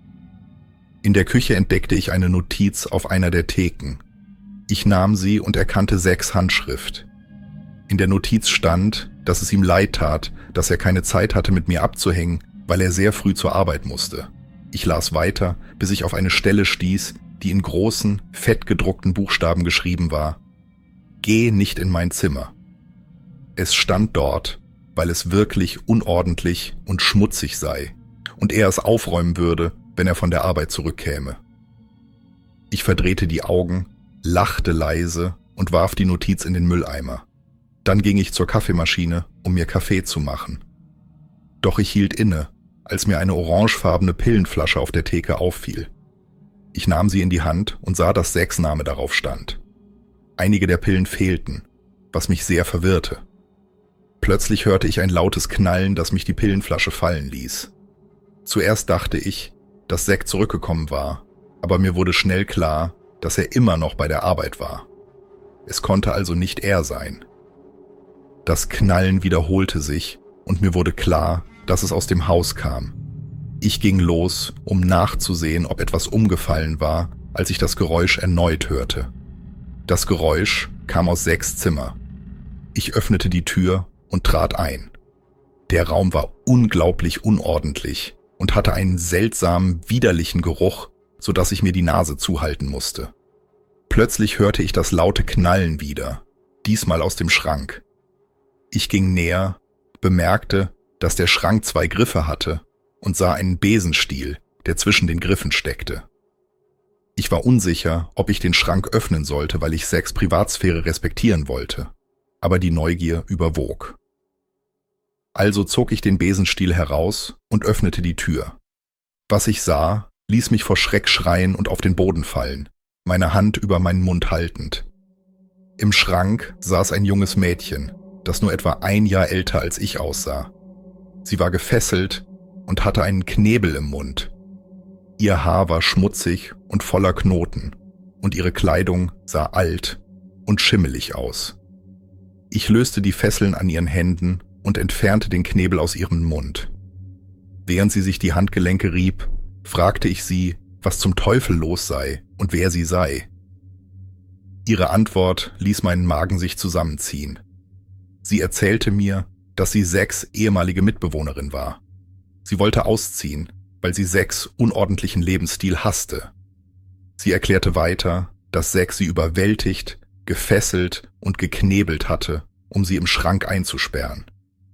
In der Küche entdeckte ich eine Notiz auf einer der Theken. Ich nahm sie und erkannte Zacks Handschrift. In der Notiz stand, dass es ihm leid tat, dass er keine Zeit hatte, mit mir abzuhängen, weil er sehr früh zur Arbeit musste. Ich las weiter, bis ich auf eine Stelle stieß, die in großen, fett gedruckten Buchstaben geschrieben war: Geh nicht in mein Zimmer. Es stand dort, weil es wirklich unordentlich und schmutzig sei und er es aufräumen würde, wenn er von der Arbeit zurückkäme. Ich verdrehte die Augen, lachte leise und warf die Notiz in den Mülleimer. Dann ging ich zur Kaffeemaschine, um mir Kaffee zu machen. Doch ich hielt inne, als mir eine orangefarbene Pillenflasche auf der Theke auffiel. Ich nahm sie in die Hand und sah, dass Zacks Name darauf stand. Einige der Pillen fehlten, was mich sehr verwirrte. Plötzlich hörte ich ein lautes Knallen, das mich die Pillenflasche fallen ließ. Zuerst dachte ich, dass Zack zurückgekommen war, aber mir wurde schnell klar, dass er immer noch bei der Arbeit war. Es konnte also nicht er sein. Das Knallen wiederholte sich und mir wurde klar, dass es aus dem Haus kam. Ich ging los, um nachzusehen, ob etwas umgefallen war, als ich das Geräusch erneut hörte. Das Geräusch kam aus Zacks Zimmer. Ich öffnete die Tür und trat ein. Der Raum war unglaublich unordentlich und hatte einen seltsamen, widerlichen Geruch, sodass ich mir die Nase zuhalten musste. Plötzlich hörte ich das laute Knallen wieder, diesmal aus dem Schrank. Ich ging näher, bemerkte, dass der Schrank 2 Griffe hatte und sah einen Besenstiel, der zwischen den Griffen steckte. Ich war unsicher, ob ich den Schrank öffnen sollte, weil ich Zacks Privatsphäre respektieren wollte, aber die Neugier überwog. Also zog ich den Besenstiel heraus und öffnete die Tür. Was ich sah, ließ mich vor Schreck schreien und auf den Boden fallen, meine Hand über meinen Mund haltend. Im Schrank saß ein junges Mädchen, das nur etwa 1 Jahr älter als ich aussah. Sie war gefesselt und hatte einen Knebel im Mund. Ihr Haar war schmutzig und voller Knoten und ihre Kleidung sah alt und schimmelig aus. Ich löste die Fesseln an ihren Händen und entfernte den Knebel aus ihrem Mund. Während sie sich die Handgelenke rieb, fragte ich sie, was zum Teufel los sei und wer sie sei. Ihre Antwort ließ meinen Magen sich zusammenziehen. Sie erzählte mir, dass sie Zacks ehemalige Mitbewohnerin war. Sie wollte ausziehen, weil sie Zacks unordentlichen Lebensstil hasste. Sie erklärte weiter, dass Zack sie überwältigt, gefesselt und geknebelt hatte, um sie im Schrank einzusperren.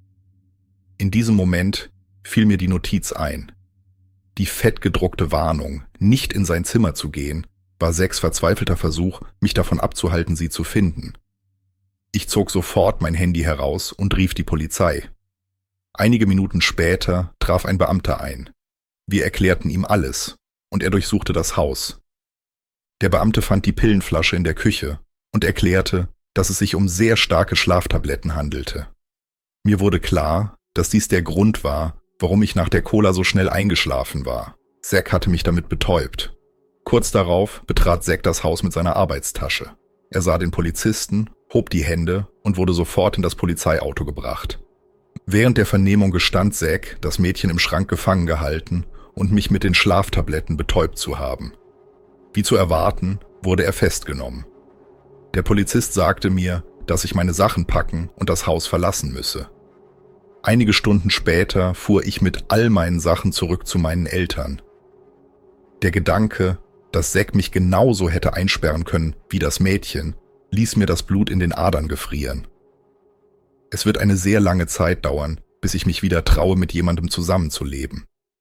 In diesem Moment fiel mir die Notiz ein. Die fettgedruckte Warnung, nicht in sein Zimmer zu gehen, war Zacks verzweifelter Versuch, mich davon abzuhalten, sie zu finden. Ich zog sofort mein Handy heraus und rief die Polizei. Einige Minuten später traf ein Beamter ein. Wir erklärten ihm alles und er durchsuchte das Haus. Der Beamte fand die Pillenflasche in der Küche und erklärte, dass es sich um sehr starke Schlaftabletten handelte. Mir wurde klar, dass dies der Grund war, warum ich nach der Cola so schnell eingeschlafen war. Zack hatte mich damit betäubt. Kurz darauf betrat Zack das Haus mit seiner Arbeitstasche. Er sah den Polizisten, hob die Hände und wurde sofort in das Polizeiauto gebracht. Während der Vernehmung gestand Zack, das Mädchen im Schrank gefangen gehalten und mich mit den Schlaftabletten betäubt zu haben. Wie zu erwarten, wurde er festgenommen. Der Polizist sagte mir, dass ich meine Sachen packen und das Haus verlassen müsse. Einige Stunden später fuhr ich mit all meinen Sachen zurück zu meinen Eltern. Der Gedanke, dass Zack mich genauso hätte einsperren können wie das Mädchen, ließ mir das Blut in den Adern gefrieren. Es wird eine sehr lange Zeit dauern, bis ich mich wieder traue, mit jemandem zusammenzuleben.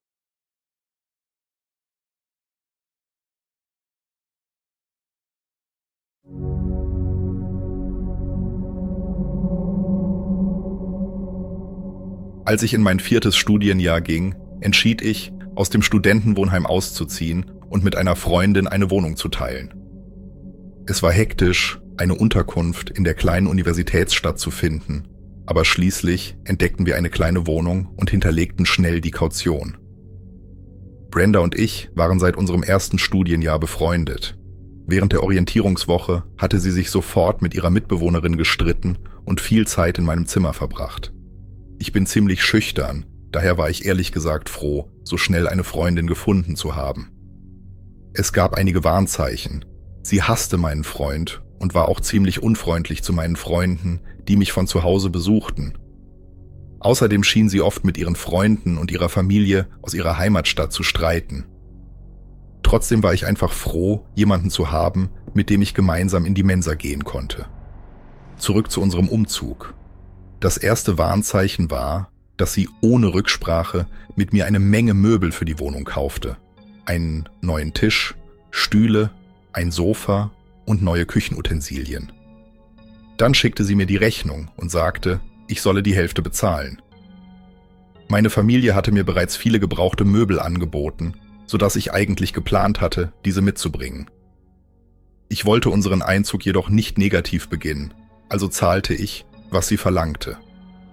Als ich in mein 4. Studienjahr ging, entschied ich, aus dem Studentenwohnheim auszuziehen und mit einer Freundin eine Wohnung zu teilen. Es war hektisch, eine Unterkunft in der kleinen Universitätsstadt zu finden, aber schließlich entdeckten wir eine kleine Wohnung und hinterlegten schnell die Kaution. Brenda und ich waren seit unserem 1. Studienjahr befreundet. Während der Orientierungswoche hatte sie sich sofort mit ihrer Mitbewohnerin gestritten und viel Zeit in meinem Zimmer verbracht. Ich bin ziemlich schüchtern, daher war ich ehrlich gesagt froh, so schnell eine Freundin gefunden zu haben. Es gab einige Warnzeichen. Sie hasste meinen Freund und war auch ziemlich unfreundlich zu meinen Freunden, die mich von zu Hause besuchten. Außerdem schien sie oft mit ihren Freunden und ihrer Familie aus ihrer Heimatstadt zu streiten. Trotzdem war ich einfach froh, jemanden zu haben, mit dem ich gemeinsam in die Mensa gehen konnte. Zurück zu unserem Umzug. Das erste Warnzeichen war, dass sie ohne Rücksprache mit mir eine Menge Möbel für die Wohnung kaufte. Einen neuen Tisch, Stühle, ein Sofa und neue Küchenutensilien. Dann schickte sie mir die Rechnung und sagte, ich solle die Hälfte bezahlen. Meine Familie hatte mir bereits viele gebrauchte Möbel angeboten, sodass ich eigentlich geplant hatte, diese mitzubringen. Ich wollte unseren Einzug jedoch nicht negativ beginnen, also zahlte ich, was sie verlangte.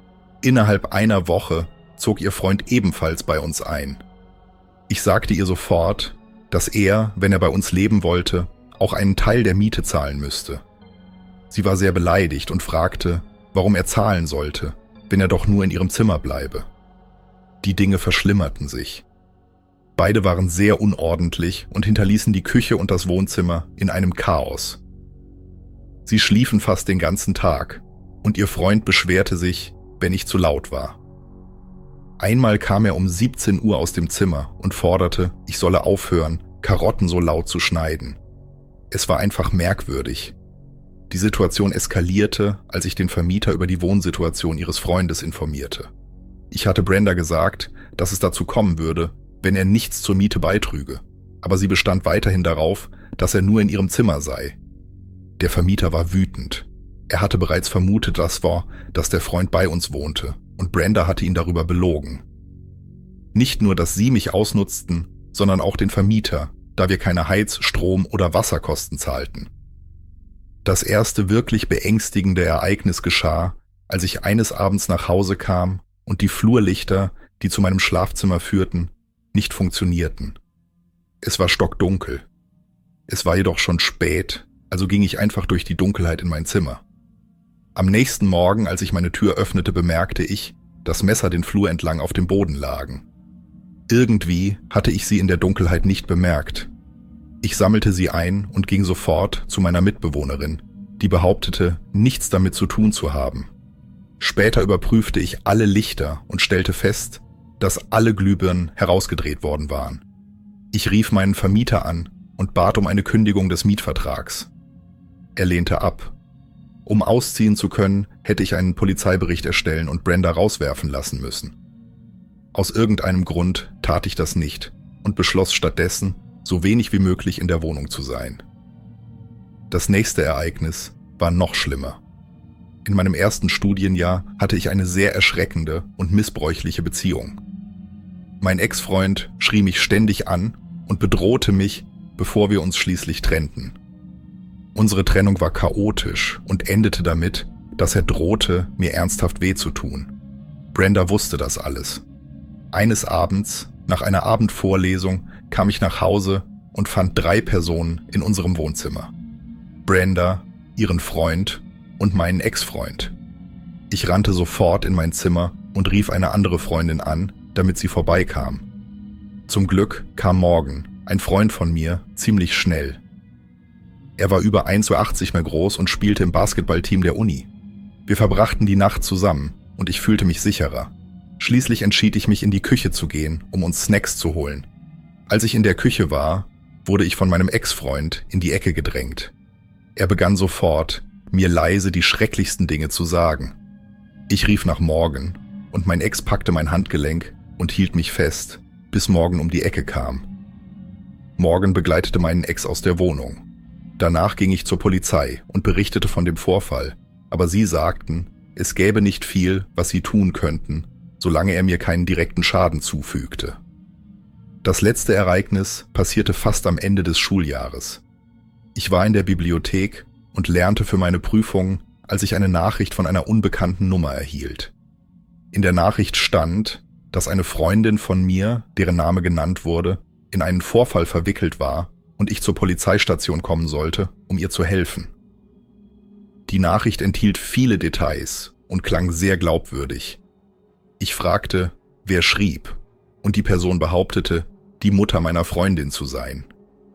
Innerhalb einer Woche zog ihr Freund ebenfalls bei uns ein. Ich sagte ihr sofort, dass er, wenn er bei uns leben wollte, auch einen Teil der Miete zahlen müsste. Sie war sehr beleidigt und fragte, warum er zahlen sollte, wenn er doch nur in ihrem Zimmer bleibe. Die Dinge verschlimmerten sich. Beide waren sehr unordentlich und hinterließen die Küche und das Wohnzimmer in einem Chaos. Sie schliefen fast den ganzen Tag und ihr Freund beschwerte sich, wenn ich zu laut war. Einmal kam er um 17 Uhr aus dem Zimmer und forderte, ich solle aufhören, Karotten so laut zu schneiden. Es war einfach merkwürdig. Die Situation eskalierte, als ich den Vermieter über die Wohnsituation ihres Freundes informierte. Ich hatte Brenda gesagt, dass es dazu kommen würde, wenn er nichts zur Miete beitrüge, aber sie bestand weiterhin darauf, dass er nur in ihrem Zimmer sei. Der Vermieter war wütend. Er hatte bereits vermutet, dass der Freund bei uns wohnte, und Brenda hatte ihn darüber belogen. Nicht nur, dass sie mich ausnutzten, sondern auch den Vermieter, da wir keine Heiz-, Strom- oder Wasserkosten zahlten. Das erste wirklich beängstigende Ereignis geschah, als ich eines Abends nach Hause kam und die Flurlichter, die zu meinem Schlafzimmer führten, nicht funktionierten. Es war stockdunkel. Es war jedoch schon spät, also ging ich einfach durch die Dunkelheit in mein Zimmer. Am nächsten Morgen, als ich meine Tür öffnete, bemerkte ich, dass Messer den Flur entlang auf dem Boden lagen. Irgendwie hatte ich sie in der Dunkelheit nicht bemerkt. Ich sammelte sie ein und ging sofort zu meiner Mitbewohnerin, die behauptete, nichts damit zu tun zu haben. Später überprüfte ich alle Lichter und stellte fest, dass alle Glühbirnen herausgedreht worden waren. Ich rief meinen Vermieter an und bat um eine Kündigung des Mietvertrags. Er lehnte ab. Um ausziehen zu können, hätte ich einen Polizeibericht erstellen und Brenda rauswerfen lassen müssen. Aus irgendeinem Grund tat ich das nicht und beschloss stattdessen, so wenig wie möglich in der Wohnung zu sein. Das nächste Ereignis war noch schlimmer. In meinem ersten Studienjahr hatte ich eine sehr erschreckende und missbräuchliche Beziehung. Mein Ex-Freund schrie mich ständig an und bedrohte mich, bevor wir uns schließlich trennten. Unsere Trennung war chaotisch und endete damit, dass er drohte, mir ernsthaft weh zu tun. Brenda wusste das alles. Eines Abends, nach einer Abendvorlesung, kam ich nach Hause und fand 3 Personen in unserem Wohnzimmer. Brenda, ihren Freund und meinen Ex-Freund. Ich rannte sofort in mein Zimmer und rief eine andere Freundin an, damit sie vorbeikam. Zum Glück kam Morgan, ein Freund von mir, ziemlich schnell. Er war über 1,80 Meter groß und spielte im Basketballteam der Uni. Wir verbrachten die Nacht zusammen und ich fühlte mich sicherer. Schließlich entschied ich mich, in die Küche zu gehen, um uns Snacks zu holen. Als ich in der Küche war, wurde ich von meinem Ex-Freund in die Ecke gedrängt. Er begann sofort, mir leise die schrecklichsten Dinge zu sagen. Ich rief nach Morgan und mein Ex packte mein Handgelenk und hielt mich fest, bis Morgan um die Ecke kam. Morgan begleitete meinen Ex aus der Wohnung. Danach ging ich zur Polizei und berichtete von dem Vorfall, aber sie sagten, es gäbe nicht viel, was sie tun könnten, solange er mir keinen direkten Schaden zufügte. Das letzte Ereignis passierte fast am Ende des Schuljahres. Ich war in der Bibliothek und lernte für meine Prüfung, als ich eine Nachricht von einer unbekannten Nummer erhielt. In der Nachricht stand, dass eine Freundin von mir, deren Name genannt wurde, in einen Vorfall verwickelt war und ich zur Polizeistation kommen sollte, um ihr zu helfen. Die Nachricht enthielt viele Details und klang sehr glaubwürdig. Ich fragte, wer schrieb, und die Person behauptete, die Mutter meiner Freundin zu sein.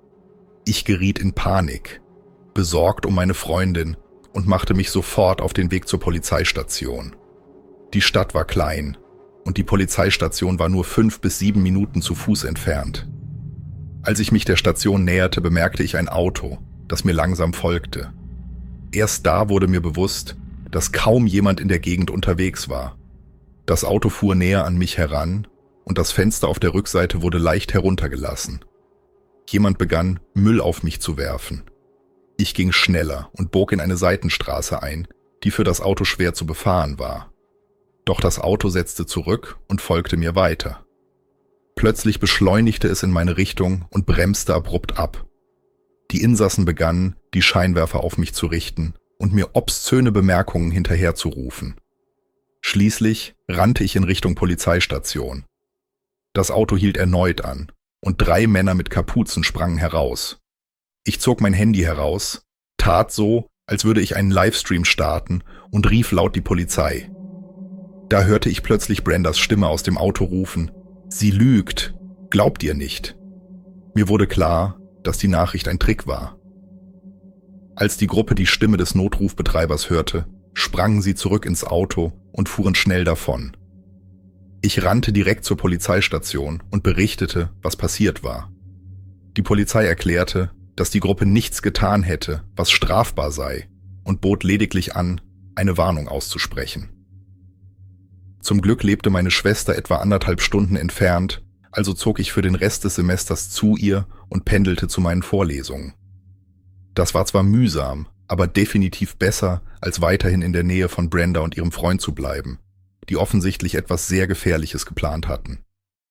Ich geriet in Panik, besorgt um meine Freundin und machte mich sofort auf den Weg zur Polizeistation. Die Stadt war klein und die Polizeistation war nur 5 bis 7 Minuten zu Fuß entfernt. Als ich mich der Station näherte, bemerkte ich ein Auto, das mir langsam folgte. Erst da wurde mir bewusst, dass kaum jemand in der Gegend unterwegs war. Das Auto fuhr näher an mich heran und das Fenster auf der Rückseite wurde leicht heruntergelassen. Jemand begann, Müll auf mich zu werfen. Ich ging schneller und bog in eine Seitenstraße ein, die für das Auto schwer zu befahren war. Doch das Auto setzte zurück und folgte mir weiter. Plötzlich beschleunigte es in meine Richtung und bremste abrupt ab. Die Insassen begannen, die Scheinwerfer auf mich zu richten und mir obszöne Bemerkungen hinterherzurufen. Schließlich rannte ich in Richtung Polizeistation. Das Auto hielt erneut an und 3 Männer mit Kapuzen sprangen heraus. Ich zog mein Handy heraus, tat so, als würde ich einen Livestream starten und rief laut die Polizei. Da hörte ich plötzlich Brendas Stimme aus dem Auto rufen: „Sie lügt! Glaubt ihr nicht?" Mir wurde klar, dass die Nachricht ein Trick war. Als die Gruppe die Stimme des Notrufbetreibers hörte, sprangen sie zurück ins Auto und fuhren schnell davon. Ich rannte direkt zur Polizeistation und berichtete, was passiert war. Die Polizei erklärte, dass die Gruppe nichts getan hätte, was strafbar sei, und bot lediglich an, eine Warnung auszusprechen. Zum Glück lebte meine Schwester etwa 1,5 Stunden entfernt, also zog ich für den Rest des Semesters zu ihr und pendelte zu meinen Vorlesungen. Das war zwar mühsam, aber definitiv besser, als weiterhin in der Nähe von Brenda und ihrem Freund zu bleiben, die offensichtlich etwas sehr Gefährliches geplant hatten.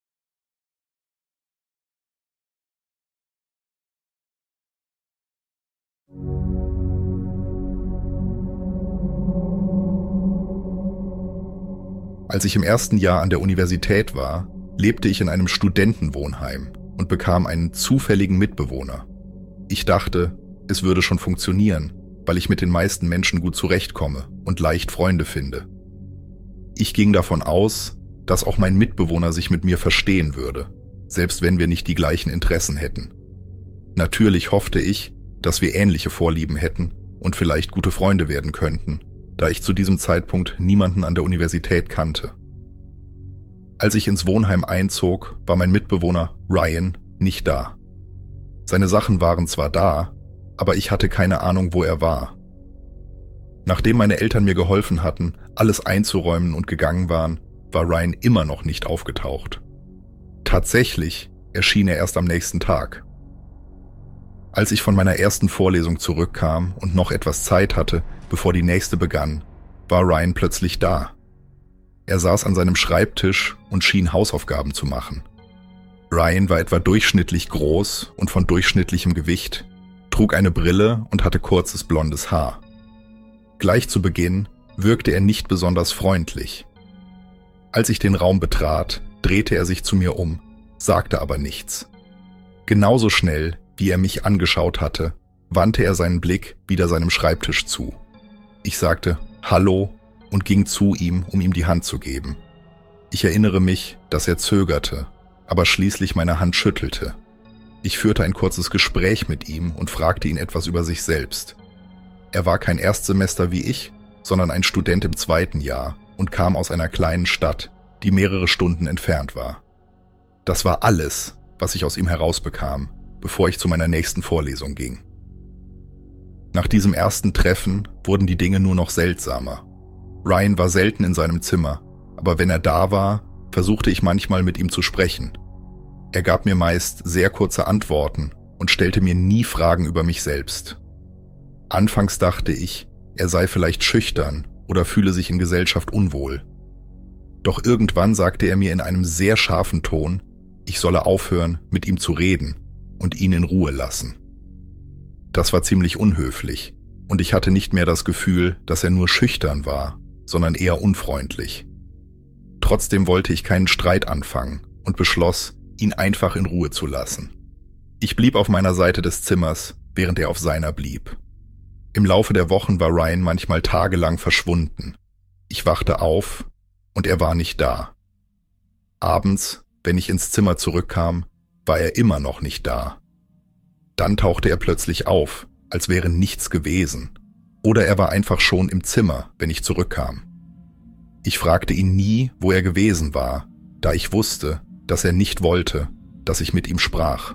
Als ich im ersten Jahr an der Universität war, lebte ich in einem Studentenwohnheim und bekam einen zufälligen Mitbewohner. Ich dachte, es würde schon funktionieren, weil ich mit den meisten Menschen gut zurechtkomme und leicht Freunde finde. Ich ging davon aus, dass auch mein Mitbewohner sich mit mir verstehen würde, selbst wenn wir nicht die gleichen Interessen hätten. Natürlich hoffte ich, dass wir ähnliche Vorlieben hätten und vielleicht gute Freunde werden könnten, da ich zu diesem Zeitpunkt niemanden an der Universität kannte. Als ich ins Wohnheim einzog, war mein Mitbewohner Ryan nicht da. Seine Sachen waren zwar da, aber ich hatte keine Ahnung, wo er war. Nachdem meine Eltern mir geholfen hatten, alles einzuräumen und gegangen waren, war Ryan immer noch nicht aufgetaucht. Tatsächlich erschien er erst am nächsten Tag. Als ich von meiner ersten Vorlesung zurückkam und noch etwas Zeit hatte, bevor die nächste begann, war Ryan plötzlich da. Er saß an seinem Schreibtisch und schien Hausaufgaben zu machen. Ryan war etwa durchschnittlich groß und von durchschnittlichem Gewicht, trug eine Brille und hatte kurzes blondes Haar. Gleich zu Beginn wirkte er nicht besonders freundlich. Als ich den Raum betrat, drehte er sich zu mir um, sagte aber nichts. Genauso schnell, wie er mich angeschaut hatte, wandte er seinen Blick wieder seinem Schreibtisch zu. Ich sagte „Hallo" und ging zu ihm, um ihm die Hand zu geben. Ich erinnere mich, dass er zögerte, aber schließlich meine Hand schüttelte. Ich führte ein kurzes Gespräch mit ihm und fragte ihn etwas über sich selbst. Er war kein Erstsemester wie ich, sondern ein Student im 2. Jahr und kam aus einer kleinen Stadt, die mehrere Stunden entfernt war. Das war alles, was ich aus ihm herausbekam, bevor ich zu meiner nächsten Vorlesung ging. Nach diesem ersten Treffen wurden die Dinge nur noch seltsamer. Ryan war selten in seinem Zimmer, aber wenn er da war, versuchte ich manchmal mit ihm zu sprechen. Er gab mir meist sehr kurze Antworten und stellte mir nie Fragen über mich selbst. Anfangs dachte ich, er sei vielleicht schüchtern oder fühle sich in Gesellschaft unwohl. Doch irgendwann sagte er mir in einem sehr scharfen Ton, ich solle aufhören, mit ihm zu reden und ihn in Ruhe lassen. Das war ziemlich unhöflich und ich hatte nicht mehr das Gefühl, dass er nur schüchtern war, sondern eher unfreundlich. Trotzdem wollte ich keinen Streit anfangen und beschloss, ihn einfach in Ruhe zu lassen. Ich blieb auf meiner Seite des Zimmers, während er auf seiner blieb. Im Laufe der Wochen war Ryan manchmal tagelang verschwunden. Ich wachte auf und er war nicht da. Abends, wenn ich ins Zimmer zurückkam, war er immer noch nicht da. Dann tauchte er plötzlich auf, als wäre nichts gewesen. Oder er war einfach schon im Zimmer, wenn ich zurückkam. Ich fragte ihn nie, wo er gewesen war, da ich wusste, dass er nicht wollte, dass ich mit ihm sprach.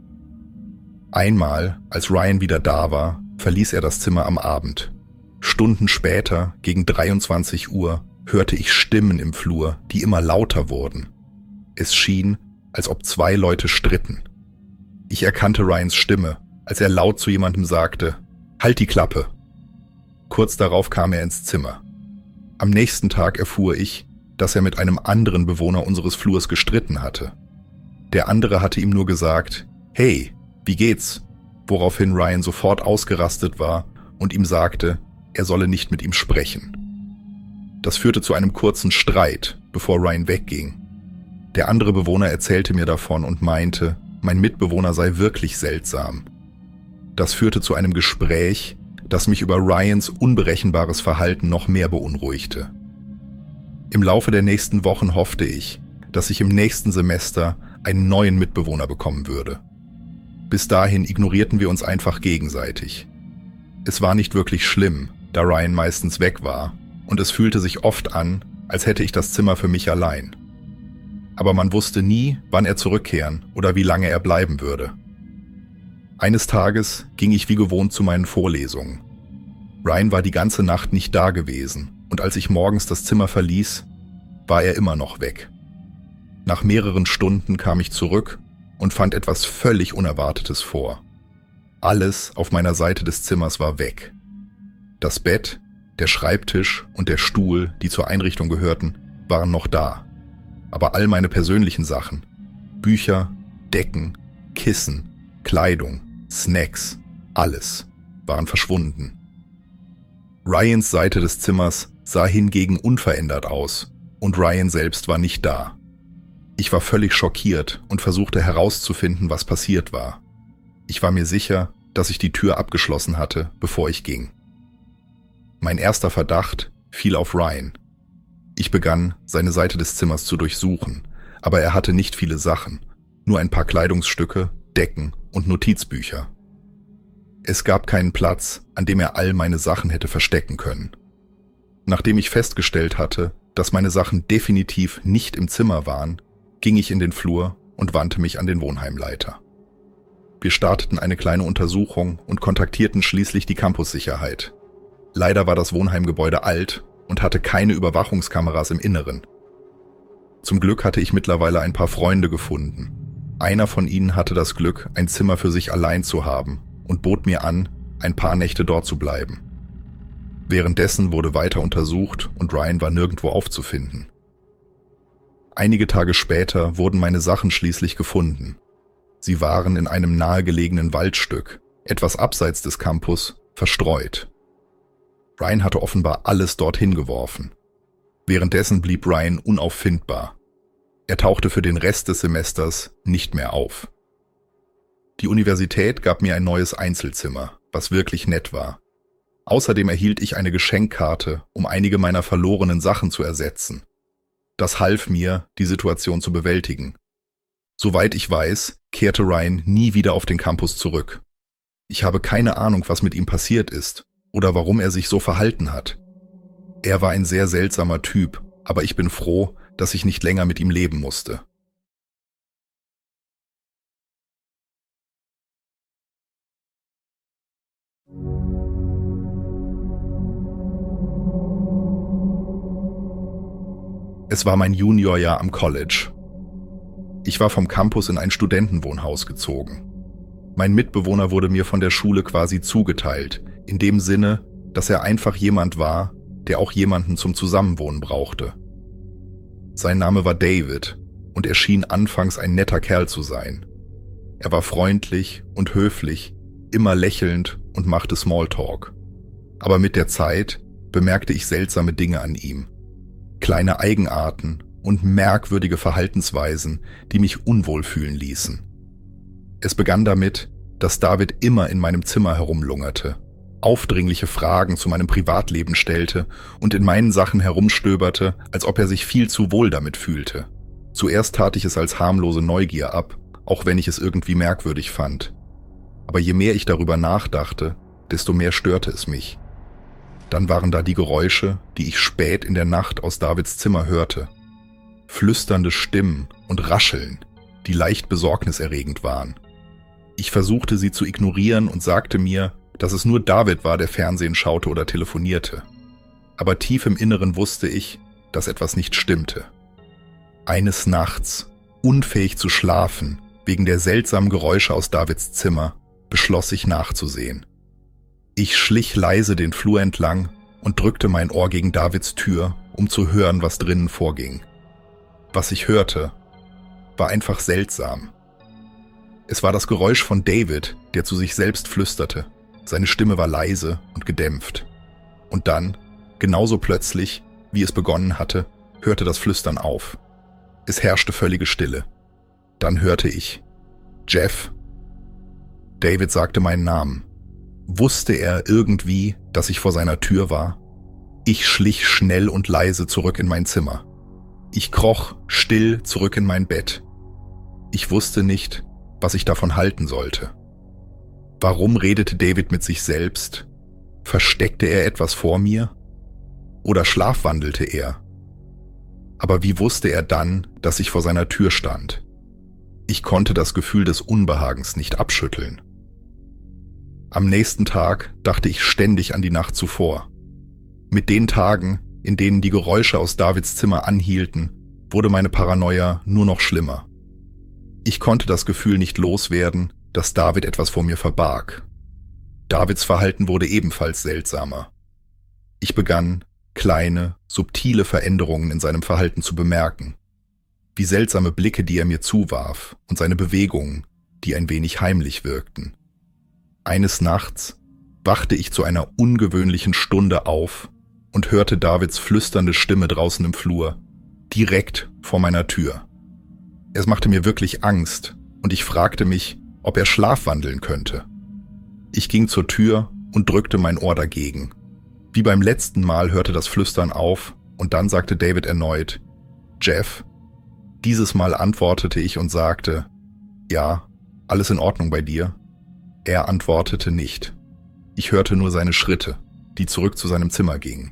Einmal, als Ryan wieder da war, verließ er das Zimmer am Abend. Stunden später, gegen 23 Uhr, hörte ich Stimmen im Flur, die immer lauter wurden. Es schien, als ob 2 Leute stritten. Ich erkannte Ryans Stimme, als er laut zu jemandem sagte, „Halt die Klappe!" Kurz darauf kam er ins Zimmer. Am nächsten Tag erfuhr ich, dass er mit einem anderen Bewohner unseres Flurs gestritten hatte. Der andere hatte ihm nur gesagt, „Hey, wie geht's?", woraufhin Ryan sofort ausgerastet war und ihm sagte, er solle nicht mit ihm sprechen. Das führte zu einem kurzen Streit, bevor Ryan wegging. Der andere Bewohner erzählte mir davon und meinte, mein Mitbewohner sei wirklich seltsam. Das führte zu einem Gespräch, das mich über Ryans unberechenbares Verhalten noch mehr beunruhigte. Im Laufe der nächsten Wochen hoffte ich, dass ich im nächsten Semester einen neuen Mitbewohner bekommen würde. Bis dahin ignorierten wir uns einfach gegenseitig. Es war nicht wirklich schlimm, da Ryan meistens weg war, und es fühlte sich oft an, als hätte ich das Zimmer für mich allein. Aber man wusste nie, wann er zurückkehren oder wie lange er bleiben würde. Eines Tages ging ich wie gewohnt zu meinen Vorlesungen. Ryan war die ganze Nacht nicht da gewesen, und als ich morgens das Zimmer verließ, war er immer noch weg. Nach mehreren Stunden kam ich zurück und fand etwas völlig Unerwartetes vor. Alles auf meiner Seite des Zimmers war weg. Das Bett, der Schreibtisch und der Stuhl, die zur Einrichtung gehörten, waren noch da. Aber all meine persönlichen Sachen, Bücher, Decken, Kissen, Kleidung, Snacks, alles waren verschwunden. Ryans Seite des Zimmers sah hingegen unverändert aus und Ryan selbst war nicht da. Ich war völlig schockiert und versuchte herauszufinden, was passiert war. Ich war mir sicher, dass ich die Tür abgeschlossen hatte, bevor ich ging. Mein erster Verdacht fiel auf Ryan. Ich begann, seine Seite des Zimmers zu durchsuchen, aber er hatte nicht viele Sachen, nur ein paar Kleidungsstücke, Decken und Notizbücher. Es gab keinen Platz, an dem er all meine Sachen hätte verstecken können. Nachdem ich festgestellt hatte, dass meine Sachen definitiv nicht im Zimmer waren, ging ich in den Flur und wandte mich an den Wohnheimleiter. Wir starteten eine kleine Untersuchung und kontaktierten schließlich die Campussicherheit. Leider war das Wohnheimgebäude alt und hatte keine Überwachungskameras im Inneren. Zum Glück hatte ich mittlerweile ein paar Freunde gefunden. Einer von ihnen hatte das Glück, ein Zimmer für sich allein zu haben und bot mir an, ein paar Nächte dort zu bleiben. Währenddessen wurde weiter untersucht und Ryan war nirgendwo aufzufinden. Einige Tage später wurden meine Sachen schließlich gefunden. Sie waren in einem nahegelegenen Waldstück, etwas abseits des Campus, verstreut. Ryan hatte offenbar alles dorthin geworfen. Währenddessen blieb Ryan unauffindbar. Er tauchte für den Rest des Semesters nicht mehr auf. Die Universität gab mir ein neues Einzelzimmer, was wirklich nett war. Außerdem erhielt ich eine Geschenkkarte, um einige meiner verlorenen Sachen zu ersetzen. Das half mir, die Situation zu bewältigen. Soweit ich weiß, kehrte Ryan nie wieder auf den Campus zurück. Ich habe keine Ahnung, was mit ihm passiert ist oder warum er sich so verhalten hat. Er war ein sehr seltsamer Typ, aber ich bin froh, dass ich nicht länger mit ihm leben musste. Es war mein Juniorjahr am College. Ich war vom Campus in ein Studentenwohnhaus gezogen. Mein Mitbewohner wurde mir von der Schule quasi zugeteilt, in dem Sinne, dass er einfach jemand war, der auch jemanden zum Zusammenwohnen brauchte. Sein Name war David und er schien anfangs ein netter Kerl zu sein. Er war freundlich und höflich, immer lächelnd und machte Smalltalk. Aber mit der Zeit bemerkte ich seltsame Dinge an ihm. Kleine Eigenarten und merkwürdige Verhaltensweisen, die mich unwohl fühlen ließen. Es begann damit, dass David immer in meinem Zimmer herumlungerte, aufdringliche Fragen zu meinem Privatleben stellte und in meinen Sachen herumstöberte, als ob er sich viel zu wohl damit fühlte. Zuerst tat ich es als harmlose Neugier ab, auch wenn ich es irgendwie merkwürdig fand. Aber je mehr ich darüber nachdachte, desto mehr störte es mich. Dann waren da die Geräusche, die ich spät in der Nacht aus Davids Zimmer hörte. Flüsternde Stimmen und Rascheln, die leicht besorgniserregend waren. Ich versuchte sie zu ignorieren und sagte mir, dass es nur David war, der Fernsehen schaute oder telefonierte. Aber tief im Inneren wusste ich, dass etwas nicht stimmte. Eines Nachts, unfähig zu schlafen, wegen der seltsamen Geräusche aus Davids Zimmer, beschloss ich nachzusehen. Ich schlich leise den Flur entlang und drückte mein Ohr gegen Davids Tür, um zu hören, was drinnen vorging. Was ich hörte, war einfach seltsam. Es war das Geräusch von David, der zu sich selbst flüsterte. Seine Stimme war leise und gedämpft. Und dann, genauso plötzlich, Wie es begonnen hatte, hörte das Flüstern auf. Es herrschte völlige Stille. Dann hörte ich: Jeff. David sagte meinen Namen. Wusste er irgendwie, dass ich vor seiner Tür war? Ich schlich schnell und leise zurück in mein Zimmer. Ich kroch still zurück in mein Bett. Ich wusste nicht, was ich davon halten sollte. Warum redete David mit sich selbst? Versteckte er etwas vor mir? Oder schlafwandelte er? Aber wie wusste er dann, dass ich vor seiner Tür stand? Ich konnte das Gefühl des Unbehagens nicht abschütteln. Am nächsten Tag dachte ich ständig an die Nacht zuvor. Mit den Tagen, in denen die Geräusche aus Davids Zimmer anhielten, wurde meine Paranoia nur noch schlimmer. Ich konnte das Gefühl nicht loswerden, dass David etwas vor mir verbarg. Davids Verhalten wurde ebenfalls seltsamer. Ich begann, kleine, subtile Veränderungen in seinem Verhalten zu bemerken. Wie seltsame Blicke, die er mir zuwarf, und seine Bewegungen, die ein wenig heimlich wirkten. Eines Nachts wachte ich zu einer ungewöhnlichen Stunde auf und hörte Davids flüsternde Stimme draußen im Flur, direkt vor meiner Tür. Es machte mir wirklich Angst und ich fragte mich, ob er schlafwandeln könnte. Ich ging zur Tür und drückte mein Ohr dagegen. Wie beim letzten Mal hörte das Flüstern auf und dann sagte David erneut: Jeff. Dieses Mal antwortete ich und sagte: Ja, alles in Ordnung bei dir? Er antwortete nicht. Ich hörte nur seine Schritte, die zurück zu seinem Zimmer gingen.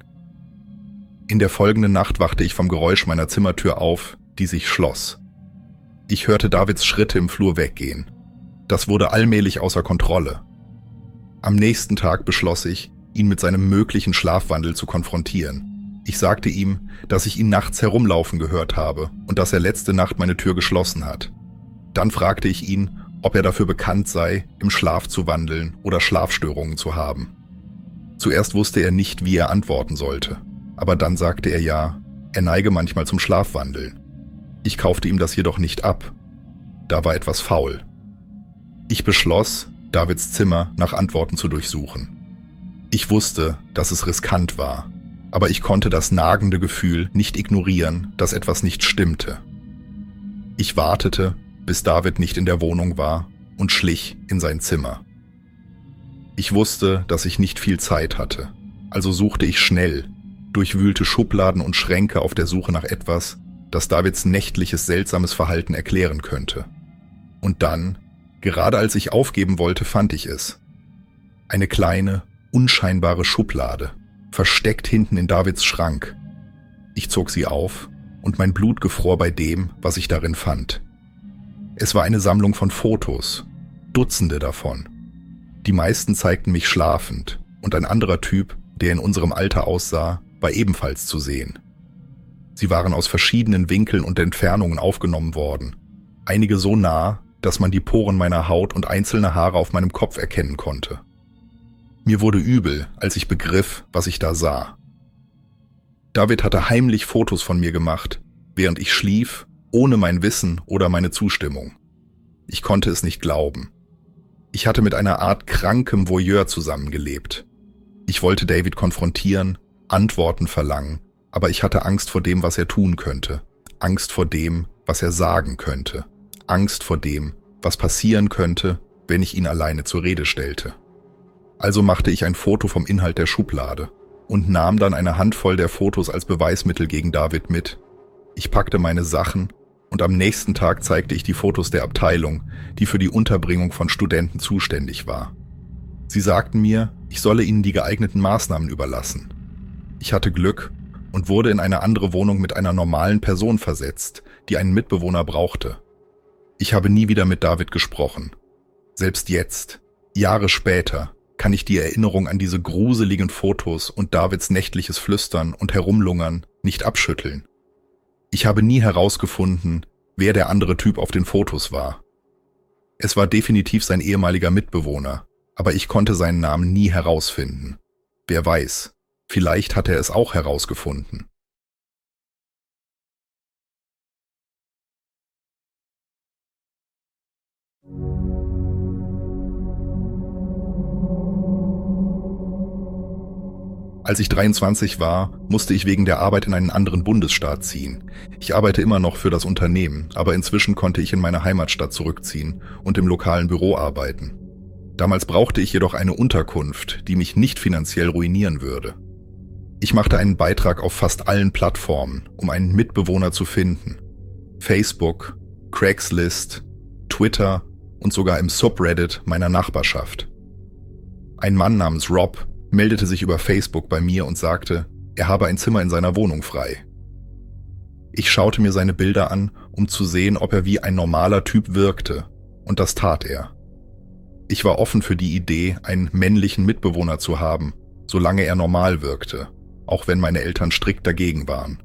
In der folgenden Nacht wachte ich vom Geräusch meiner Zimmertür auf, die sich schloss. Ich hörte Davids Schritte im Flur weggehen. Das wurde allmählich außer Kontrolle. Am nächsten Tag beschloss ich, ihn mit seinem möglichen Schlafwandel zu konfrontieren. Ich sagte ihm, dass ich ihn nachts herumlaufen gehört habe und dass er letzte Nacht meine Tür geschlossen hat. Dann fragte ich ihn, ob er dafür bekannt sei, im Schlaf zu wandeln oder Schlafstörungen zu haben. Zuerst wusste er nicht, wie er antworten sollte, aber dann sagte er ja, er neige manchmal zum Schlafwandeln. Ich kaufte ihm das jedoch nicht ab. Da war etwas faul. Ich beschloss, Davids Zimmer nach Antworten zu durchsuchen. Ich wusste, dass es riskant war, aber ich konnte das nagende Gefühl nicht ignorieren, dass etwas nicht stimmte. Ich wartete, bis David nicht in der Wohnung war, und schlich in sein Zimmer. Ich wusste, dass ich nicht viel Zeit hatte, also suchte ich schnell, durchwühlte Schubladen und Schränke auf der Suche nach etwas, das Davids nächtliches seltsames Verhalten erklären könnte. Und dann, gerade als ich aufgeben wollte, fand ich es. Eine kleine, unscheinbare Schublade, versteckt hinten in Davids Schrank. Ich zog sie auf und mein Blut gefror bei dem, was ich darin fand. Es war eine Sammlung von Fotos, Dutzende davon. Die meisten zeigten mich schlafend und ein anderer Typ, der in unserem Alter aussah, war ebenfalls zu sehen. Sie waren aus verschiedenen Winkeln und Entfernungen aufgenommen worden, einige so nah, dass man die Poren meiner Haut und einzelne Haare auf meinem Kopf erkennen konnte. Mir wurde übel, als ich begriff, was ich da sah. David hatte heimlich Fotos von mir gemacht, während ich schlief, ohne mein Wissen oder meine Zustimmung. Ich konnte es nicht glauben. Ich hatte mit einer Art krankem Voyeur zusammengelebt. Ich wollte David konfrontieren, Antworten verlangen, aber ich hatte Angst vor dem, was er tun könnte, Angst vor dem, was er sagen könnte, Angst vor dem, was passieren könnte, wenn ich ihn alleine zur Rede stellte. Also machte ich ein Foto vom Inhalt der Schublade und nahm dann eine Handvoll der Fotos als Beweismittel gegen David mit. Ich packte meine Sachen und am nächsten Tag zeigte ich die Fotos der Abteilung, die für die Unterbringung von Studenten zuständig war. Sie sagten mir, ich solle ihnen die geeigneten Maßnahmen überlassen. Ich hatte Glück und wurde in eine andere Wohnung mit einer normalen Person versetzt, die einen Mitbewohner brauchte. Ich habe nie wieder mit David gesprochen. Selbst jetzt, Jahre später, kann ich die Erinnerung an diese gruseligen Fotos und Davids nächtliches Flüstern und Herumlungern nicht abschütteln. Ich habe nie herausgefunden, wer der andere Typ auf den Fotos war. Es war definitiv sein ehemaliger Mitbewohner, aber ich konnte seinen Namen nie herausfinden. Wer weiß, vielleicht hat er es auch herausgefunden. Als ich 23 war, musste ich wegen der Arbeit in einen anderen Bundesstaat ziehen. Ich arbeite immer noch für das Unternehmen, aber inzwischen konnte ich in meine Heimatstadt zurückziehen und im lokalen Büro arbeiten. Damals brauchte ich jedoch eine Unterkunft, die mich nicht finanziell ruinieren würde. Ich machte einen Beitrag auf fast allen Plattformen, um einen Mitbewohner zu finden. Facebook, Craigslist, Twitter und sogar im Subreddit meiner Nachbarschaft. Ein Mann namens Rob meldete sich über Facebook bei mir und sagte, er habe ein Zimmer in seiner Wohnung frei. Ich schaute mir seine Bilder an, um zu sehen, ob er wie ein normaler Typ wirkte, und das tat er. Ich war offen für die Idee, einen männlichen Mitbewohner zu haben, solange er normal wirkte, auch wenn meine Eltern strikt dagegen waren.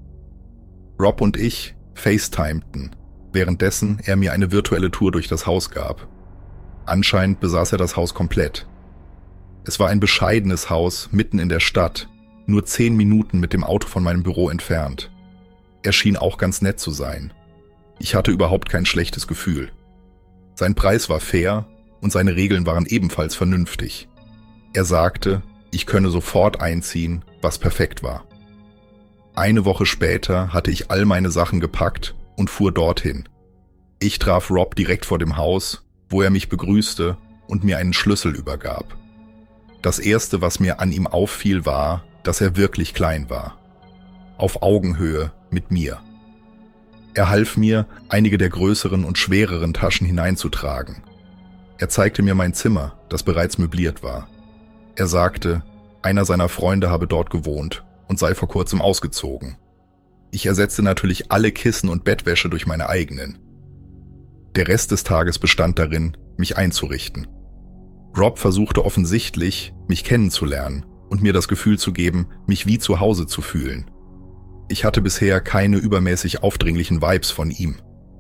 Rob und ich FaceTimeten, währenddessen er mir eine virtuelle Tour durch das Haus gab. Anscheinend besaß er das Haus komplett. Es war ein bescheidenes Haus mitten in der Stadt, nur 10 Minuten mit dem Auto von meinem Büro entfernt. Er schien auch ganz nett zu sein. Ich hatte überhaupt kein schlechtes Gefühl. Sein Preis war fair und seine Regeln waren ebenfalls vernünftig. Er sagte, ich könne sofort einziehen, was perfekt war. Eine Woche später hatte ich all meine Sachen gepackt und fuhr dorthin. Ich traf Rob direkt vor dem Haus, wo er mich begrüßte und mir einen Schlüssel übergab. Das Erste, was mir an ihm auffiel, war, dass er wirklich klein war. Auf Augenhöhe mit mir. Er half mir, einige der größeren und schwereren Taschen hineinzutragen. Er zeigte mir mein Zimmer, das bereits möbliert war. Er sagte, einer seiner Freunde habe dort gewohnt und sei vor kurzem ausgezogen. Ich ersetzte natürlich alle Kissen und Bettwäsche durch meine eigenen. Der Rest des Tages bestand darin, mich einzurichten. Rob versuchte offensichtlich, mich kennenzulernen und mir das Gefühl zu geben, mich wie zu Hause zu fühlen. Ich hatte bisher keine übermäßig aufdringlichen Vibes von ihm.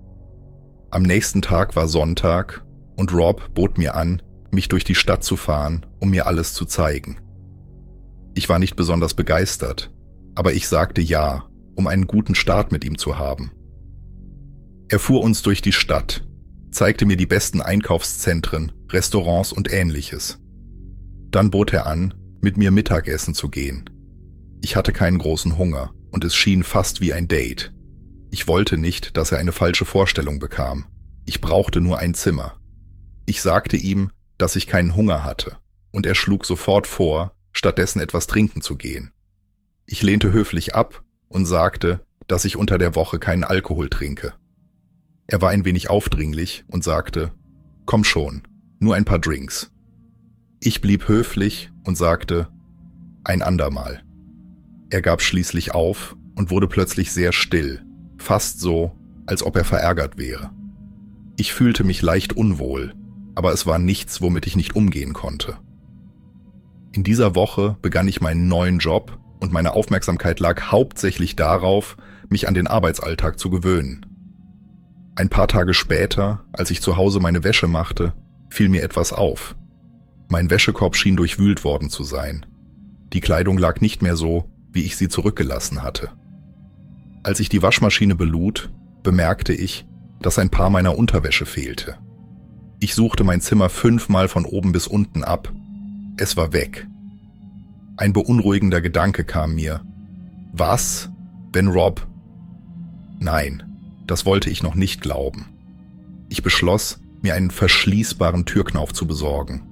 Am nächsten Tag war Sonntag und Rob bot mir an, mich durch die Stadt zu fahren, um mir alles zu zeigen. Ich war nicht besonders begeistert, aber ich sagte ja, um einen guten Start mit ihm zu haben. Er fuhr uns durch die Stadt, zeigte mir die besten Einkaufszentren, Restaurants und Ähnliches. Dann bot er an, mit mir Mittagessen zu gehen. Ich hatte keinen großen Hunger und es schien fast wie ein Date. Ich wollte nicht, dass er eine falsche Vorstellung bekam. Ich brauchte nur ein Zimmer. Ich sagte ihm, dass ich keinen Hunger hatte und er schlug sofort vor, stattdessen etwas trinken zu gehen. Ich lehnte höflich ab und sagte, dass ich unter der Woche keinen Alkohol trinke. Er war ein wenig aufdringlich und sagte, komm schon, nur ein paar Drinks. Ich blieb höflich und sagte, ein andermal. Er gab schließlich auf und wurde plötzlich sehr still, fast so, als ob er verärgert wäre. Ich fühlte mich leicht unwohl, aber es war nichts, womit ich nicht umgehen konnte. In dieser Woche begann ich meinen neuen Job und meine Aufmerksamkeit lag hauptsächlich darauf, mich an den Arbeitsalltag zu gewöhnen. Ein paar Tage später, als ich zu Hause meine Wäsche machte, fiel mir etwas auf. Mein Wäschekorb schien durchwühlt worden zu sein. Die Kleidung lag nicht mehr so, wie ich sie zurückgelassen hatte. Als ich die Waschmaschine belud, bemerkte ich, dass ein Paar meiner Unterwäsche fehlte. Ich suchte mein Zimmer 5-mal von oben bis unten ab. Es war weg. Ein beunruhigender Gedanke kam mir. Was, wenn Rob... Nein, das wollte ich noch nicht glauben. Ich beschloss, mir einen verschließbaren Türknauf zu besorgen.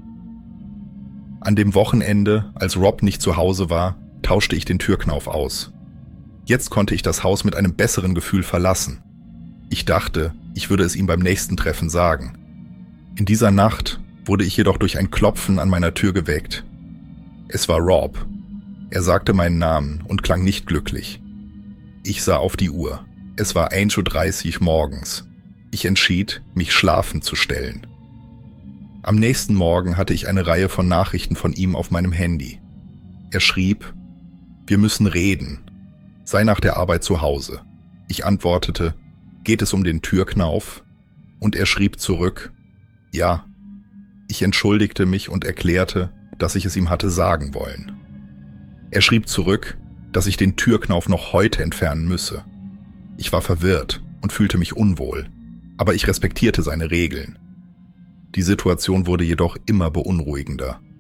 An dem Wochenende, als Rob nicht zu Hause war, tauschte ich den Türknauf aus. Jetzt konnte ich das Haus mit einem besseren Gefühl verlassen. Ich dachte, ich würde es ihm beim nächsten Treffen sagen. In dieser Nacht wurde ich jedoch durch ein Klopfen an meiner Tür geweckt. Es war Rob. Er sagte meinen Namen und klang nicht glücklich. Ich sah auf die Uhr. Es war 1:30 Uhr morgens. Ich entschied, mich schlafend zu stellen. Am nächsten Morgen hatte ich eine Reihe von Nachrichten von ihm auf meinem Handy. Er schrieb, wir müssen reden. Sei nach der Arbeit zu Hause. Ich antwortete, geht es um den Türknauf? Und er schrieb zurück, ja. Ich entschuldigte mich und erklärte, dass ich es ihm hatte sagen wollen. Er schrieb zurück, dass ich den Türknauf noch heute entfernen müsse. Ich war verwirrt und fühlte mich unwohl, aber ich respektierte seine Regeln. Die Situation wurde jedoch immer beunruhigender.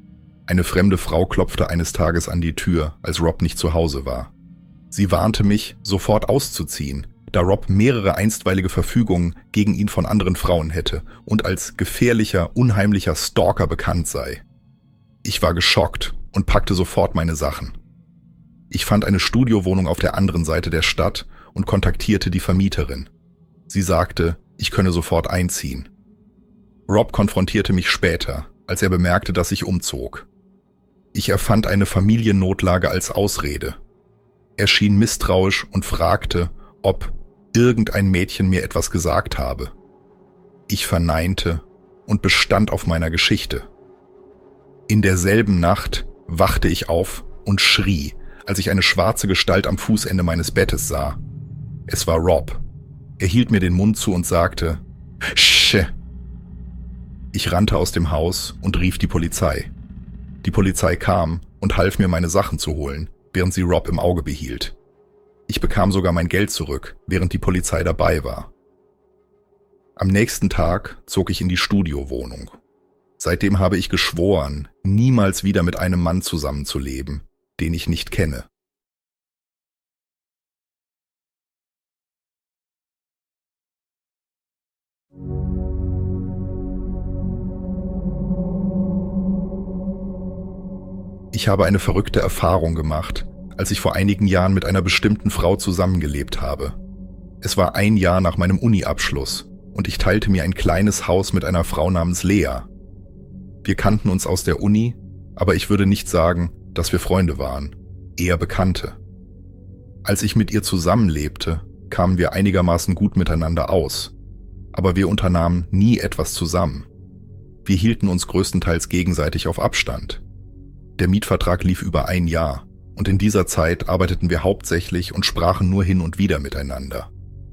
Eine fremde Frau klopfte eines Tages an die Tür, als Rob nicht zu Hause war. Sie warnte mich, sofort auszuziehen, da Rob mehrere einstweilige Verfügungen gegen ihn von anderen Frauen hätte und als gefährlicher, unheimlicher Stalker bekannt sei. Ich war geschockt und packte sofort meine Sachen. Ich fand eine Studiowohnung auf der anderen Seite der Stadt und kontaktierte die Vermieterin. Sie sagte, ich könne sofort einziehen. Rob konfrontierte mich später, als er bemerkte, dass ich umzog. Ich erfand eine Familiennotlage als Ausrede. Er schien misstrauisch und fragte, ob irgendein Mädchen mir etwas gesagt habe. Ich verneinte und bestand auf meiner Geschichte. In derselben Nacht wachte ich auf und schrie, als ich eine schwarze Gestalt am Fußende meines Bettes sah. Es war Rob. Er hielt mir den Mund zu und sagte, »Sch!« Ich rannte aus dem Haus und rief die Polizei. Die Polizei kam und half mir, meine Sachen zu holen, während sie Rob im Auge behielt. Ich bekam sogar mein Geld zurück, während die Polizei dabei war. Am nächsten Tag zog ich in die Studiowohnung. Seitdem habe ich geschworen, niemals wieder mit einem Mann zusammenzuleben, den ich nicht kenne. Ich habe eine verrückte Erfahrung gemacht, als ich vor einigen Jahren mit einer bestimmten Frau zusammengelebt habe. Es war ein Jahr nach meinem Uni-Abschluss und ich teilte mir ein kleines Haus mit einer Frau namens Lea. Wir kannten uns aus der Uni, aber ich würde nicht sagen, dass wir Freunde waren, eher Bekannte. Als ich mit ihr zusammenlebte, kamen wir einigermaßen gut miteinander aus, aber wir unternahmen nie etwas zusammen. Wir hielten uns größtenteils gegenseitig auf Abstand. Der Mietvertrag lief über ein Jahr und in dieser Zeit arbeiteten wir hauptsächlich und sprachen nur hin und wieder miteinander.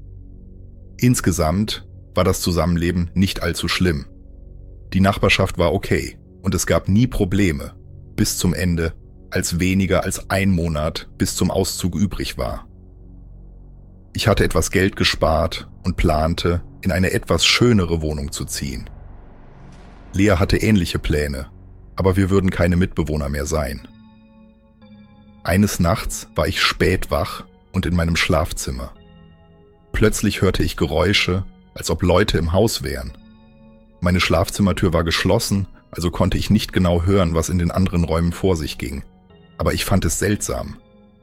Insgesamt war das Zusammenleben nicht allzu schlimm. Die Nachbarschaft war okay und es gab nie Probleme, bis zum Ende, als weniger als ein Monat bis zum Auszug übrig war. Ich hatte etwas Geld gespart und plante, in eine etwas schönere Wohnung zu ziehen. Lea hatte ähnliche Pläne, aber wir würden keine Mitbewohner mehr sein. Eines Nachts war ich spät wach und in meinem Schlafzimmer. Plötzlich hörte ich Geräusche, als ob Leute im Haus wären. Meine Schlafzimmertür war geschlossen, also konnte ich nicht genau hören, was in den anderen Räumen vor sich ging. Aber ich fand es seltsam.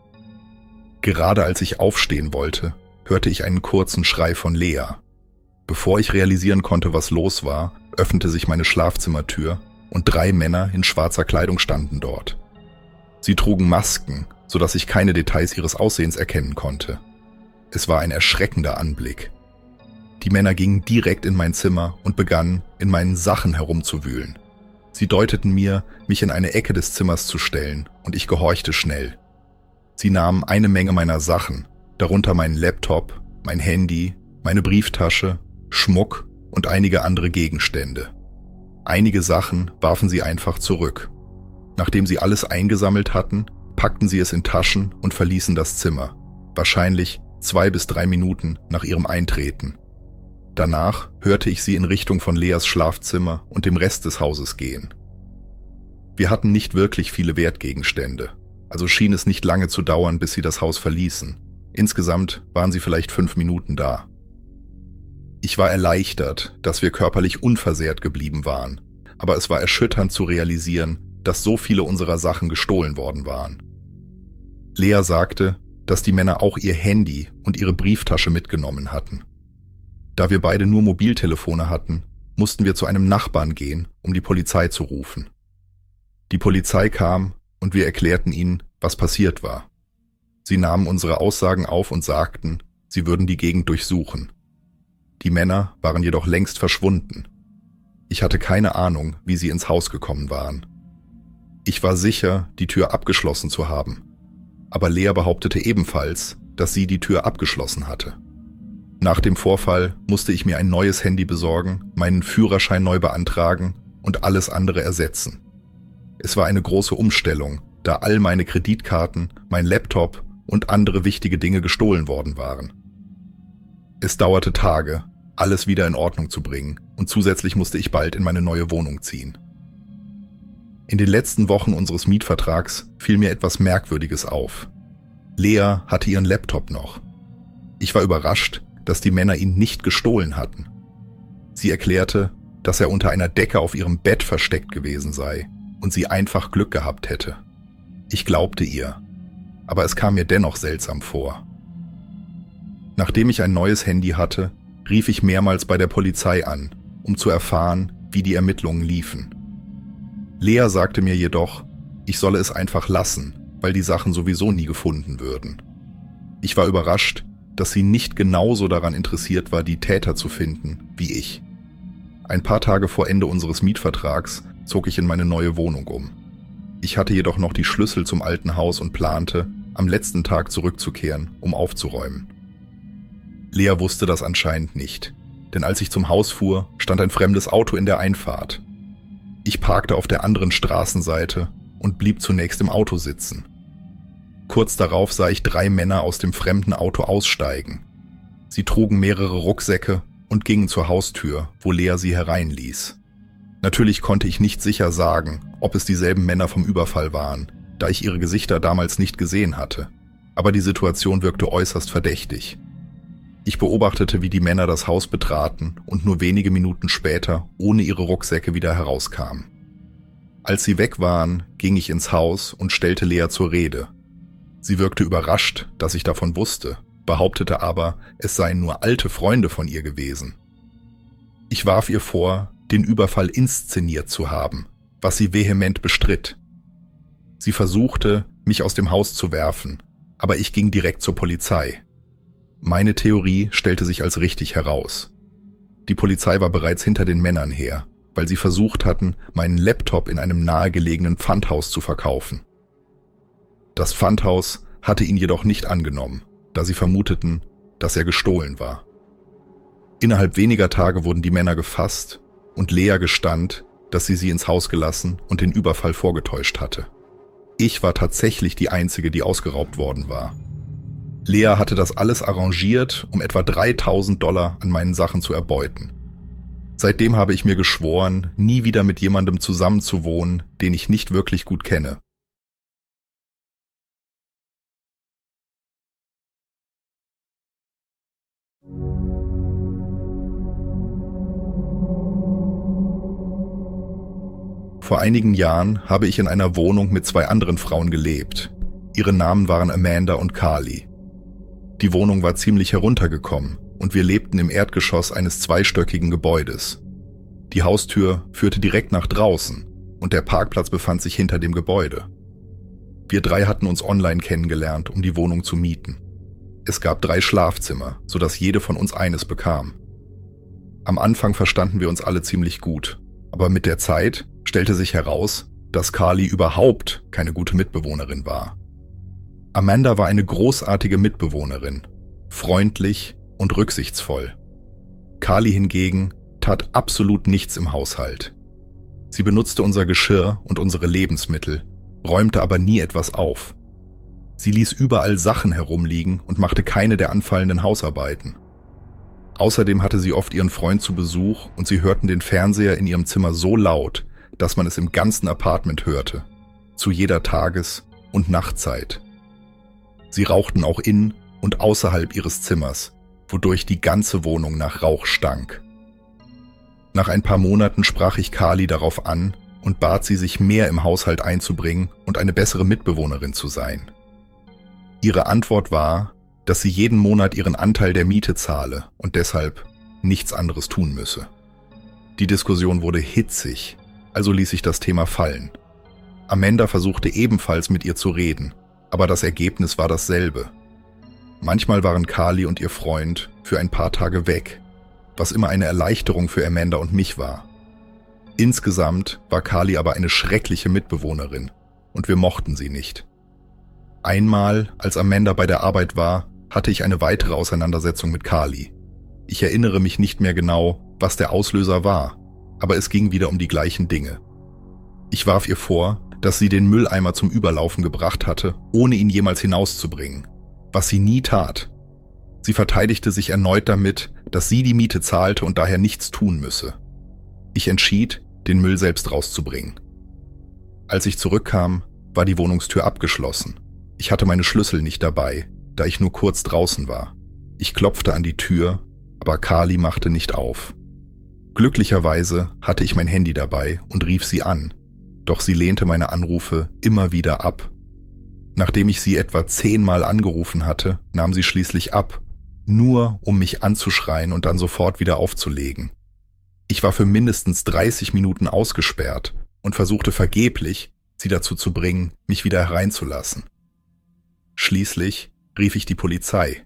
Gerade als ich aufstehen wollte, hörte ich einen kurzen Schrei von Lea. Bevor ich realisieren konnte, was los war, öffnete sich meine Schlafzimmertür und 3 Männer in schwarzer Kleidung standen dort. Sie trugen Masken, sodass ich keine Details ihres Aussehens erkennen konnte. Es war ein erschreckender Anblick. Die Männer gingen direkt in mein Zimmer und begannen, in meinen Sachen herumzuwühlen. Sie deuteten mir, mich in eine Ecke des Zimmers zu stellen, und ich gehorchte schnell. Sie nahmen eine Menge meiner Sachen, darunter meinen Laptop, mein Handy, meine Brieftasche, Schmuck und einige andere Gegenstände. Einige Sachen warfen sie einfach zurück. Nachdem sie alles eingesammelt hatten, packten sie es in Taschen und verließen das Zimmer, wahrscheinlich 2 bis 3 Minuten nach ihrem Eintreten. Danach hörte ich sie in Richtung von Leas Schlafzimmer und dem Rest des Hauses gehen. Wir hatten nicht wirklich viele Wertgegenstände, also schien es nicht lange zu dauern, bis sie das Haus verließen. Insgesamt waren sie vielleicht 5 Minuten da. Ich war erleichtert, dass wir körperlich unversehrt geblieben waren, aber es war erschütternd zu realisieren, dass so viele unserer Sachen gestohlen worden waren. Lea sagte, dass die Männer auch ihr Handy und ihre Brieftasche mitgenommen hatten. Da wir beide nur Mobiltelefone hatten, mussten wir zu einem Nachbarn gehen, um die Polizei zu rufen. Die Polizei kam und wir erklärten ihnen, was passiert war. Sie nahmen unsere Aussagen auf und sagten, sie würden die Gegend durchsuchen. Die Männer waren jedoch längst verschwunden. Ich hatte keine Ahnung, wie sie ins Haus gekommen waren. Ich war sicher, die Tür abgeschlossen zu haben, aber Lea behauptete ebenfalls, dass sie die Tür abgeschlossen hatte. Nach dem Vorfall musste ich mir ein neues Handy besorgen, meinen Führerschein neu beantragen und alles andere ersetzen. Es war eine große Umstellung, da all meine Kreditkarten, mein Laptop und andere wichtige Dinge gestohlen worden waren. Es dauerte Tage, alles wieder in Ordnung zu bringen, und zusätzlich musste ich bald in meine neue Wohnung ziehen. In den letzten Wochen unseres Mietvertrags fiel mir etwas Merkwürdiges auf. Lea hatte ihren Laptop noch. Ich war überrascht, dass die Männer ihn nicht gestohlen hatten. Sie erklärte, dass er unter einer Decke auf ihrem Bett versteckt gewesen sei und sie einfach Glück gehabt hätte. Ich glaubte ihr, aber es kam mir dennoch seltsam vor. Nachdem ich ein neues Handy hatte, rief ich mehrmals bei der Polizei an, um zu erfahren, wie die Ermittlungen liefen. Lea sagte mir jedoch, ich solle es einfach lassen, weil die Sachen sowieso nie gefunden würden. Ich war überrascht, dass sie nicht genauso daran interessiert war, die Täter zu finden, wie ich. Ein paar Tage vor Ende unseres Mietvertrags zog ich in meine neue Wohnung um. Ich hatte jedoch noch die Schlüssel zum alten Haus und plante, am letzten Tag zurückzukehren, um aufzuräumen. Lea wusste das anscheinend nicht, denn als ich zum Haus fuhr, stand ein fremdes Auto in der Einfahrt. Ich parkte auf der anderen Straßenseite und blieb zunächst im Auto sitzen. Kurz darauf sah ich 3 Männer aus dem fremden Auto aussteigen. Sie trugen mehrere Rucksäcke und gingen zur Haustür, wo Lea sie hereinließ. Natürlich konnte ich nicht sicher sagen, ob es dieselben Männer vom Überfall waren, da ich ihre Gesichter damals nicht gesehen hatte. Aber die Situation wirkte äußerst verdächtig. Ich beobachtete, wie die Männer das Haus betraten und nur wenige Minuten später ohne ihre Rucksäcke wieder herauskamen. Als sie weg waren, ging ich ins Haus und stellte Lea zur Rede. Sie wirkte überrascht, dass ich davon wusste, behauptete aber, es seien nur alte Freunde von ihr gewesen. Ich warf ihr vor, den Überfall inszeniert zu haben, was sie vehement bestritt. Sie versuchte, mich aus dem Haus zu werfen, aber ich ging direkt zur Polizei. Meine Theorie stellte sich als richtig heraus. Die Polizei war bereits hinter den Männern her, weil sie versucht hatten, meinen Laptop in einem nahegelegenen Pfandhaus zu verkaufen. Das Pfandhaus hatte ihn jedoch nicht angenommen, da sie vermuteten, dass er gestohlen war. Innerhalb weniger Tage wurden die Männer gefasst und Lea gestand, dass sie ins Haus gelassen und den Überfall vorgetäuscht hatte. Ich war tatsächlich die Einzige, die ausgeraubt worden war. Lea hatte das alles arrangiert, um etwa $3.000 an meinen Sachen zu erbeuten. Seitdem habe ich mir geschworen, nie wieder mit jemandem zusammenzuwohnen, den ich nicht wirklich gut kenne. Vor einigen Jahren habe ich in einer Wohnung mit 2 anderen Frauen gelebt. Ihre Namen waren Amanda und Carly. Die Wohnung war ziemlich heruntergekommen und wir lebten im Erdgeschoss eines 2-stöckigen Gebäudes. Die Haustür führte direkt nach draußen und der Parkplatz befand sich hinter dem Gebäude. Wir 3 hatten uns online kennengelernt, um die Wohnung zu mieten. Es gab 3 Schlafzimmer, sodass jede von uns eines bekam. Am Anfang verstanden wir uns alle ziemlich gut, aber mit der Zeit stellte sich heraus, dass Carly überhaupt keine gute Mitbewohnerin war. Amanda war eine großartige Mitbewohnerin, freundlich und rücksichtsvoll. Carly hingegen tat absolut nichts im Haushalt. Sie benutzte unser Geschirr und unsere Lebensmittel, räumte aber nie etwas auf. Sie ließ überall Sachen herumliegen und machte keine der anfallenden Hausarbeiten. Außerdem hatte sie oft ihren Freund zu Besuch und sie hörten den Fernseher in ihrem Zimmer so laut, dass man es im ganzen Apartment hörte, zu jeder Tages- und Nachtzeit. Sie rauchten auch in und außerhalb ihres Zimmers, wodurch die ganze Wohnung nach Rauch stank. Nach ein paar Monaten sprach ich Carly darauf an und bat sie, sich mehr im Haushalt einzubringen und eine bessere Mitbewohnerin zu sein. Ihre Antwort war, dass sie jeden Monat ihren Anteil der Miete zahle und deshalb nichts anderes tun müsse. Die Diskussion wurde hitzig, also ließ ich das Thema fallen. Amanda versuchte ebenfalls mit ihr zu reden, aber das Ergebnis war dasselbe. Manchmal waren Carly und ihr Freund für ein paar Tage weg, was immer eine Erleichterung für Amanda und mich war. Insgesamt war Carly aber eine schreckliche Mitbewohnerin und wir mochten sie nicht. Einmal, als Amanda bei der Arbeit war, hatte ich eine weitere Auseinandersetzung mit Carly. Ich erinnere mich nicht mehr genau, was der Auslöser war, aber es ging wieder um die gleichen Dinge. Ich warf ihr vor, dass sie den Mülleimer zum Überlaufen gebracht hatte, ohne ihn jemals hinauszubringen, was sie nie tat. Sie verteidigte sich erneut damit, dass sie die Miete zahlte und daher nichts tun müsse. Ich entschied, den Müll selbst rauszubringen. Als ich zurückkam, war die Wohnungstür abgeschlossen. Ich hatte meine Schlüssel nicht dabei, da ich nur kurz draußen war. Ich klopfte an die Tür, aber Carly machte nicht auf. Glücklicherweise hatte ich mein Handy dabei und rief sie an, doch sie lehnte meine Anrufe immer wieder ab. Nachdem ich sie etwa 10-mal angerufen hatte, nahm sie schließlich ab, nur um mich anzuschreien und dann sofort wieder aufzulegen. Ich war für mindestens 30 Minuten ausgesperrt und versuchte vergeblich, sie dazu zu bringen, mich wieder hereinzulassen. Schließlich rief ich die Polizei.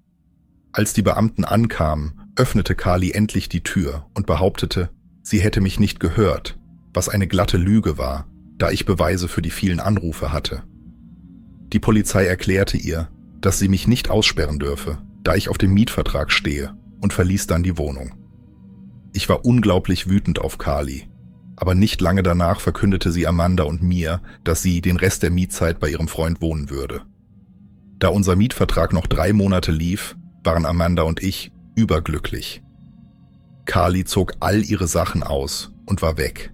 Als die Beamten ankamen, öffnete Carly endlich die Tür und behauptete, sie hätte mich nicht gehört, was eine glatte Lüge war, da ich Beweise für die vielen Anrufe hatte. Die Polizei erklärte ihr, dass sie mich nicht aussperren dürfe, da ich auf dem Mietvertrag stehe, und verließ dann die Wohnung. Ich war unglaublich wütend auf Carly, aber nicht lange danach verkündete sie Amanda und mir, dass sie den Rest der Mietzeit bei ihrem Freund wohnen würde. Da unser Mietvertrag noch 3 Monate lief, waren Amanda und ich überglücklich. Carly zog all ihre Sachen aus und war weg.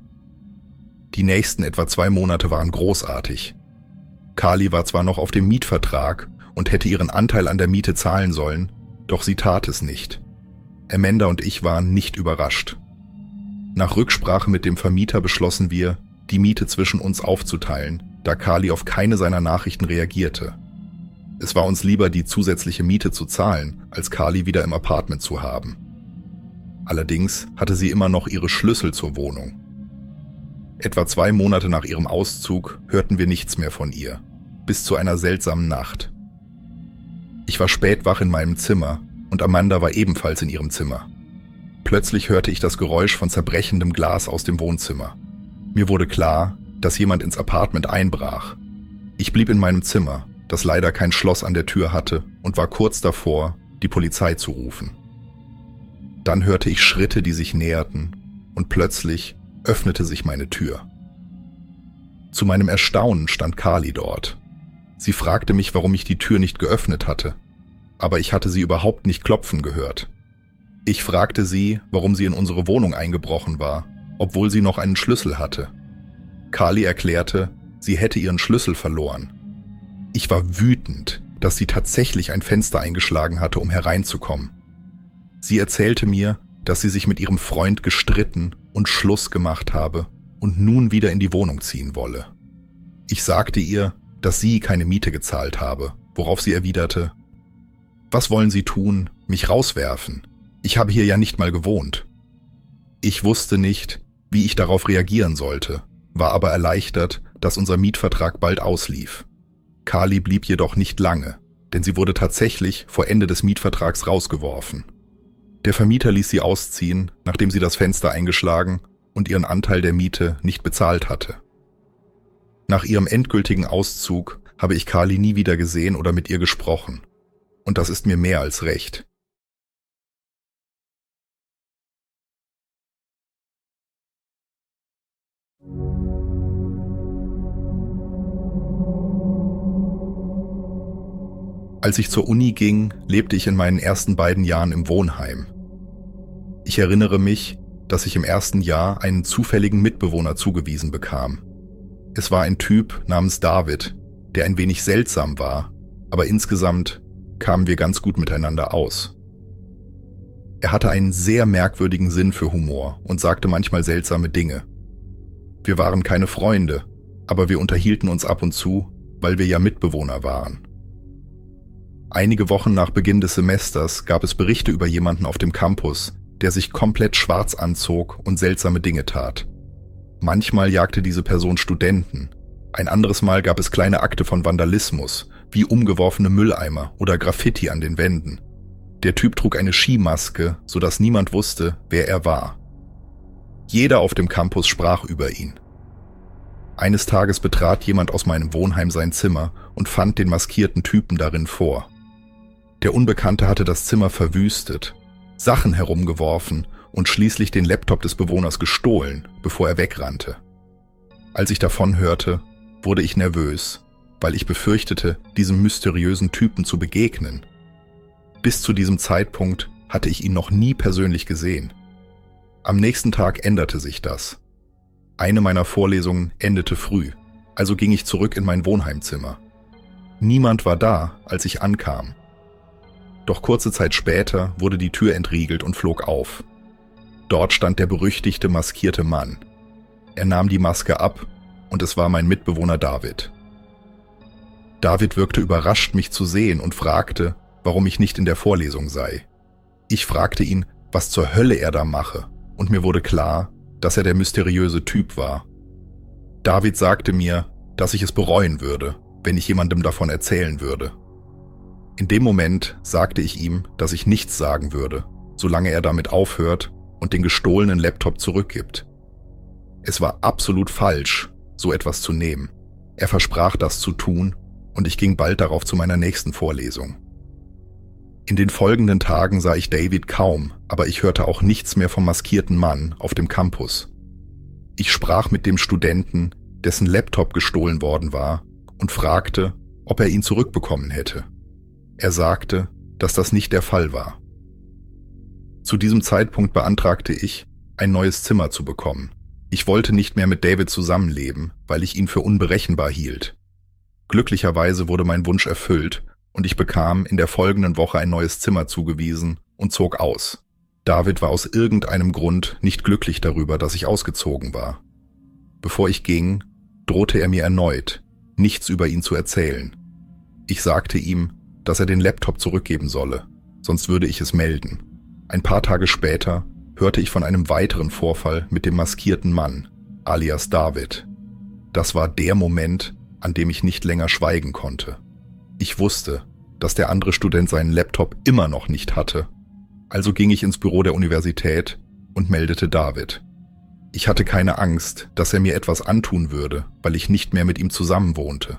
Die nächsten etwa 2 Monate waren großartig. Carly war zwar noch auf dem Mietvertrag und hätte ihren Anteil an der Miete zahlen sollen, doch sie tat es nicht. Amanda und ich waren nicht überrascht. Nach Rücksprache mit dem Vermieter beschlossen wir, die Miete zwischen uns aufzuteilen, da Carly auf keine seiner Nachrichten reagierte. Es war uns lieber, die zusätzliche Miete zu zahlen, als Carly wieder im Apartment zu haben. Allerdings hatte sie immer noch ihre Schlüssel zur Wohnung. Etwa 2 Monate nach ihrem Auszug hörten wir nichts mehr von ihr, bis zu einer seltsamen Nacht. Ich war spät wach in meinem Zimmer und Amanda war ebenfalls in ihrem Zimmer. Plötzlich hörte ich das Geräusch von zerbrechendem Glas aus dem Wohnzimmer. Mir wurde klar, dass jemand ins Apartment einbrach. Ich blieb in meinem Zimmer, das leider kein Schloss an der Tür hatte, und war kurz davor, die Polizei zu rufen. Dann hörte ich Schritte, die sich näherten, und plötzlich öffnete sich meine Tür. Zu meinem Erstaunen stand Carly dort. Sie fragte mich, warum ich die Tür nicht geöffnet hatte, aber ich hatte sie überhaupt nicht klopfen gehört. Ich fragte sie, warum sie in unsere Wohnung eingebrochen war, obwohl sie noch einen Schlüssel hatte. Carly erklärte, sie hätte ihren Schlüssel verloren. Ich war wütend, dass sie tatsächlich ein Fenster eingeschlagen hatte, um hereinzukommen. Sie erzählte mir, dass sie sich mit ihrem Freund gestritten und Schluss gemacht habe und nun wieder in die Wohnung ziehen wolle. Ich sagte ihr, dass sie keine Miete gezahlt habe, worauf sie erwiderte: „Was wollen Sie tun? Mich rauswerfen? Ich habe hier ja nicht mal gewohnt." Ich wusste nicht, wie ich darauf reagieren sollte, war aber erleichtert, dass unser Mietvertrag bald auslief. Carly blieb jedoch nicht lange, denn sie wurde tatsächlich vor Ende des Mietvertrags rausgeworfen. Der Vermieter ließ sie ausziehen, nachdem sie das Fenster eingeschlagen und ihren Anteil der Miete nicht bezahlt hatte. Nach ihrem endgültigen Auszug habe ich Carly nie wieder gesehen oder mit ihr gesprochen. Und das ist mir mehr als recht. Als ich zur Uni ging, lebte ich in meinen ersten 2 Jahren im Wohnheim. Ich erinnere mich, dass ich im ersten Jahr einen zufälligen Mitbewohner zugewiesen bekam. Es war ein Typ namens David, der ein wenig seltsam war, aber insgesamt kamen wir ganz gut miteinander aus. Er hatte einen sehr merkwürdigen Sinn für Humor und sagte manchmal seltsame Dinge. Wir waren keine Freunde, aber wir unterhielten uns ab und zu, weil wir ja Mitbewohner waren. Einige Wochen nach Beginn des Semesters gab es Berichte über jemanden auf dem Campus, der sich komplett schwarz anzog und seltsame Dinge tat. Manchmal jagte diese Person Studenten, ein anderes Mal gab es kleine Akte von Vandalismus, wie umgeworfene Mülleimer oder Graffiti an den Wänden. Der Typ trug eine Skimaske, sodass niemand wusste, wer er war. Jeder auf dem Campus sprach über ihn. Eines Tages betrat jemand aus meinem Wohnheim sein Zimmer und fand den maskierten Typen darin vor. Der Unbekannte hatte das Zimmer verwüstet, Sachen herumgeworfen und schließlich den Laptop des Bewohners gestohlen, bevor er wegrannte. Als ich davon hörte, wurde ich nervös, weil ich befürchtete, diesem mysteriösen Typen zu begegnen. Bis zu diesem Zeitpunkt hatte ich ihn noch nie persönlich gesehen. Am nächsten Tag änderte sich das. Eine meiner Vorlesungen endete früh, Also ging ich zurück in mein Wohnheimzimmer. Niemand war da, als ich ankam. Doch kurze Zeit später wurde die Tür entriegelt und flog auf. Dort stand der berüchtigte maskierte Mann. Er nahm die Maske ab und es war mein Mitbewohner David. David wirkte überrascht, mich zu sehen und fragte, warum ich nicht in der Vorlesung sei. Ich fragte ihn, was zur Hölle er da mache, und mir wurde klar, dass er der mysteriöse Typ war. David sagte mir, dass ich es bereuen würde, wenn ich jemandem davon erzählen würde. In dem Moment sagte ich ihm, dass ich nichts sagen würde, solange er damit aufhört und den gestohlenen Laptop zurückgibt. Es war absolut falsch, so etwas zu nehmen. Er versprach, das zu tun, und ich ging bald darauf zu meiner nächsten Vorlesung. In den folgenden Tagen sah ich David kaum, aber ich hörte auch nichts mehr vom maskierten Mann auf dem Campus. Ich sprach mit dem Studenten, dessen Laptop gestohlen worden war, und fragte, ob er ihn zurückbekommen hätte. Er sagte, dass das nicht der Fall war. Zu diesem Zeitpunkt beantragte ich, ein neues Zimmer zu bekommen. Ich wollte nicht mehr mit David zusammenleben, weil ich ihn für unberechenbar hielt. Glücklicherweise wurde mein Wunsch erfüllt und ich bekam in der folgenden Woche ein neues Zimmer zugewiesen und zog aus. David war aus irgendeinem Grund nicht glücklich darüber, dass ich ausgezogen war. Bevor ich ging, drohte er mir erneut, nichts über ihn zu erzählen. Ich sagte ihm, dass er den Laptop zurückgeben solle, sonst würde ich es melden. Ein paar Tage später hörte ich von einem weiteren Vorfall mit dem maskierten Mann, alias David. Das war der Moment, an dem ich nicht länger schweigen konnte. Ich wusste, dass der andere Student seinen Laptop immer noch nicht hatte. Also ging ich ins Büro der Universität und meldete David. Ich hatte keine Angst, dass er mir etwas antun würde, weil ich nicht mehr mit ihm zusammen wohnte.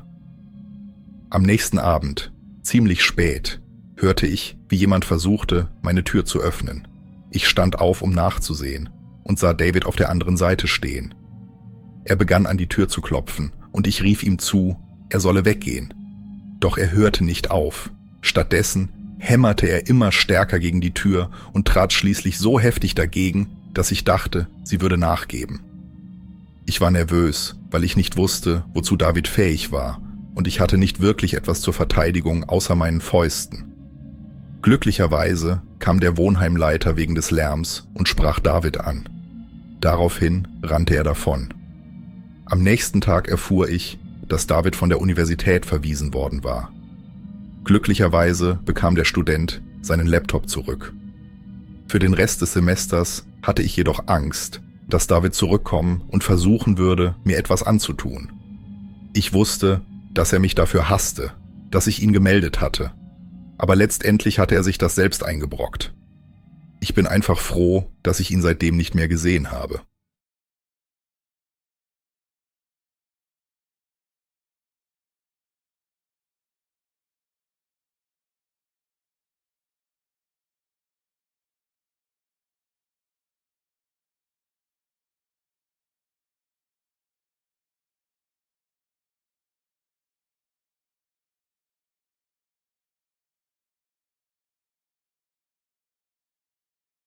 Am nächsten Abend, ziemlich spät, hörte ich, wie jemand versuchte, meine Tür zu öffnen. Ich stand auf, um nachzusehen, und sah David auf der anderen Seite stehen. Er begann an die Tür zu klopfen, und ich rief ihm zu, er solle weggehen. Doch er hörte nicht auf. Stattdessen hämmerte er immer stärker gegen die Tür und trat schließlich so heftig dagegen, dass ich dachte, sie würde nachgeben. Ich war nervös, weil ich nicht wusste, wozu David fähig war, und ich hatte nicht wirklich etwas zur Verteidigung außer meinen Fäusten. Glücklicherweise kam der Wohnheimleiter wegen des Lärms und sprach David an. Daraufhin rannte er davon. Am nächsten Tag erfuhr ich, dass David von der Universität verwiesen worden war. Glücklicherweise bekam der Student seinen Laptop zurück. Für den Rest des Semesters hatte ich jedoch Angst, dass David zurückkommen und versuchen würde, mir etwas anzutun. Ich wusste, dass er mich dafür hasste, dass ich ihn gemeldet hatte. Aber letztendlich hatte er sich das selbst eingebrockt. Ich bin einfach froh, dass ich ihn seitdem nicht mehr gesehen habe.